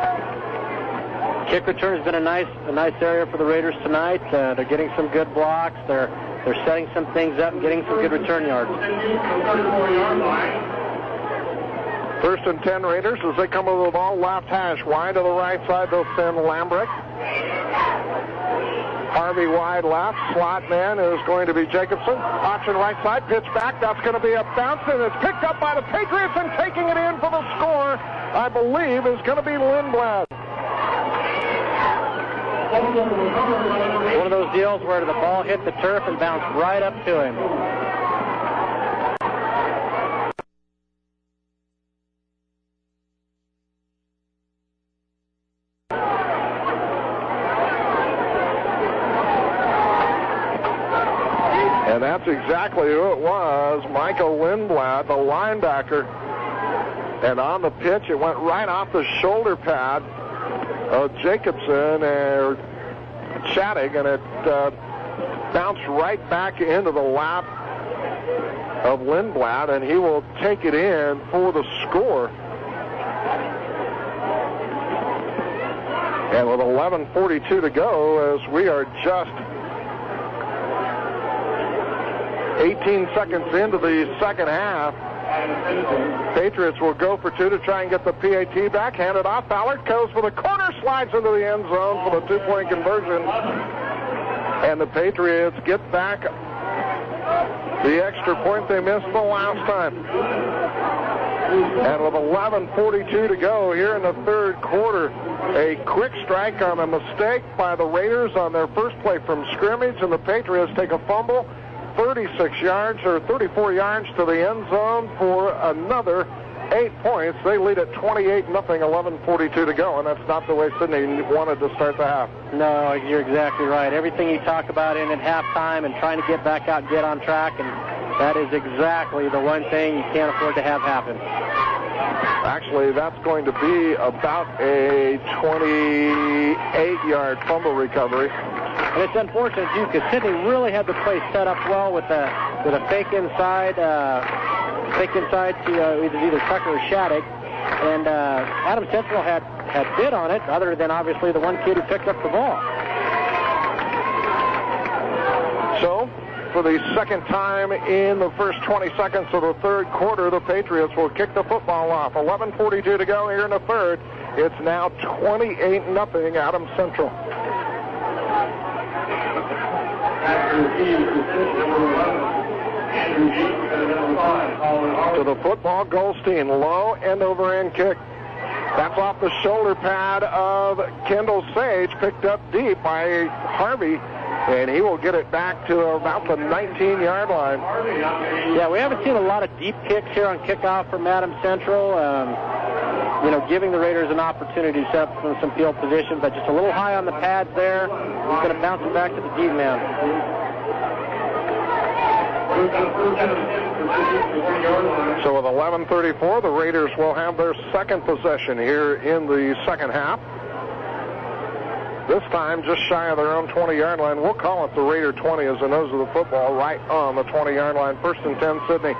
Kick return has been a nice area for the Raiders tonight. They're getting some good blocks. They're setting some things up and getting some good return yards. First and 10 Raiders as they come over the ball. Left hash wide to the right side. They'll send Lambrick. Harvey wide left. Slot man is going to be Jacobson. Option right side. Pitch back. That's going to be a bounce, and it's picked up by the Patriots, and taking it in for the score, I believe, is going to be Lindblad. One of those deals where the ball hit the turf and bounced right up to him. And that's exactly who it was, Michael Lindblad, the linebacker. And on the pitch, it went right off the shoulder pad of Jacobson or Shattuck, and it bounced right back into the lap of Lindblad, and he will take it in for the score. And with 11:42 to go, as we are just 18 seconds into the second half, Patriots will go for two to try and get the PAT back. Handed off. Ballard goes for the corner, slides into the end zone for the two-point conversion. And the Patriots get back the extra point they missed the last time. And with 11:42 to go here in the third quarter, a quick strike on a mistake by the Raiders on their first play from scrimmage, and the Patriots take a fumble. 36 yards or 34 yards to the end zone for another 8 points. They lead at 28-0, 11:42 to go, and that's not the way Sidney wanted to start the half. No, you're exactly right. Everything you talk about in at halftime and trying to get back out and get on track, and that is exactly the one thing you can't afford to have happen. Actually, that's going to be about a 28-yard fumble recovery. And it's unfortunate, too, because Sidney really had the play set up well with a fake inside to either Tucker or Shattuck. And Adams Central had bid on it, other than obviously the one kid who picked up the ball. So, for the second time in the first 20 seconds of the third quarter, the Patriots will kick the football off. 11:42 to go here in the third. It's now 28-0 Adams Central. To the football, Goldstein, low end over end kick. That's off the shoulder pad of Kendall Sage, picked up deep by Harvey, and he will get it back to about the 19-yard line. Yeah, we haven't seen a lot of deep kicks here on kickoff from Adams Central. Giving the Raiders an opportunity to set up some field position, but just a little high on the pads there. He's going to bounce it back to the deep man. So with 11:34, the Raiders will have their second possession here in the second half. This time just shy of their own 20-yard line. We'll call it the Raider 20 as the nose of the football, right on the 20-yard line. 1st and 10, Sidney.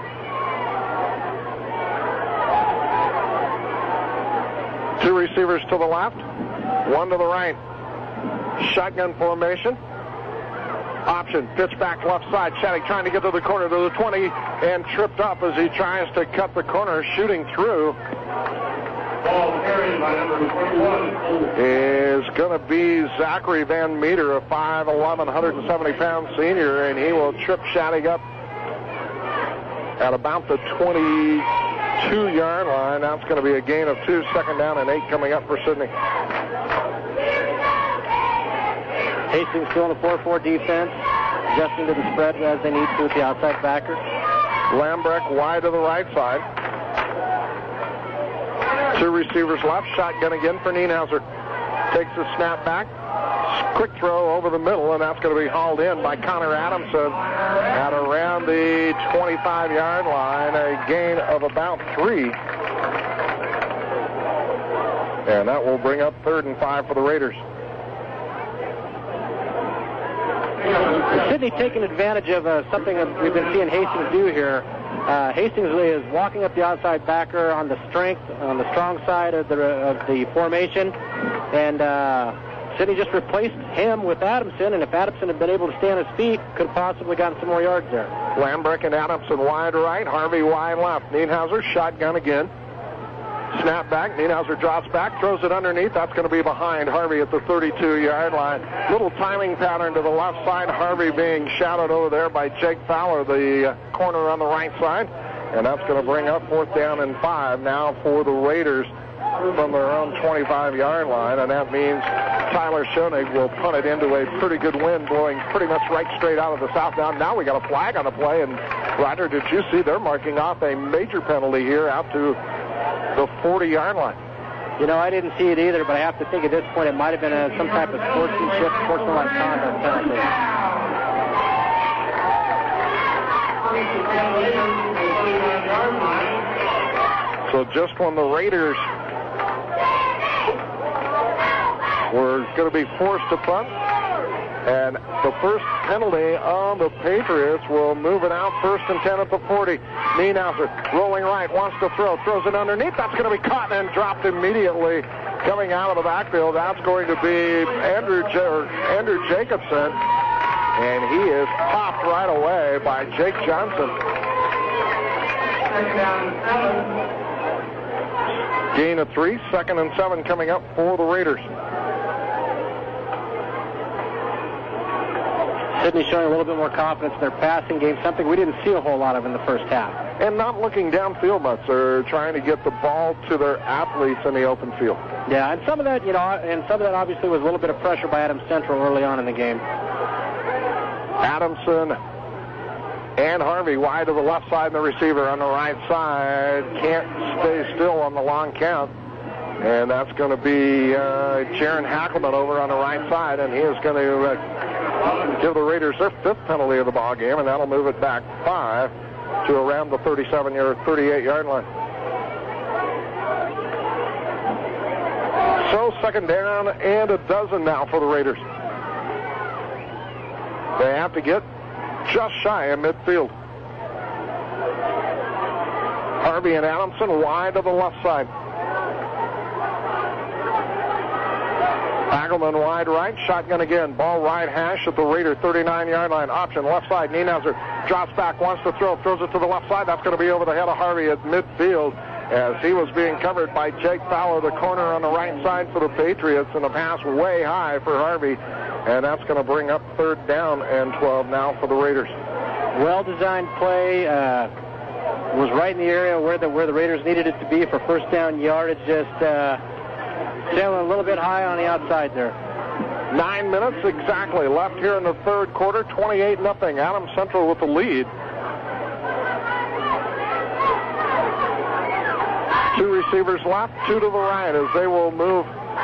Two receivers to the left, one to the right. Shotgun formation. Option, pitch back left side. Shattuck trying to get to the corner, to the 20, and tripped up as he tries to cut the corner, shooting through. Ball carried by number 21. Is going to be Zachary Van Meter, a 5'11", 170-pound senior, and he will trip Shattuck up at about the 22-yard line. That's going to be a gain of 2, 2nd down and 8 coming up for Sidney. Hastings still in a 4-4 defense, adjusting to the spread as they need to with the outside backer. Lambrecht wide to the right side. Two receivers left. Shotgun again for Nienhauser. Takes the snap back. Quick throw over the middle, and that's going to be hauled in by Connor Adamson at around the 25-yard line. A gain of about 3. And that will bring up 3rd and 5 for the Raiders. Sidney taking advantage of something that we've been seeing Hastings do here. Hastings is walking up the outside backer on the strong side of the formation, and Sidney just replaced him with Adamson, and if Adamson had been able to stay on his feet, could have possibly gotten some more yards there. Lambrecht and Adamson wide right, Harvey wide left. Nienhauser shotgun again. Snap back. Nienhauser drops back, throws it underneath. That's going to be behind Harvey at the 32-yard line. Little timing pattern to the left side. Harvey being shadowed over there by Jake Fowler, the corner on the right side. And that's going to bring up 4th down and 5 now for the Raiders from their own 25-yard line. And that means Tyler Schoenig will punt it into a pretty good wind blowing pretty much right straight out of the south. Now we got a flag on the play. And, Ryder, did you see they're marking off a major penalty here out to the 40-yard line? You know, I didn't see it either, but I have to think at this point it might have been some type of sportsmanlike conduct penalty. So just when the Raiders were going to be forced to punt, and the first penalty on the Patriots will move it out 1st and 10 at the 40. Nienhauser rolling right, wants to throw, throws it underneath. That's going to be caught and dropped immediately. Coming out of the backfield, that's going to be Andrew Jacobson, and he is popped right away by Jake Johnson. Gain of 3, 2nd and 7 coming up for the Raiders. Sydney showing a little bit more confidence in their passing game, something we didn't see a whole lot of in the first half. And not looking downfield much. They're trying to get the ball to their athletes in the open field. Yeah, and some of that, obviously was a little bit of pressure by Adams Central early on in the game. Adamson and Harvey wide to the left side, and the receiver on the right side can't stay still on the long count. And that's going to be Jaron Hackelman over on the right side, and he is going to give the Raiders their 5th penalty of the ball game, and that'll move it back 5 to around the 38-yard line. So 2nd down and a dozen now for the Raiders. They have to get just shy of midfield. Harvey and Adamson wide to the left side. Hagelman wide right, shotgun again. Ball right hash at the Raider 39-yard line. Option left side. Nienhauser drops back, wants to throw, throws it to the left side. That's going to be over the head of Harvey at midfield as he was being covered by Jake Fowler, the corner on the right side for the Patriots, and the pass way high for Harvey. And that's going to bring up 3rd down and 12 now for the Raiders. Well-designed play. Was right in the area where the Raiders needed it to be for 1st down yardage. Just sailing a little bit high on the outside there. 9 minutes exactly left here in the 3rd quarter. 28-0. Adams Central with the lead. 2 receivers left, 2 to the right as they will move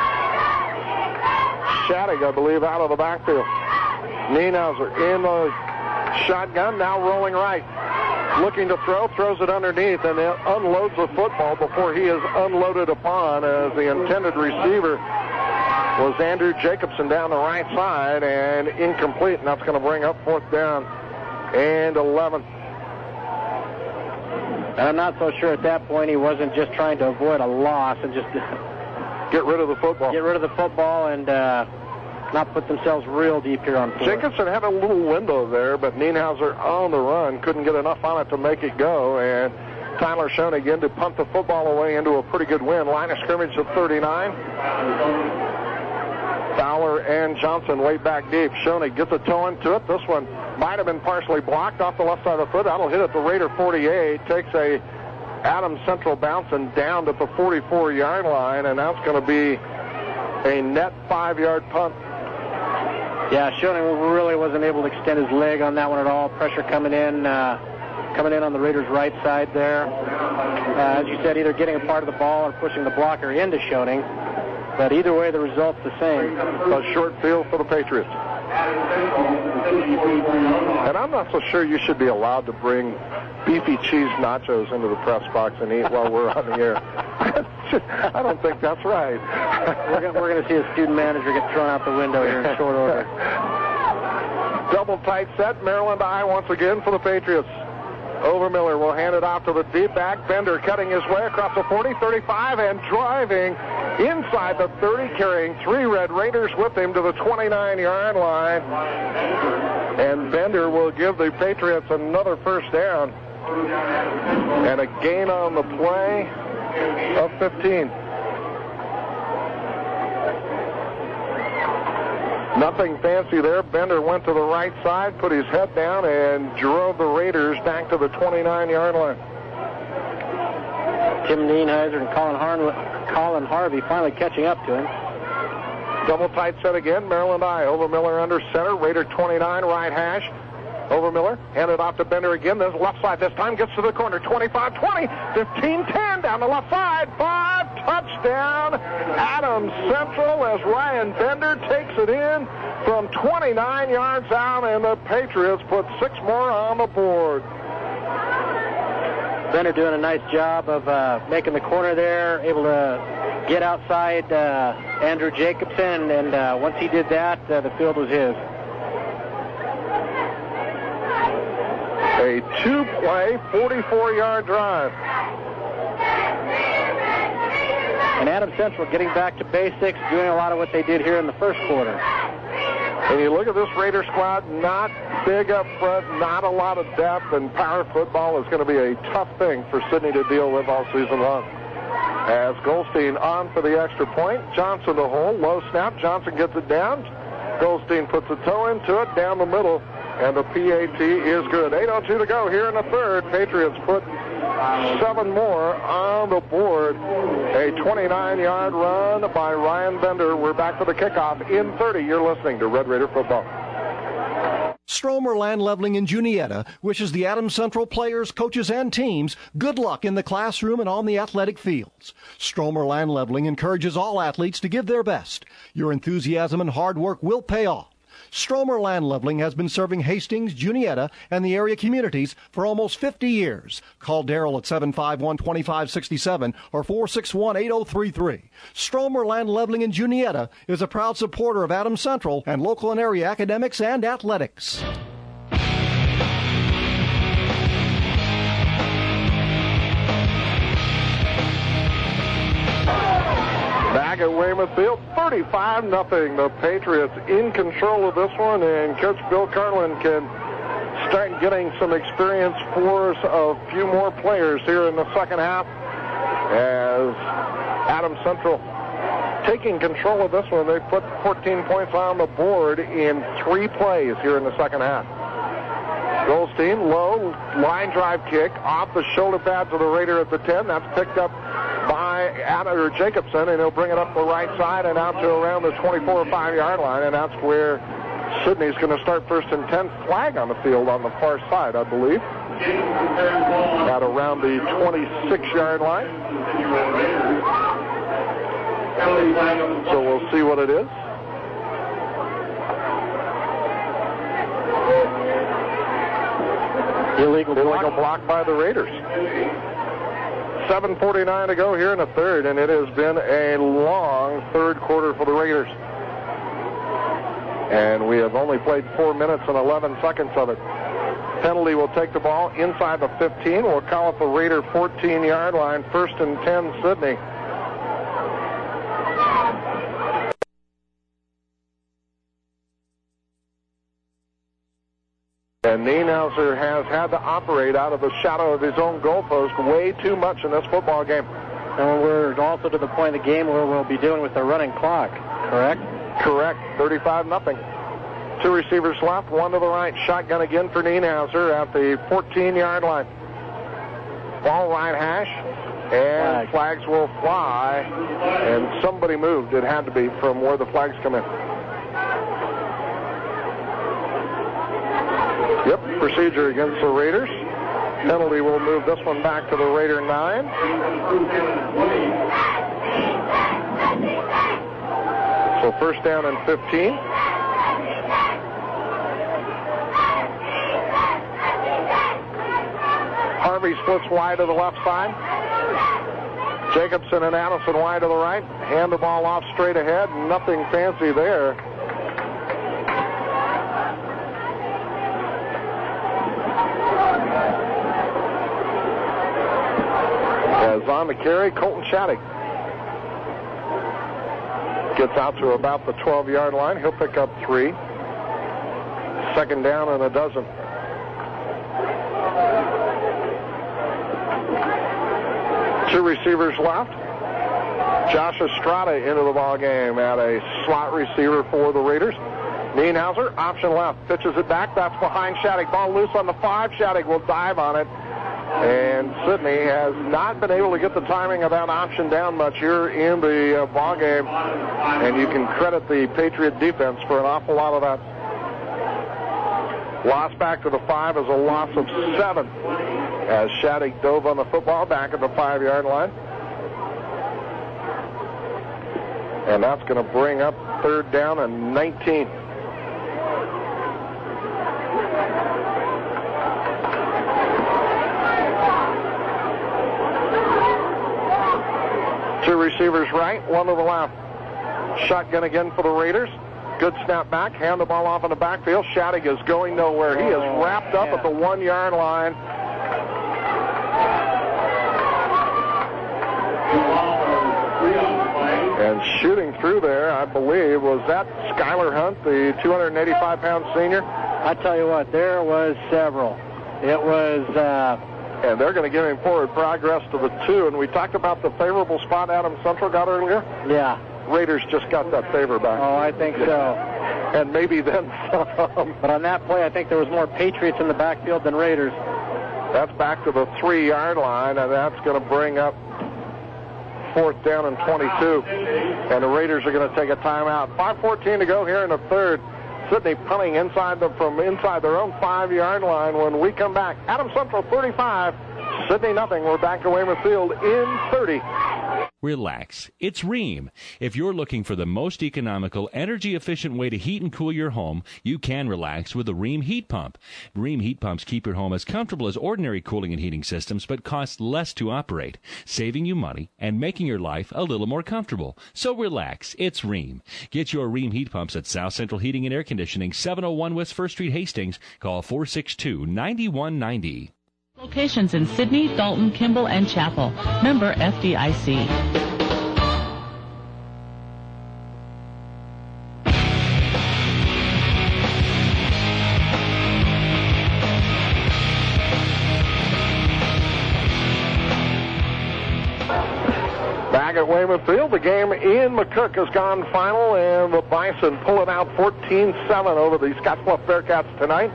Shattuck, I believe, out of the backfield. Nienhauser in the shotgun, now rolling right. Looking to throw, throws it underneath, and unloads the football before he is unloaded upon as the intended receiver was Andrew Jacobson down the right side, and incomplete, and that's going to bring up 4th down and 11. And I'm not so sure at that point he wasn't just trying to avoid a loss and just get rid of the football. Get rid of the football and not put themselves real deep here on 4th. Jacobson had a little window there, but Nienhauser on the run couldn't get enough on it to make it go, and Tyler Schoenig again to punt the football away into a pretty good win. Line of scrimmage at 39. Fowler and Johnson way back deep. Schoenig gets a toe into it. This one might have been partially blocked off the left side of the foot. That'll hit at the Raider 48. Takes a Adams Central bouncing down to the 44-yard line, and that's going to be a net 5-yard punt. Yeah, Schoenig really wasn't able to extend his leg on that one at all. Pressure coming in on the Raiders' right side there. As you said, either getting a part of the ball or pushing the blocker into Schoenig. But either way, the result's the same. A short field for the Patriots. And I'm not so sure you should be allowed to bring beefy cheese nachos into the press box and eat while we're on the air. I don't think that's right. We're going to see a student manager get thrown out the window here in short order. Double tight set. Maryland I once again for the Patriots. Overmiller will hand it off to the deep back. Bender cutting his way across the 40, 35, and driving inside the 30, carrying 3 Red Raiders with him to the 29-yard line. And Bender will give the Patriots another 1st down. And a gain on the play of 15. Nothing fancy there. Bender went to the right side, put his head down, and drove the Raiders back to the 29-yard line. Tim Nienheiser and Colin Harvey finally catching up to him. Double tight set again. Maryland I. Overmiller under center. Raider 29, right hash. Overmiller handed off to Bender again. There's left side this time. Gets to the corner. 25-20, 15-10 down the left side. 5, touchdown. Adams Central as Ryan Bender takes it in from 29 yards out, and the Patriots put 6 more on the board. Bender doing a nice job of making the corner there, able to get outside Andrew Jacobson, and once he did that, the field was his. A 2-play, 44-yard drive. And Adams Central getting back to basics, doing a lot of what they did here in the first quarter. And you look at this Raider squad, not big up front, not a lot of depth, and power football is going to be a tough thing for Sidney to deal with all season long. As Goldstein on for the extra point, Johnson to hold, low snap, Johnson gets it down, Goldstein puts a toe into it, down the middle, and the PAT is good. 8:02 to go here in the third. Patriots put 7 more on the board. A 29-yard run by Ryan Bender. We're back for the kickoff in 30. You're listening to Red Raider Football. Stromer Land Leveling in Juniata wishes the Adams Central players, coaches, and teams good luck in the classroom and on the athletic fields. Stromer Land Leveling encourages all athletes to give their best. Your enthusiasm and hard work will pay off. Stromer Land Leveling has been serving Hastings, Juniata, and the area communities for almost 50 years. Call Darrell at 751-2567 or 461-8033. Stromer Land Leveling in Juniata is a proud supporter of Adams Central and local and area academics and athletics. Back at Weymouth Field, 35-0. The Patriots in control of this one, and Coach Bill Carlin can start getting some experience for us of a few more players here in the second half as Adams Central taking control of this one. They put 14 points on the board in 3 plays here in the second half. Goldstein, low line drive kick off the shoulder pads of the Raider at the 10. That's picked up by Jacobson, and he'll bring it up the right side and out to around the 24 or 5-yard line, and that's where Sidney's going to start first and 10. Flag on the field on the far side, I believe, at around the 26-yard line. So we'll see what it is. Illegal block by the Raiders. 7:49 to go here in the third, and it has been a long third quarter for the Raiders. And we have only played 4 minutes and 11 seconds of it. Penalty will take the ball inside the 15. We'll call it the Raider 14-yard line, first and 10, Sidney. And Nienhauser has had to operate out of the shadow of his own goalpost way too much in this football game. And we're also to the point of the game where we'll be dealing with the running clock, correct? Correct. 35-0. 2 receivers left, 1 to the right. Shotgun again for Nienhauser at the 14-yard line. Ball right hash, and flags will fly. And somebody moved. It had to be from where the flags come in. Yep, procedure against the Raiders. Penalty will move this one back to the Raider 9. So first down and 15. Harvey splits wide to the left side. Jacobson and Addison wide to the right. Hand the ball off straight ahead. Nothing fancy there. As on the carry, Colton Shattuck gets out to about the 12-yard line. He'll pick up 3. Second down and a dozen. Two receivers left. Josh Estrada into the ball game at a slot receiver for the Raiders. Nienhauser, option left, pitches it back. That's behind Shattuck. Ball loose on the 5. Shattuck will dive on it. And Sidney has not been able to get the timing of that option down much here in the ball game. And you can credit the Patriot defense for an awful lot of that. Loss back to the 5 is a loss of 7 as Shattuck dove on the football back at the 5-yard line. And that's going to bring up 3rd down and 19. Two receivers right, one to the left. Shotgun again for the Raiders. Good snap back, hand the ball off in the backfield. Shattuck is going nowhere. He is wrapped up at the 1-yard line. And shooting through there, I believe, was that Skylar Hunt, the 285-pound senior? I tell you what, there was several. It was... And they're going to give him forward progress to the 2. And we talked about the favorable spot Adams Central got earlier. Yeah. Raiders just got that favor back. Oh, I think so. And maybe then some. But on that play, I think there was more Patriots in the backfield than Raiders. That's back to the 3-yard line, and that's going to bring up 4th down and 22. And the Raiders are going to take a timeout. 5:14 to go here in the 3rd. Sidney punting from inside their own 5-yard line. When we come back, Adams Central 35, Sidney nothing. We're back to Weymouth Field in 30. Relax. It's Rheem. If you're looking for the most economical, energy-efficient way to heat and cool your home, you can relax with the Rheem heat pump. Rheem heat pumps keep your home as comfortable as ordinary cooling and heating systems, but cost less to operate, saving you money and making your life a little more comfortable. So relax. It's Rheem. Get your Rheem heat pumps at South Central Heating and Air Conditioning, 701 West 1st Street, Hastings. Call 462-9190. Locations in Sydney, Dalton, Kimball, and Chapel. Member FDIC. Back at Weymouth Field, the game in McCook has gone final, and the Bison pull it out 14-7 over the Scottsbluff Bearcats tonight.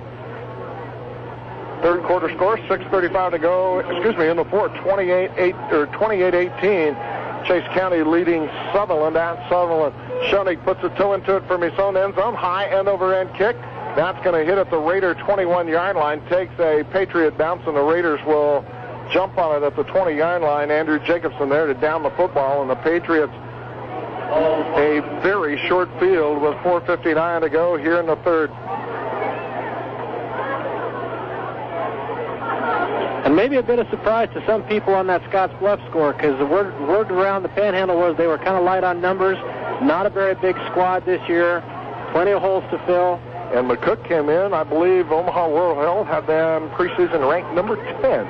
3rd quarter score, 6:35 to go. In the 4th, 28-18. Chase County leading Sutherland at Sutherland. Schoenig puts a toe into it from his own end zone. High end-over-end kick. That's going to hit at the Raider 21-yard line. Takes a Patriot bounce, and the Raiders will jump on it at the 20-yard line. Andrew Jacobson there to down the football, and the Patriots a very short field with 4:59 to go here in the 3rd. And maybe a bit of surprise to some people on that Scottsbluff score, because the word around the Panhandle was they were kind of light on numbers. Not a very big squad this year. Plenty of holes to fill. And McCook came in. I believe Omaha World Health had them preseason ranked number 10.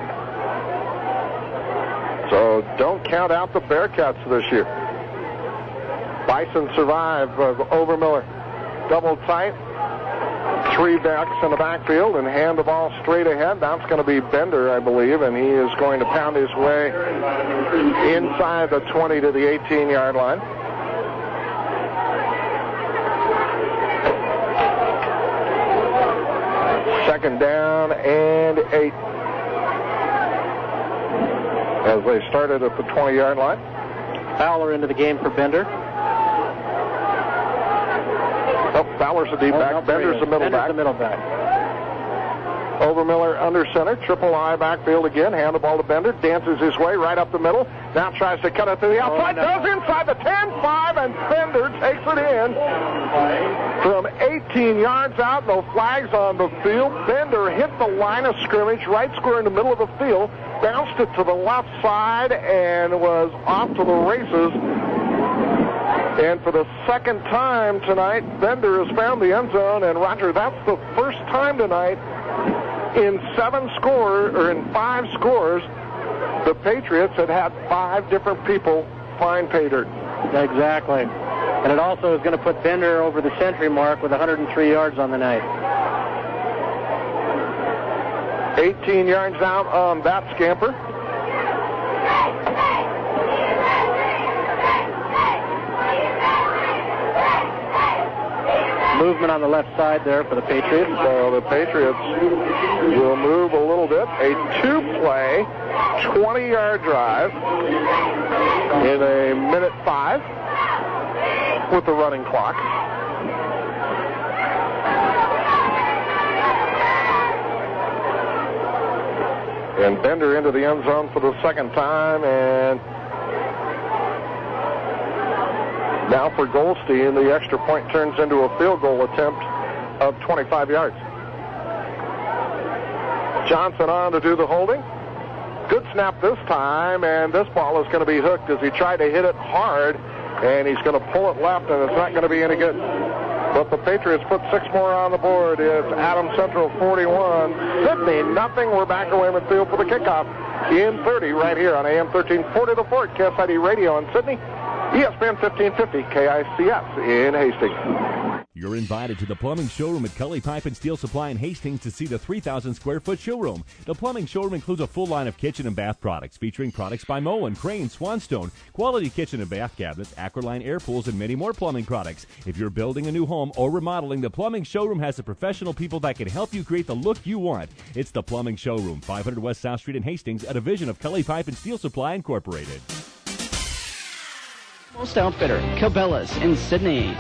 So don't count out the Bearcats this year. Bison survive. Overmiller double tight. 3 backs in the backfield and hand the ball straight ahead. That's going to be Bender, I believe, and he is going to pound his way inside the 20 to the 18-yard line. Second down and 8. As they started at the 20-yard line. Fowler into the game for Bender. Oh, Fowler's a deep back. Bender's the middle back. Overmiller under center. Triple I backfield again. Hand the ball to Bender. Dances his way right up the middle. Now tries to cut it to the outside. Goes inside the 10-5, and Bender takes it in. From 18 yards out, no flags on the field. Bender hit the line of scrimmage right square in the middle of the field. Bounced it to the left side and was off to the races. And for the second time tonight, Bender has found the end zone. And Roger, that's the first time tonight in 5 scores, the Patriots had 5 different people find pay dirt. Exactly. And it also is going to put Bender over the century mark with 103 yards on the night. 18 yards out on that scamper. movement on the left side there for the Patriots. So the Patriots will move a little bit. A 2-play, 20-yard drive in a minute 5 with the running clock. And Bender into the end zone for the second time, and now for Goldstein, the extra point turns into a field goal attempt of 25 yards. Johnson on to do the holding. Good snap this time, and this ball is going to be hooked as he tried to hit it hard, and he's going to pull it left, and it's not going to be any good. But the Patriots put 6 more on the board. It's Adams Central 41, Sydney nothing. We're back away in field for the kickoff in 30 right here on AM 1340 The Fort, KSID Radio in Sydney, ESPN 1550 KICS in Hastings. You're invited to the plumbing showroom at Cully Pipe and Steel Supply in Hastings to see the 3,000-square-foot showroom. The plumbing showroom includes a full line of kitchen and bath products, featuring products by Moen, Crane, Swanstone, quality kitchen and bath cabinets, Aqualine air pools, and many more plumbing products. If you're building a new home or remodeling, the plumbing showroom has the professional people that can help you create the look you want. It's the plumbing showroom, 500 West South Street in Hastings, a division of Cully Pipe and Steel Supply Incorporated. Most Outfitter, Cabela's in Sydney.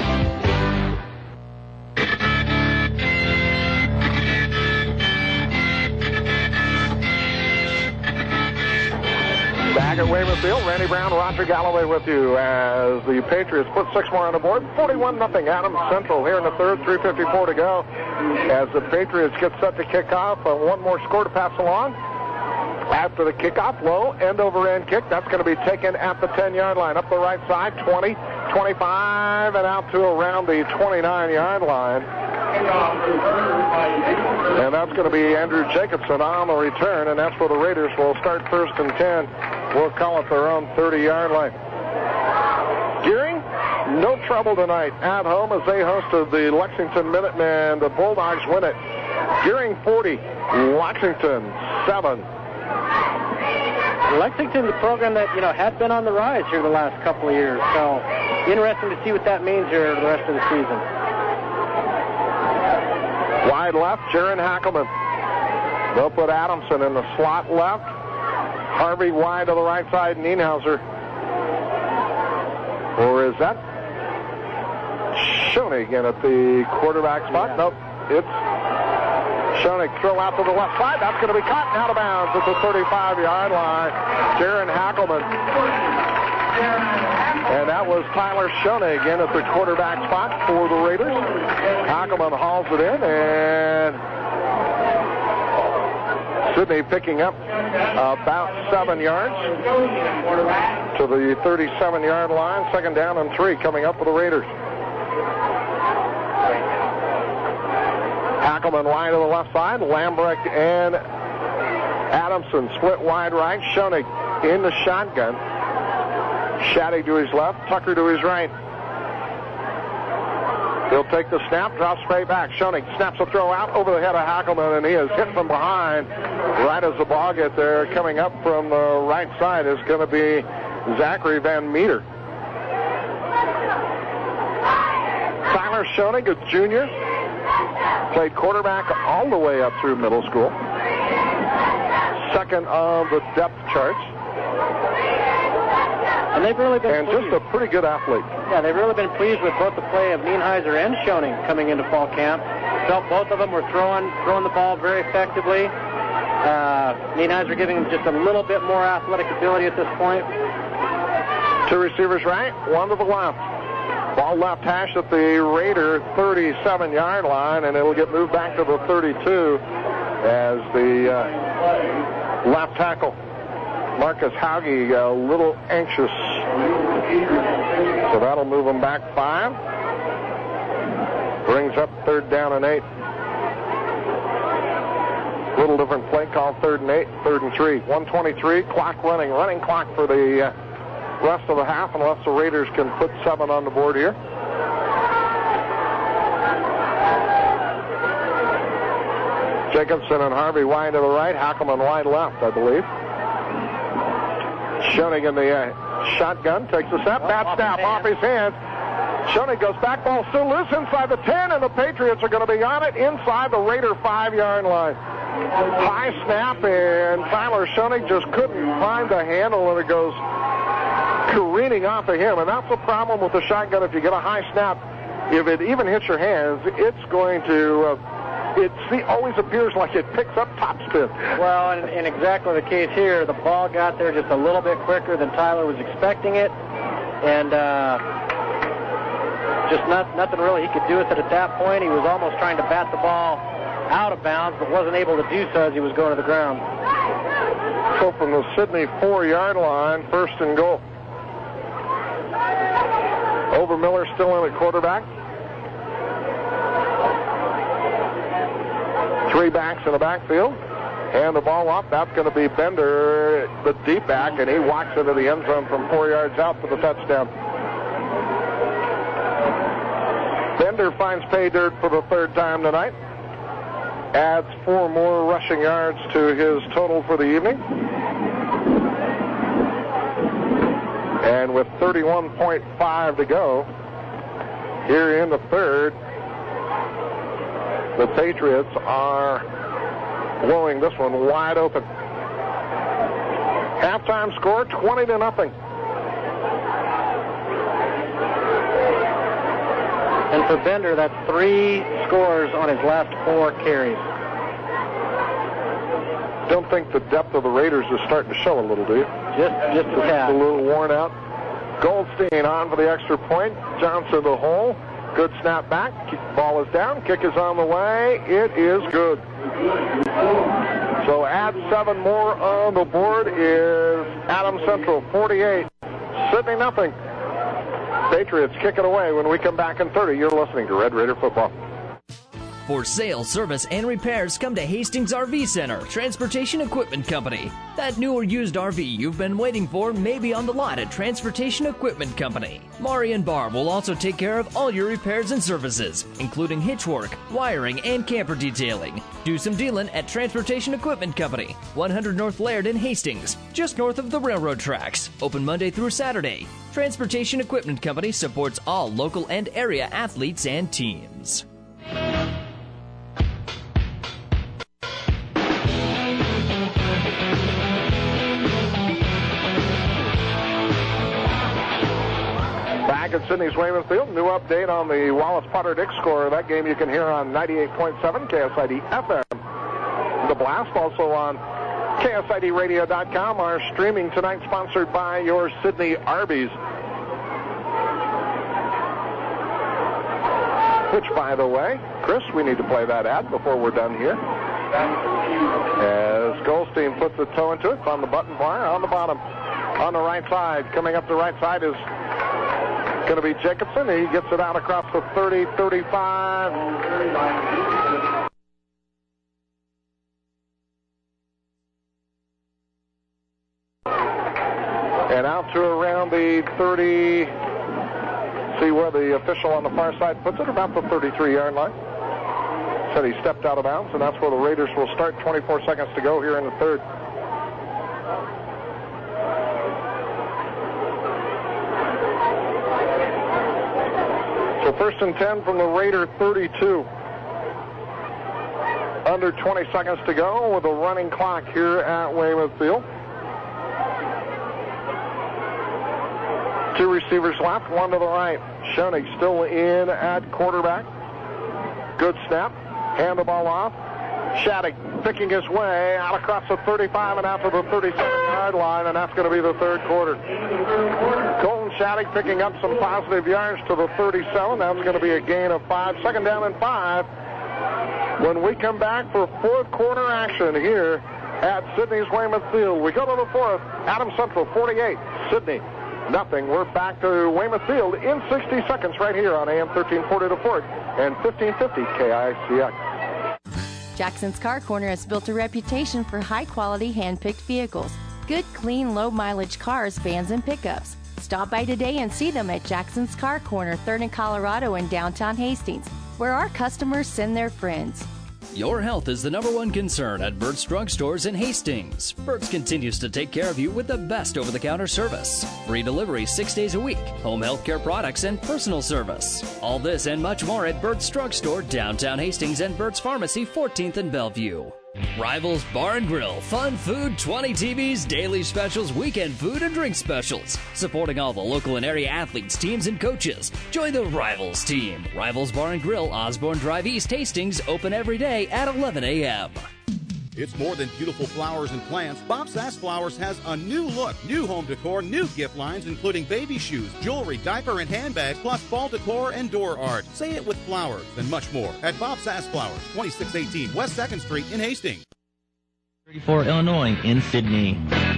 Back at Weymouth Field, Randy Brown, Roger Galloway with you as the Patriots put 6 more on the board. 41-0 Adams Central here in the third, 3:54 to go. As the Patriots get set to kick off, one more score to pass along. After the kickoff, low end-over-end kick. That's going to be taken at the 10-yard line. Up the right side, 20, 25, and out to around the 29-yard line. And that's going to be Andrew Jacobson on the return, and that's where the Raiders will start first and 10. We'll call it their own 30-yard line. Gearing, no trouble tonight at home as they hosted the Lexington Minutemen. The Bulldogs win it. Gearing 40, Lexington 7. Lexington's a program that, had been on the rise here the last couple of years. So interesting to see what that means here the rest of the season. Wide left, Jaron Hackelman. They'll put Adamson in the slot left. Harvey wide to the right side, Nienhauser. Or is that Schoenig in at the quarterback spot? Nope, it's Schoenig. Throw out to the left side. That's going to be caught and out of bounds at the 35-yard line. Jaron Hackelman. And that was Tyler Schoenig in at the quarterback spot for the Raiders. Hackelman hauls it in, and Sydney picking up about 7 yards to the 37-yard line. Second down and 3 coming up for the Raiders. Hackelman wide to the left side. Lambrecht and Adamson split wide right. Schoenig in the shotgun. Shaddy to his left, Tucker to his right. He'll take the snap, drops straight back. Schoenig snaps a throw out over the head of Hackelman, and he is hit from behind right as the ball gets there. Coming up from the right side is going to be Zachary Van Meter. Tyler Schoenig, a junior, played quarterback all the way up through middle school. Second on the depth charts. And they've really been pleased. Just a pretty good athlete. Yeah, they've really been pleased with both the play of Nienhauser and Schoenig coming into fall camp. Felt both of them were throwing the ball very effectively. Nienhauser giving them just a little bit more athletic ability at this point. 2 receivers right, 1 to the left. Ball left hash at the Raider 37-yard line, and it'll get moved back to the 32 as the left tackle Marcus Hauge a little anxious. So that'll move him back 5. Brings up 3rd down and 8. Little different play call, 3rd and 8, 3rd and 3. 1:23, clock running clock for the rest of the half, unless the Raiders can put 7 on the board here. Jacobson and Harvey wide to the right, Hackelman wide left, I believe. Schoenig in the shotgun, takes the snap, bad snap off his hands. Schoening goes back, ball still loose inside the 10, and the Patriots are going to be on it inside the Raider 5-yard line. High snap, and Tyler Schoening just couldn't find the handle, and it goes careening off of him. And that's the problem with the shotgun. If you get a high snap, if it even hits your hands, it's going to, always appears like it picks up topspin. Well, and exactly the case here. The ball got there just a little bit quicker than Tyler was expecting it, and just nothing really he could do with it at that point. He was almost trying to bat the ball out of bounds, but wasn't able to do so as he was going to the ground. So from the Sidney 4-yard line, 1st and goal. Overmiller still in at quarterback. 3 backs in the backfield. Hand the ball up. That's going to be Bender, the deep back, and he walks into the end zone from 4 yards out for the touchdown. Bender finds pay dirt for the 3rd time tonight. Adds 4 more rushing yards to his total for the evening. And with 31.5 to go here in the 3rd, the Patriots are blowing this one wide open. Halftime score 20-0. And for Bender, that's 3 scores on his last 4 carries. Don't think the depth of the Raiders is starting to show a little, do you? Just a tad. A little worn out. Goldstein on for the extra point. Johnson the hole. Good snap back. Ball is down. Kick is on the way. It is good. So add 7 more on the board is Adams Central 48. Sidney nothing. Patriots kick it away when we come back in 30. You're listening to Red Raider Football. For sales, service, and repairs, come to Hastings RV Center, Transportation Equipment Company. That new or used RV you've been waiting for may be on the lot at Transportation Equipment Company. Mari and Barb will also take care of all your repairs and services, including hitch work, wiring, and camper detailing. Do some dealing at Transportation Equipment Company, 100 North Laird in Hastings, just north of the railroad tracks. Open Monday through Saturday. Transportation Equipment Company supports all local and area athletes and teams. Back at Sidney's Weymouth Field, new update on the Wallace Potter Dick score. That game you can hear on 98.7 KSID FM. The Blast also on KSIDradio.com. Our streaming tonight sponsored by your Sidney Arby's. Which, by the way, Chris, we need to play that ad before we're done here. As Goldstein puts the toe into it, it's on the button bar, on the bottom. On the right side, coming up the right side is going to be Jacobson. He gets it out across the 30, 35. And out to around the 30. See where the official on the far side puts it, about the 33-yard line. Said he stepped out of bounds, and that's where the Raiders will start. 24 seconds to go here in the 3rd. So 1st and 10 from the Raider 32. Under 20 seconds to go with a running clock here at Weymouth Field. 2 receivers left, 1 to the right. Schoening still in at quarterback. Good snap. Hand the ball off. Shattuck picking his way out across the 35 and out to the 37-yard line, and that's going to be the 3rd quarter. Colton Shattuck picking up some positive yards to the 37. That's going to be a gain of 5. 2nd down and 5. When we come back for 4th quarter action here at Sidney's Weymouth Field, we go to the 4th. Adams Central 48, Sidney nothing. We're back to Weymouth Field in 60 seconds right here on AM 1340 to Fort and 1550 KICX. Jackson's Car Corner has built a reputation for high-quality hand-picked vehicles. Good, clean, low-mileage cars, vans, and pickups. Stop by today and see them at Jackson's Car Corner, 3rd and Colorado in downtown Hastings, where our customers send their friends. Your health is the number one concern at Burt's Drugstores in Hastings. Burt's continues to take care of you with the best over-the-counter service. Free delivery 6 days a week, home health care products, and personal service. All this and much more at Burt's Drugstore, downtown Hastings, and Burt's Pharmacy, 14th and Bellevue. Rivals Bar and Grill, fun food, 20 TVs, daily specials, weekend food and drink specials. Supporting all the local and area athletes, teams, and coaches. Join the Rivals team. Rivals Bar and Grill, Osborne Drive East, Hastings, open every day at 11 a.m. It's more than beautiful flowers and plants. Bob Sass Flowers has a new look, new home decor, new gift lines, including baby shoes, jewelry, diaper, and handbags, plus fall decor and door art. Say it with flowers and much more at Bob Sass Flowers, 2618 West 2nd Street in Hastings. 34 Illinois in Sydney.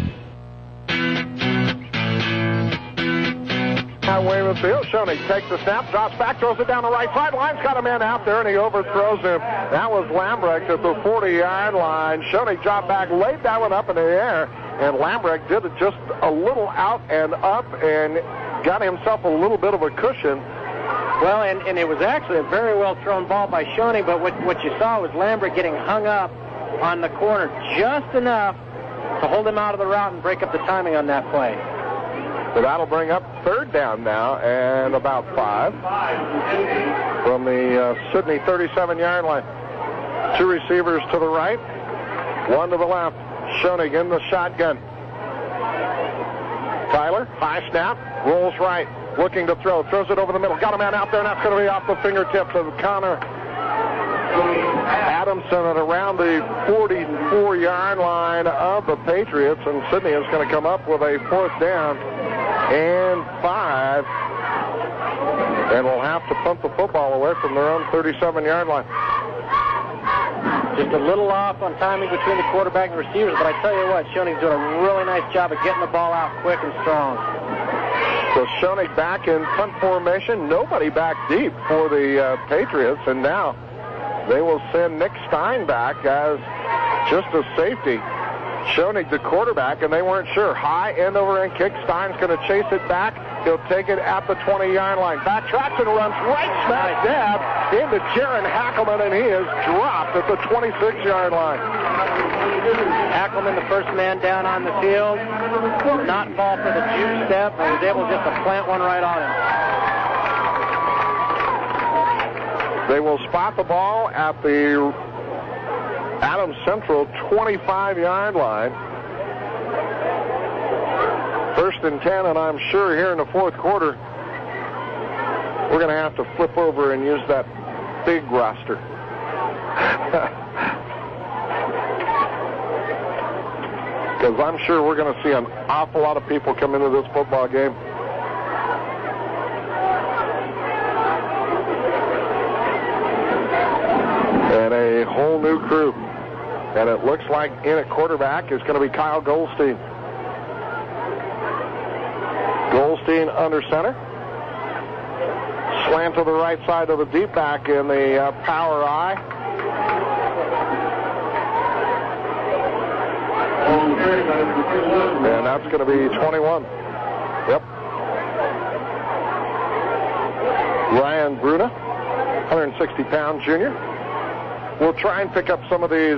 Weymouth Field. Schoening takes the snap, drops back, throws it down the right sideline. Got a man out there, and he overthrows him. That was Lambrecht at the 40-yard line. Schoening dropped back, laid that one up in the air, and Lambrecht did it just a little out and up and got himself a little bit of a cushion. Well, and it was actually a very well thrown ball by Schoening, but what you saw was Lambrecht getting hung up on the corner just enough to hold him out of the route and break up the timing on that play. So that'll bring up third down now and about 5 from the Sydney 37-yard line. 2 receivers to the right, 1 to the left. Schoening in the shotgun. Tyler, high snap, rolls right, looking to throw, throws it over the middle. Got a man out there, and that's going to be off the fingertips of Connor Adamson at around the 44-yard line of the Patriots, and Sydney is going to come up with a 4th down and 5, and will have to punt the football away from their own 37-yard line. Just a little off on timing between the quarterback and receivers, but I tell you what, Schoening's doing a really nice job of getting the ball out quick and strong. So Schoening back in punt formation, nobody back deep for the Patriots, and now they will send Nick Stein back as just a safety. Schoening, the quarterback, and they weren't sure. High end over end kick. Stein's going to chase it back. He'll take it at the 20-yard line. Backtracks and runs right smack dab into Jaron Hackelman, and he is dropped at the 26-yard line. Hackelman, the first man down on the field, did not fall for the juke step, and was able just to plant one right on him. They will spot the ball at the Adams Central 25-yard line. 1st and 10, and I'm sure here in the 4th quarter, we're going to have to flip over and use that big roster. Because I'm sure we're going to see an awful lot of people come into this football game. And a whole new crew. And it looks like in at quarterback is going to be Kyle Goldstein. Goldstein under center. Slant to the right side of the deep back in the power eye. And that's going to be 21. Yep. Ryan Bruna, 160-pound junior. We'll try and pick up some of these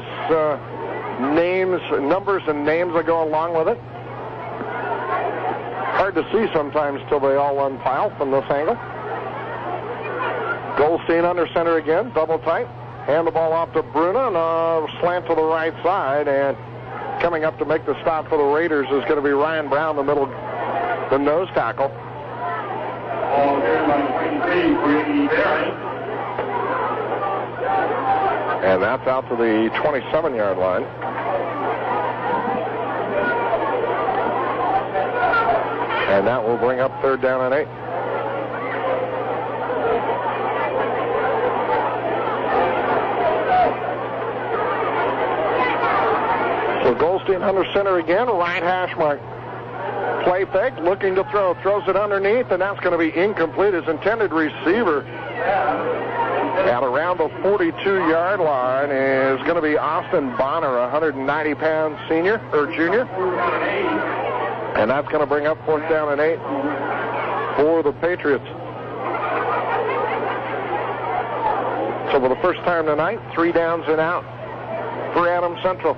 numbers and names that go along with it. Hard to see sometimes till they all unfile from this angle. Goldstein under center again, double tight. Hand the ball off to Bruna, and a slant to the right side. And coming up to make the stop for the Raiders is going to be Ryan Brown, the nose tackle. And that's out to the 27-yard line. And that will bring up 3rd down and 8. So Goldstein under center again, right hash mark. Play fake, looking to throw, throws it underneath, and that's going to be incomplete. His intended receiver at around the 42-yard line is going to be Austin Bonner, a 190-pound senior or junior. And that's going to bring up 4th down and 8 for the Patriots. So for the first time tonight, 3 downs and out for Adams Central.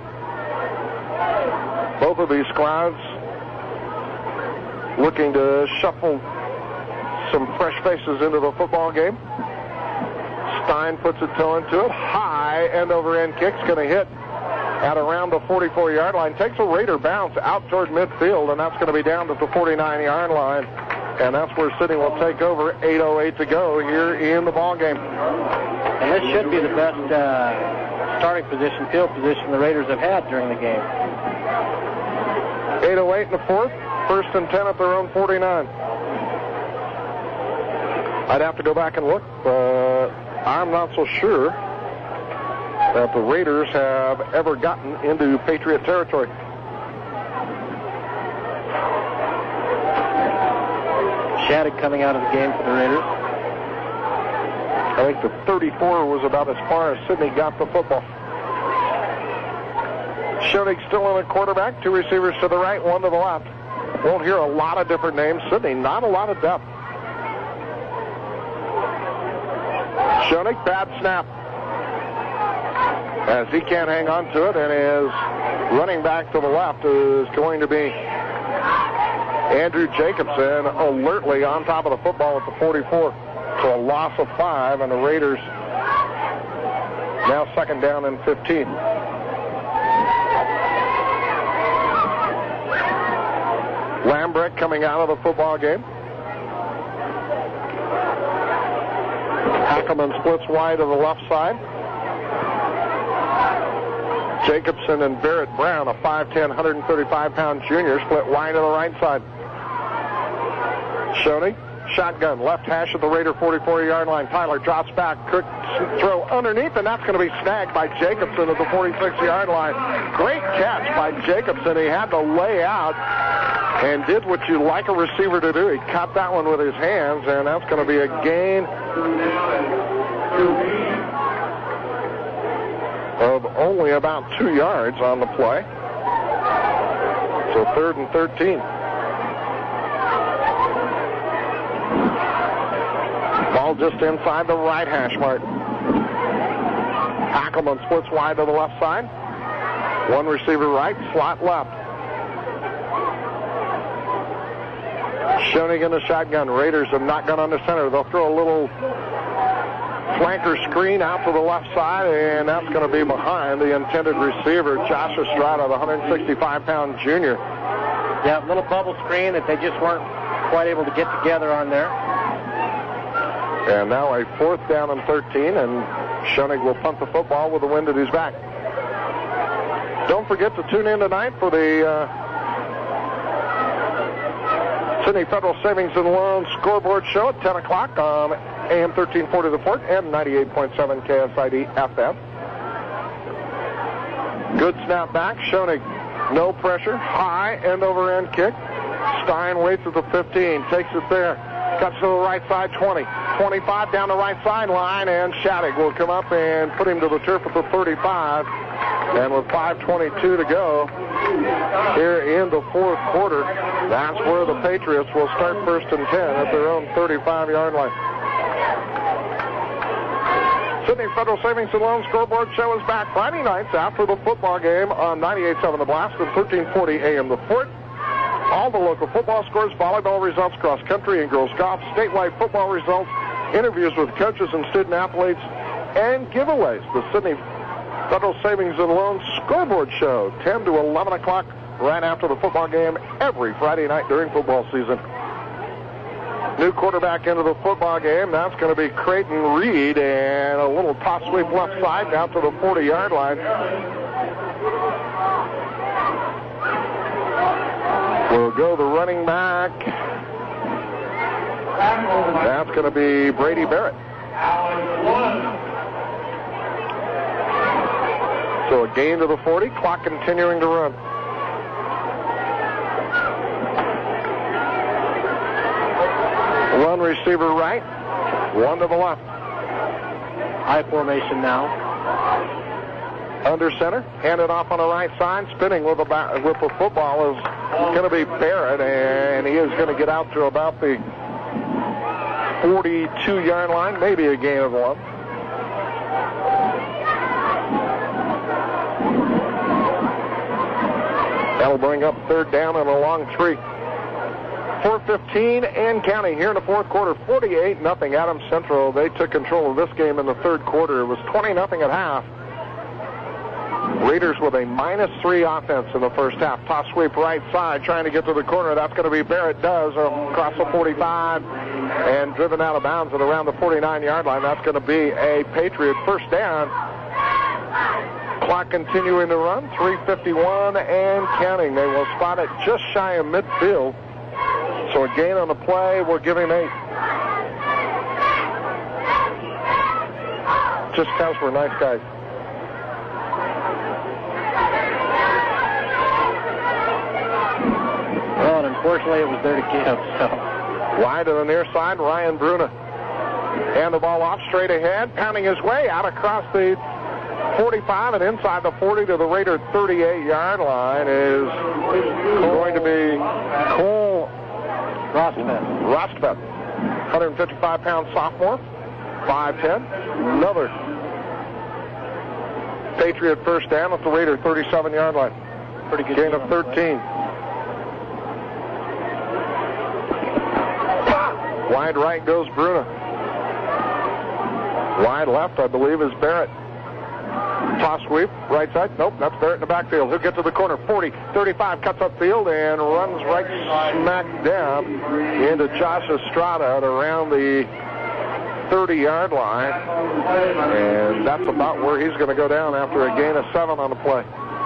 Both of these squads looking to shuffle some fresh faces into the football game. Stein puts a toe into it. High end-over-end kick's going to hit at around the 44-yard line. Takes a Raider bounce out toward midfield, and that's going to be down to the 49-yard line. And that's where Sidney will take over. 8:08 to go here in the ball game. And this should be the best starting position, field position the Raiders have had during the game. 8:08 in the fourth. 1st and 10 at their own 49. I'd have to go back and look, but I'm not so sure that the Raiders have ever gotten into Patriot territory. Shattuck coming out of the game for the Raiders. I think the 34 was about as far as Sidney got the football. Schoenig still in the quarterback. 2 receivers to the right, 1 to the left. Won't hear a lot of different names. Sidney, not a lot of depth. Schoenig, bad snap. As he can't hang on to it, and his running back to the left is going to be Andrew Jacobson, alertly on top of the football at the 44. So a loss of 5, and the Raiders now 2nd down and 15. Lambrecht coming out of the football game. Ackerman splits wide to the left side. Jacobson and Barrett Brown, a 5'10", 135-pound junior, split wide to the right side. Schoenig, shotgun, left hash at the Raider 44-yard line. Tyler drops back, quick throw underneath, and that's going to be snagged by Jacobson at the 46-yard line. Great catch by Jacobson. He had to lay out and did what you like a receiver to do. He caught that one with his hands, and that's going to be a gain of only about 2 yards on the play. So 3rd and 13. Ball just inside the right hash mark. Ackerman splits wide to the left side. 1 receiver right, slot left. Schoenig in the shotgun. Raiders have not gone under center. They'll throw a little flanker screen out to the left side, and that's going to be behind the intended receiver, Josh Estrada, the 165-pound junior. Yeah, little bubble screen that they just weren't quite able to get together on there. And now a 4th down and 13, and Schoenig will punt the football with the wind at his back. Don't forget to tune in tonight for the Sidney Federal Savings and Loan Scoreboard Show at 10 o'clock on AM 1340 The Fort and 98.7 KSID FM. Good snap back. Schoenig, no pressure. High end-over-end kick. Stein waits at the 15. Takes it there. Cuts to the right side, 20. 25 down the right sideline, and Shattuck will come up and put him to the turf at the 35. And with 5:22 to go here in the 4th quarter, that's where the Patriots will start 1st and 10 at their own 35-yard line. Sidney Federal Savings and Loan Scoreboard Show is back Friday nights after the football game on 98.7 The Blast and 1340 AM The Fort. All the local football scores, volleyball results, cross country and girls golf, statewide football results, interviews with coaches and student athletes, and giveaways. The Sidney Federal Savings and Loan Scoreboard Show, 10 to 11 o'clock, right after the football game every Friday night during football season. New quarterback into the football game. That's going to be Creighton Reed, and a little toss sweep left side down to the 40-yard line. We'll go the running back. That's going to be Brady Barrett. So a gain to the 40, clock continuing to run. One receiver right, 1 to the left. High formation now. Under center, handed off on the right side, spinning with the football is going to be Barrett, and he is going to get out to about the 42-yard line, maybe a gain of 1. That'll bring up third down and a long 3. 4:15 and counting here in the fourth quarter. 48-0 Adams Central. They took control of this game in the third quarter. It was 20-0 at half. Raiders with a -3 offense in the first half. Toss sweep right side, trying to get to the corner. That's going to be Barrett. Does across the 45 and driven out of bounds at around the 49-yard line. That's going to be a Patriot first down. Clock continuing to run. 3:51 and counting. They will spot it just shy of midfield. So a gain on the play will give him 8. Just because we're nice guys. Well, and unfortunately it was there to give. So. Wide to the near side, Ryan Bruna. And the ball off straight ahead, pounding his way out across the 45 and inside the 40 to the Raider 38-yard line is going to be Cole Rostvet, 155-pound sophomore, 5'10". Another Patriot first down at the Raider 37-yard line. Pretty good gain of 13. Wide right goes Bruna. Wide left, I believe, is Barrett. Toss sweep, right side. Nope, that's Barrett in the backfield. He'll get to the corner. 40, 35, cuts upfield and runs right smack down into Josh Estrada at around the 30-yard line. And that's about where he's going to go down after a gain of 7 on the play.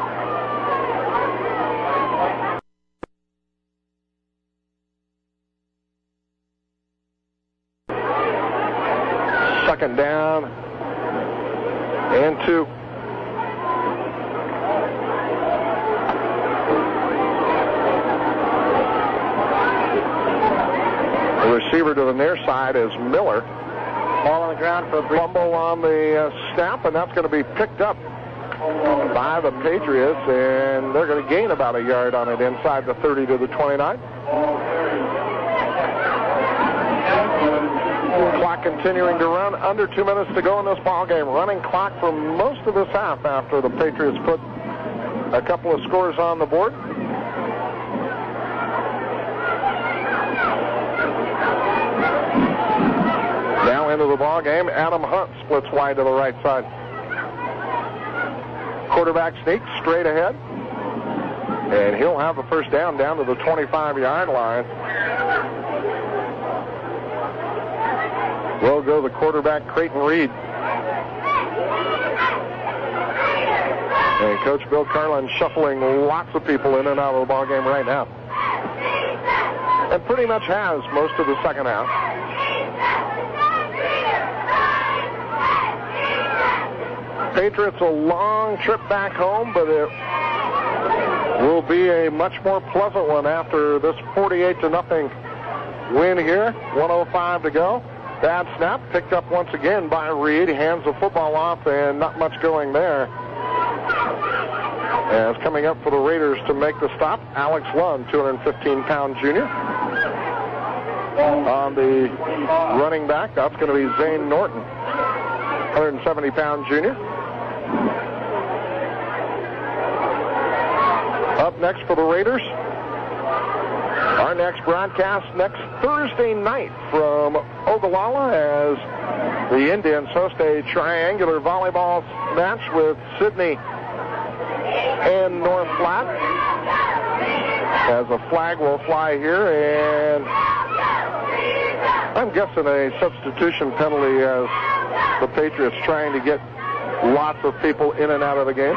Second down and 2. The receiver to the near side is Miller. Ball on the ground for a brief fumble on the snap, and that's going to be picked up by the Patriots, and they're going to gain about a yard on it inside the 30 to the 29. Clock continuing to run. Under 2 minutes to go in this ball game. Running clock for most of this half after the Patriots put a couple of scores on the board. Now into the ball game. Adam Hunt splits wide to the right side. Quarterback sneaks straight ahead, and he'll have the first down to the 25-yard line. Will go the quarterback, Creighton Reed. And Coach Bill Carlin shuffling lots of people in and out of the ball game right now. And pretty much has most of the second half. Patriots a long trip back home, but it will be a much more pleasant one after this 48-0 win here. 1:05 to go. Bad snap, picked up once again by Reed. Hands the football off, and not much going there. As coming up for the Raiders to make the stop, Alex Lund, 215-pound junior. On the running back, that's going to be Zane Norton, 170-pound junior. Up next for the Raiders, our next broadcast next Thursday night from Ogallala as the Indians host a triangular volleyball match with Sidney and North Platte. As a flag will fly here, and I'm guessing a substitution penalty as the Patriots trying to get lots of people in and out of the game.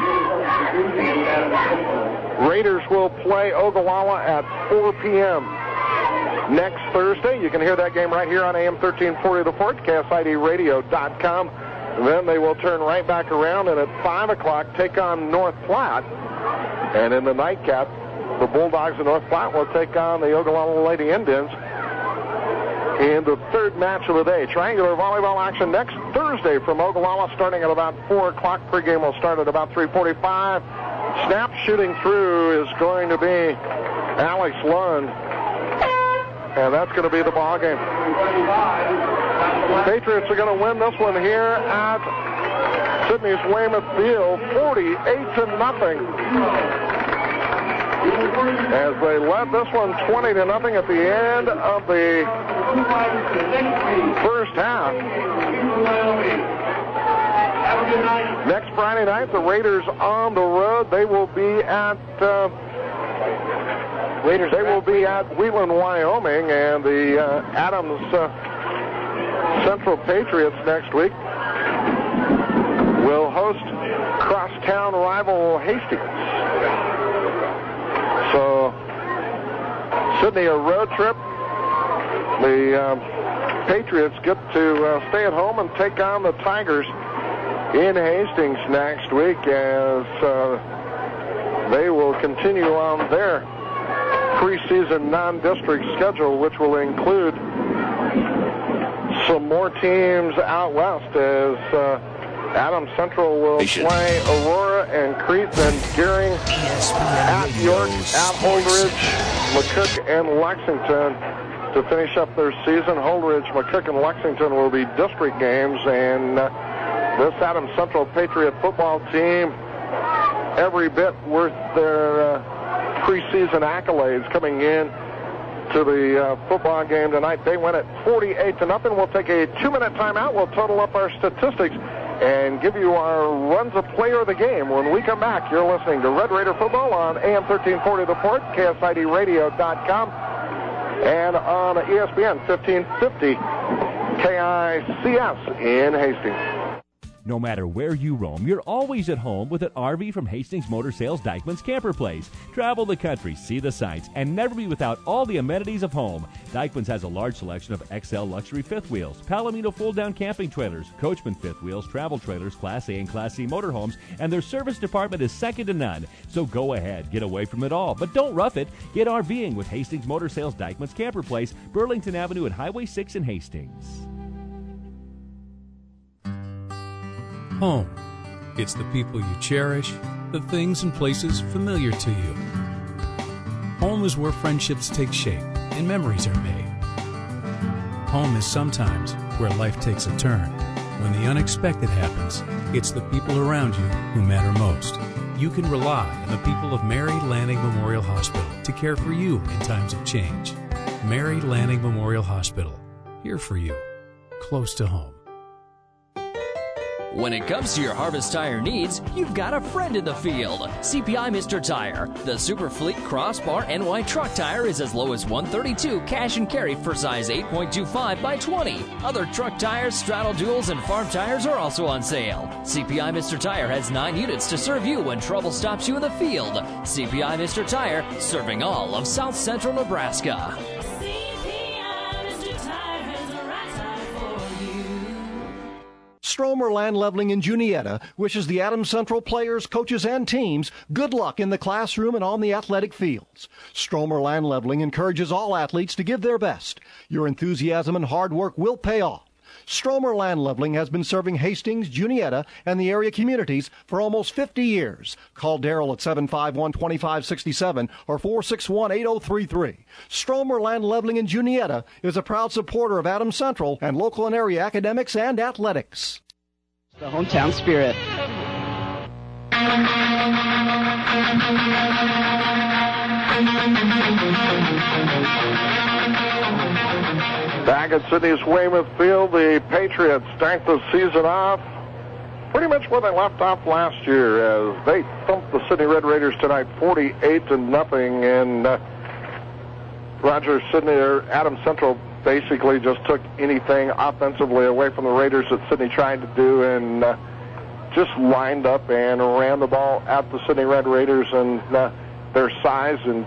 Raiders will play Ogallala at 4 p.m. next Thursday. You can hear that game right here on AM 1340 The Fort, KSIDradio.com. Then they will turn right back around and at 5 o'clock take on North Platte. And in the nightcap, the Bulldogs of North Platte will take on the Ogallala Lady Indians in the third match of the day. Triangular volleyball action next Thursday from Ogallala starting at about 4 o'clock. Pregame will start at about 3:45. Snap shooting through is going to be Alex Lund. And that's going to be the ball game. Patriots are going to win this one here at Sidney's Weymouth Field, 48-0. as they led this one 20-0 at the end of the first half. Next Friday night, the Raiders on the road. They will be at Wheeling, Wyoming, and the Adams Central Patriots next week will host crosstown rival Hastings. So, Sydney, a road trip. The Patriots get to stay at home and take on the Tigers in Hastings next week as they will continue on their preseason non-district schedule, which will include some more teams out west as Adams Central will play Aurora and Crete, then Gearing at York, at Holdridge, McCook, and Lexington to finish up their season. Holdridge, McCook, and Lexington will be district games, and this Adams Central Patriot football team, every bit worth their preseason accolades coming in to the football game tonight. They win it 48-0. We'll take a 2-minute timeout. We'll total up our statistics and give you our runs of player of the game. When we come back, you're listening to Red Raider Football on AM 1340 The Port, KSIDradio.com, and on ESPN 1550 KICS in Hastings. No matter where you roam, you're always at home with an RV from Hastings Motor Sales Dykeman's Camper Place. Travel the country, see the sights, and never be without all the amenities of home. Dykeman's has a large selection of XL luxury fifth wheels, Palomino fold-down camping trailers, Coachman fifth wheels, travel trailers, Class A and Class C motorhomes, and their service department is second to none. So go ahead, get away from it all, but don't rough it. Get RVing with Hastings Motor Sales Dykeman's Camper Place, Burlington Avenue and Highway 6 in Hastings. Home. It's the people you cherish, the things and places familiar to you. Home is where friendships take shape and memories are made. Home is sometimes where life takes a turn. When the unexpected happens, it's the people around you who matter most. You can rely on the people of Mary Lanning Memorial Hospital to care for you in times of change. Mary Lanning Memorial Hospital, here for you, close to home. When it comes to your Harvest Tire needs, you've got a friend in the field. CPI Mr. Tire. The Super Fleet Crossbar NY truck tire is as low as $132 cash and carry for size 8.25 by 20. Other truck tires, straddle duals, and farm tires are also on sale. CPI Mr. Tire has 9 units to serve you when trouble stops you in the field. CPI Mr. Tire, serving all of South Central Nebraska. Stromer Land Leveling in Juniata wishes the Adams Central players, coaches, and teams good luck in the classroom and on the athletic fields. Stromer Land Leveling encourages all athletes to give their best. Your enthusiasm and hard work will pay off. Stromer Land Leveling has been serving Hastings, Juniata, and the area communities for almost 50 years. Call Darrell at 751-2567 or 461-8033. Stromer Land Leveling in Juniata is a proud supporter of Adams Central and local and area academics and athletics. The hometown spirit. Back at Sydney's Weymouth Field, the Patriots start the season off pretty much where they left off last year as they thumped the Sydney Red Raiders tonight 48-0. And Roger, Sydney, or Adams Central basically just took anything offensively away from the Raiders that Sydney tried to do and just lined up and ran the ball at the Sydney Red Raiders, and their size and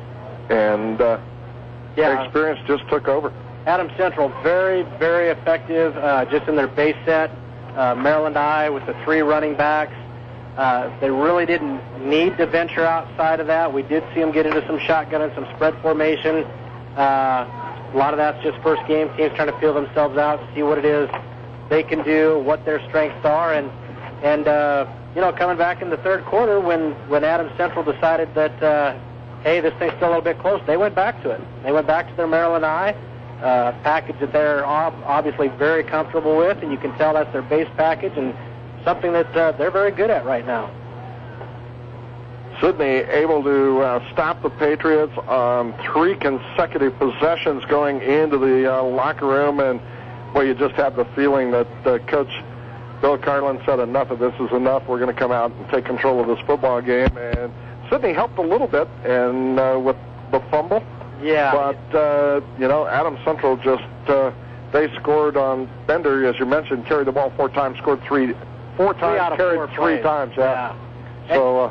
experience just took over. Adams Central, very, very effective just in their base set. Maryland High with the 3 running backs. They really didn't need to venture outside of that. We did see them get into some shotgun and some spread formation. A lot of that's just first game, teams trying to feel themselves out, see what it is they can do, what their strengths are, and coming back in the third quarter when Adams Central decided that, hey, this thing's still a little bit close, they went back to it. They went back to their Maryland High package that they're obviously very comfortable with, and you can tell that's their base package and something that they're very good at right now. Sidney able to stop the Patriots on 3 consecutive possessions going into the locker room, and well, you just have the feeling that Coach Bill Carlin said enough of this is enough. We're going to come out and take control of this football game, and Sidney helped a little bit and with the fumble. Yeah. But, Adams Central just, they scored on Bender, as you mentioned, carried the ball 4 times, scored 3 times, carried 3 times. Yeah. So,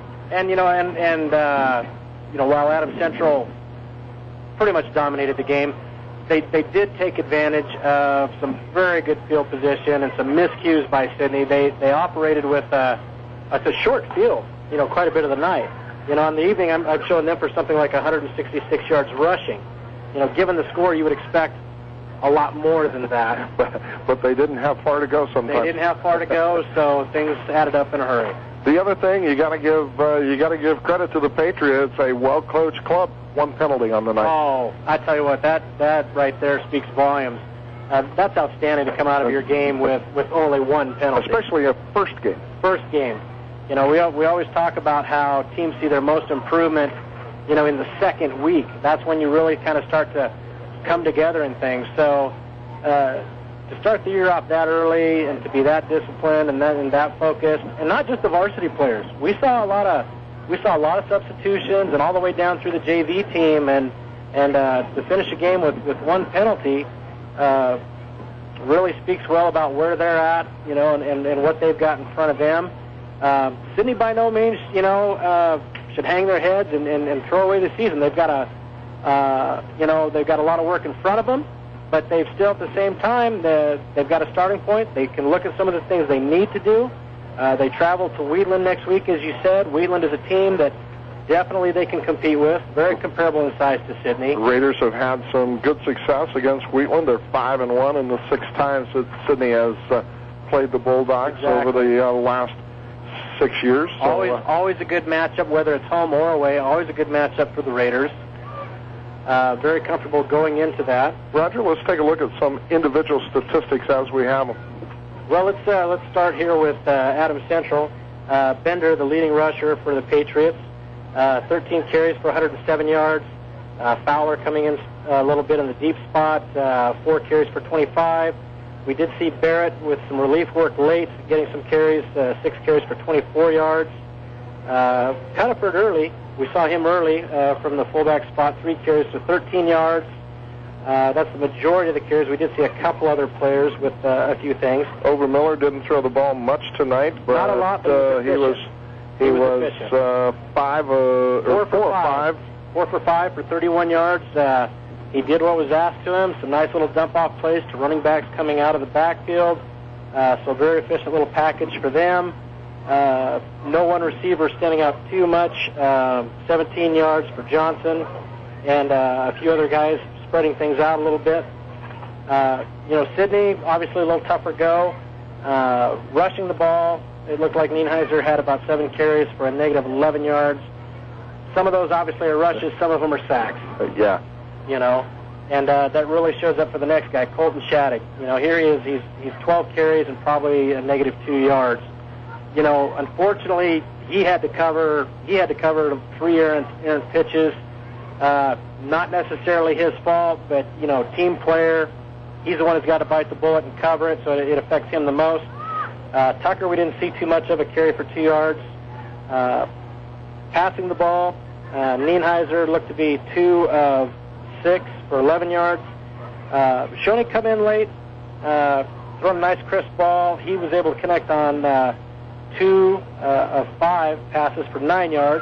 while Adams Central pretty much dominated the game, they did take advantage of some very good field position and some miscues by Sidney. They operated with a short field, quite a bit of the night. On the evening, I'm showing them for something like 166 yards rushing. Given the score, you would expect a lot more than that. But they didn't have far to go sometimes. They didn't have far to go, so things added up in a hurry. The other thing, you got to give credit to the Patriots, a well-coached club. 1 penalty on the night. Oh, I tell you what, that right there speaks volumes. That's outstanding to come out of your game with only 1 penalty. Especially a first game. First game. We always talk about how teams see their most improvement, in the second week. That's when you really kind of start to come together and things. So to start the year off that early and to be that disciplined and that focused, and not just the varsity players. We saw a lot of substitutions and all the way down through the JV team, and to finish a game with 1 penalty really speaks well about where they're at, and what they've got in front of them. Sidney by no means, should hang their heads and throw away the season. They've got they've got a lot of work in front of them, but they've still at the same time they've got a starting point. They can look at some of the things they need to do. They travel to Wheatland next week, as you said. Wheatland is a team that definitely they can compete with. Very comparable in size to Sidney. The Raiders have had some good success against Wheatland. They're 5-1 in the 6 times that Sidney has played the Bulldogs over the last 6 years. So, always a good matchup, whether it's home or away. Always a good matchup for the Raiders. Very comfortable going into that. Roger, let's take a look at some individual statistics as we have them. Well, let's start here with Adams Central. Bender, the leading rusher for the Patriots, 13 carries for 107 yards. Fowler coming in a little bit in the deep spot, 4 carries for 25. We did see Barrett with some relief work late, getting some carries, 6 carries for 24 yards. Cunniford early, we saw him early from the fullback spot, 3 carries for 13 yards. That's the majority of the carries. We did see a couple other players with a few things. Overmiller didn't throw the ball much tonight, but not a lot. But he was 4 for 5 for 31 yards. He did what was asked to him. Some nice little dump-off plays to running backs coming out of the backfield. So very efficient little package for them. No one receiver standing out too much. 17 yards for Johnson, and a few other guys spreading things out a little bit. Sidney, obviously a little tougher go. Rushing the ball, it looked like Nienheiser had about 7 carries for a negative 11 yards. Some of those obviously are rushes, some of them are sacks. Yeah. And that really shows up for the next guy, Colton Shattuck. Here he is, he's 12 carries and probably a negative 2 yards. Unfortunately, he had to cover 3 errant pitches. Not necessarily his fault, but, team player. He's the one who's got to bite the bullet and cover it, so it affects him the most. Tucker, we didn't see too much of a carry for 2 yards. Passing the ball, Nienheiser looked to be 2 of 6 for 11 yards. Shoney come in late, throwing a nice crisp ball. He was able to connect on 2 of 5 passes for 9 yards.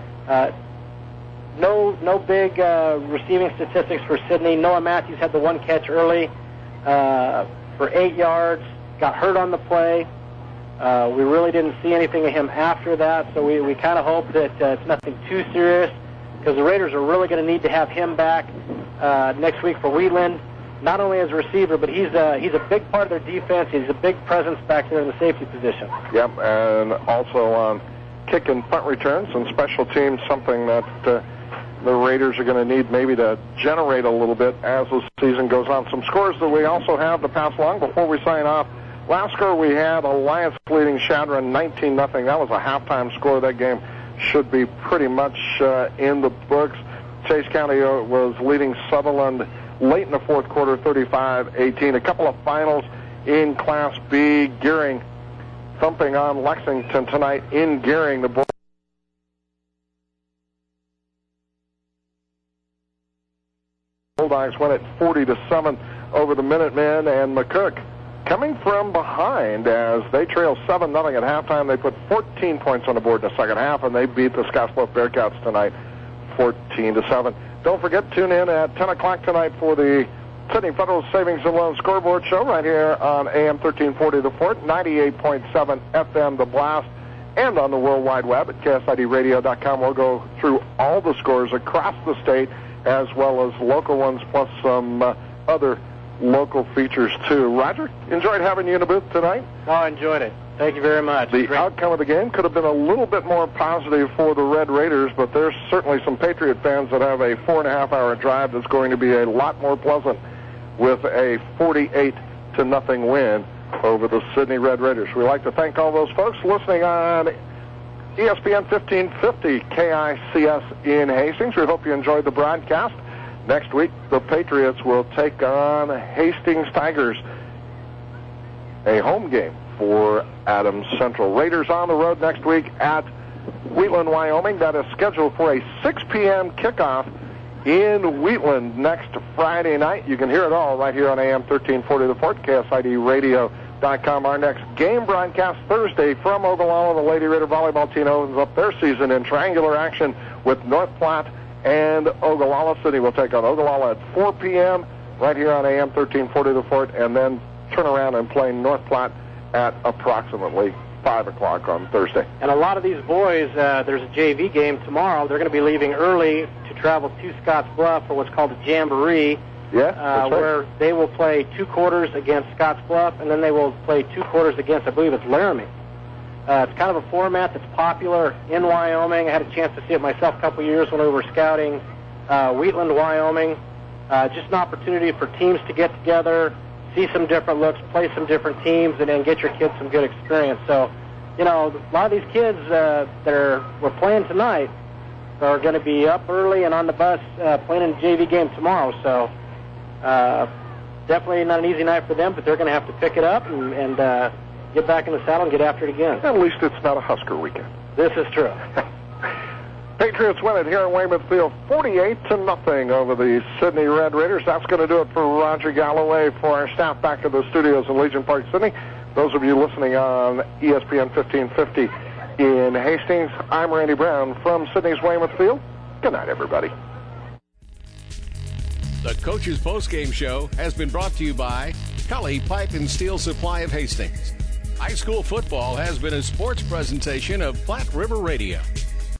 No big receiving statistics for Sidney. Noah Matthews had the 1 catch early for 8 yards. Got hurt on the play. We really didn't see anything of him after that, so we kind of hope that it's nothing too serious, because the Raiders are really going to need to have him back next week for Wheatland, not only as a receiver, but he's a big part of their defense. He's a big presence back there in the safety position. Yep, and also on kick and punt returns and special teams, something that the Raiders are going to need maybe to generate a little bit as the season goes on. Some scores that we also have to pass along before we sign off. Last score we had Alliance leading Chadron 19-0. That was a halftime score of that game. should be pretty much in the books. Chase County was leading Sutherland late in the fourth quarter, 35-18. A couple of finals in Class B. Gearing thumping on Lexington tonight in Gearing. The Bulldogs win at 40-7 over the Minutemen, and McCook coming from behind as they trail 7-0 at halftime. They put 14 points on the board in the second half, and they beat the Scottsbluff Bearcats tonight 14-7. Don't forget, tune in at 10 o'clock tonight for the Sydney Federal Savings and Loan Scoreboard Show right here on AM 1340 The Fort, 98.7 FM The Blast, and on the World Wide Web at KSIDradio.com. We'll go through all the scores across the state as well as local ones, plus some other local features too. Roger, enjoyed having you in the booth tonight. Oh, I enjoyed it. Thank you very much. The outcome of the game could have been a little bit more positive for the Red Raiders, but there's certainly some Patriot fans that have a 4.5-hour drive that's going to be a lot more pleasant with a 48-0 win over the Sydney Red Raiders. We'd like to thank all those folks listening on ESPN 1550 KICS in Hastings. We hope you enjoyed the broadcast. Next week, the Patriots will take on Hastings Tigers, a home game for Adams Central. Raiders on the road next week at Wheatland, Wyoming. That is scheduled for a 6 p.m. kickoff in Wheatland next Friday night. You can hear it all right here on AM 1340 The Fort, KSIDradio.com. Our next game broadcast Thursday from Ogallala. The Lady Raider volleyball team opens up their season in triangular action with North Platte and Ogallala. City will take on Ogallala at 4 p.m. right here on AM 1340 The Fort, and then turn around and play North Platte at approximately 5 o'clock on Thursday. And a lot of these boys, there's a JV game tomorrow. They're going to be leaving early to travel to Scottsbluff for what's called a jamboree. Yeah, that's right. Where they will play 2 quarters against Scottsbluff, and then they will play 2 quarters against, I believe it's Laramie. It's kind of a format that's popular in Wyoming. I had a chance to see it myself a couple years when we were scouting Wheatland, Wyoming. Just an opportunity for teams to get together, see some different looks, play some different teams, and then get your kids some good experience. So, you know, a lot of these kids that we're playing tonight are going to be up early and on the bus playing in the JV game tomorrow. So definitely not an easy night for them, but they're going to have to pick it up and get back in the saddle and get after it again. At least it's not a Husker weekend. This is true. Patriots win it here in Weymouth Field 48-0 over the Sydney Red Raiders. That's going to do it for Roger Galloway. For our staff back at the studios in Legion Park, Sydney, those of you listening on ESPN 1550 in Hastings, I'm Randy Brown from Sydney's Weymouth Field. Good night, everybody. The Coach's Postgame Show has been brought to you by Cully Pipe and Steel Supply of Hastings. High school football has been a sports presentation of Platte River Radio.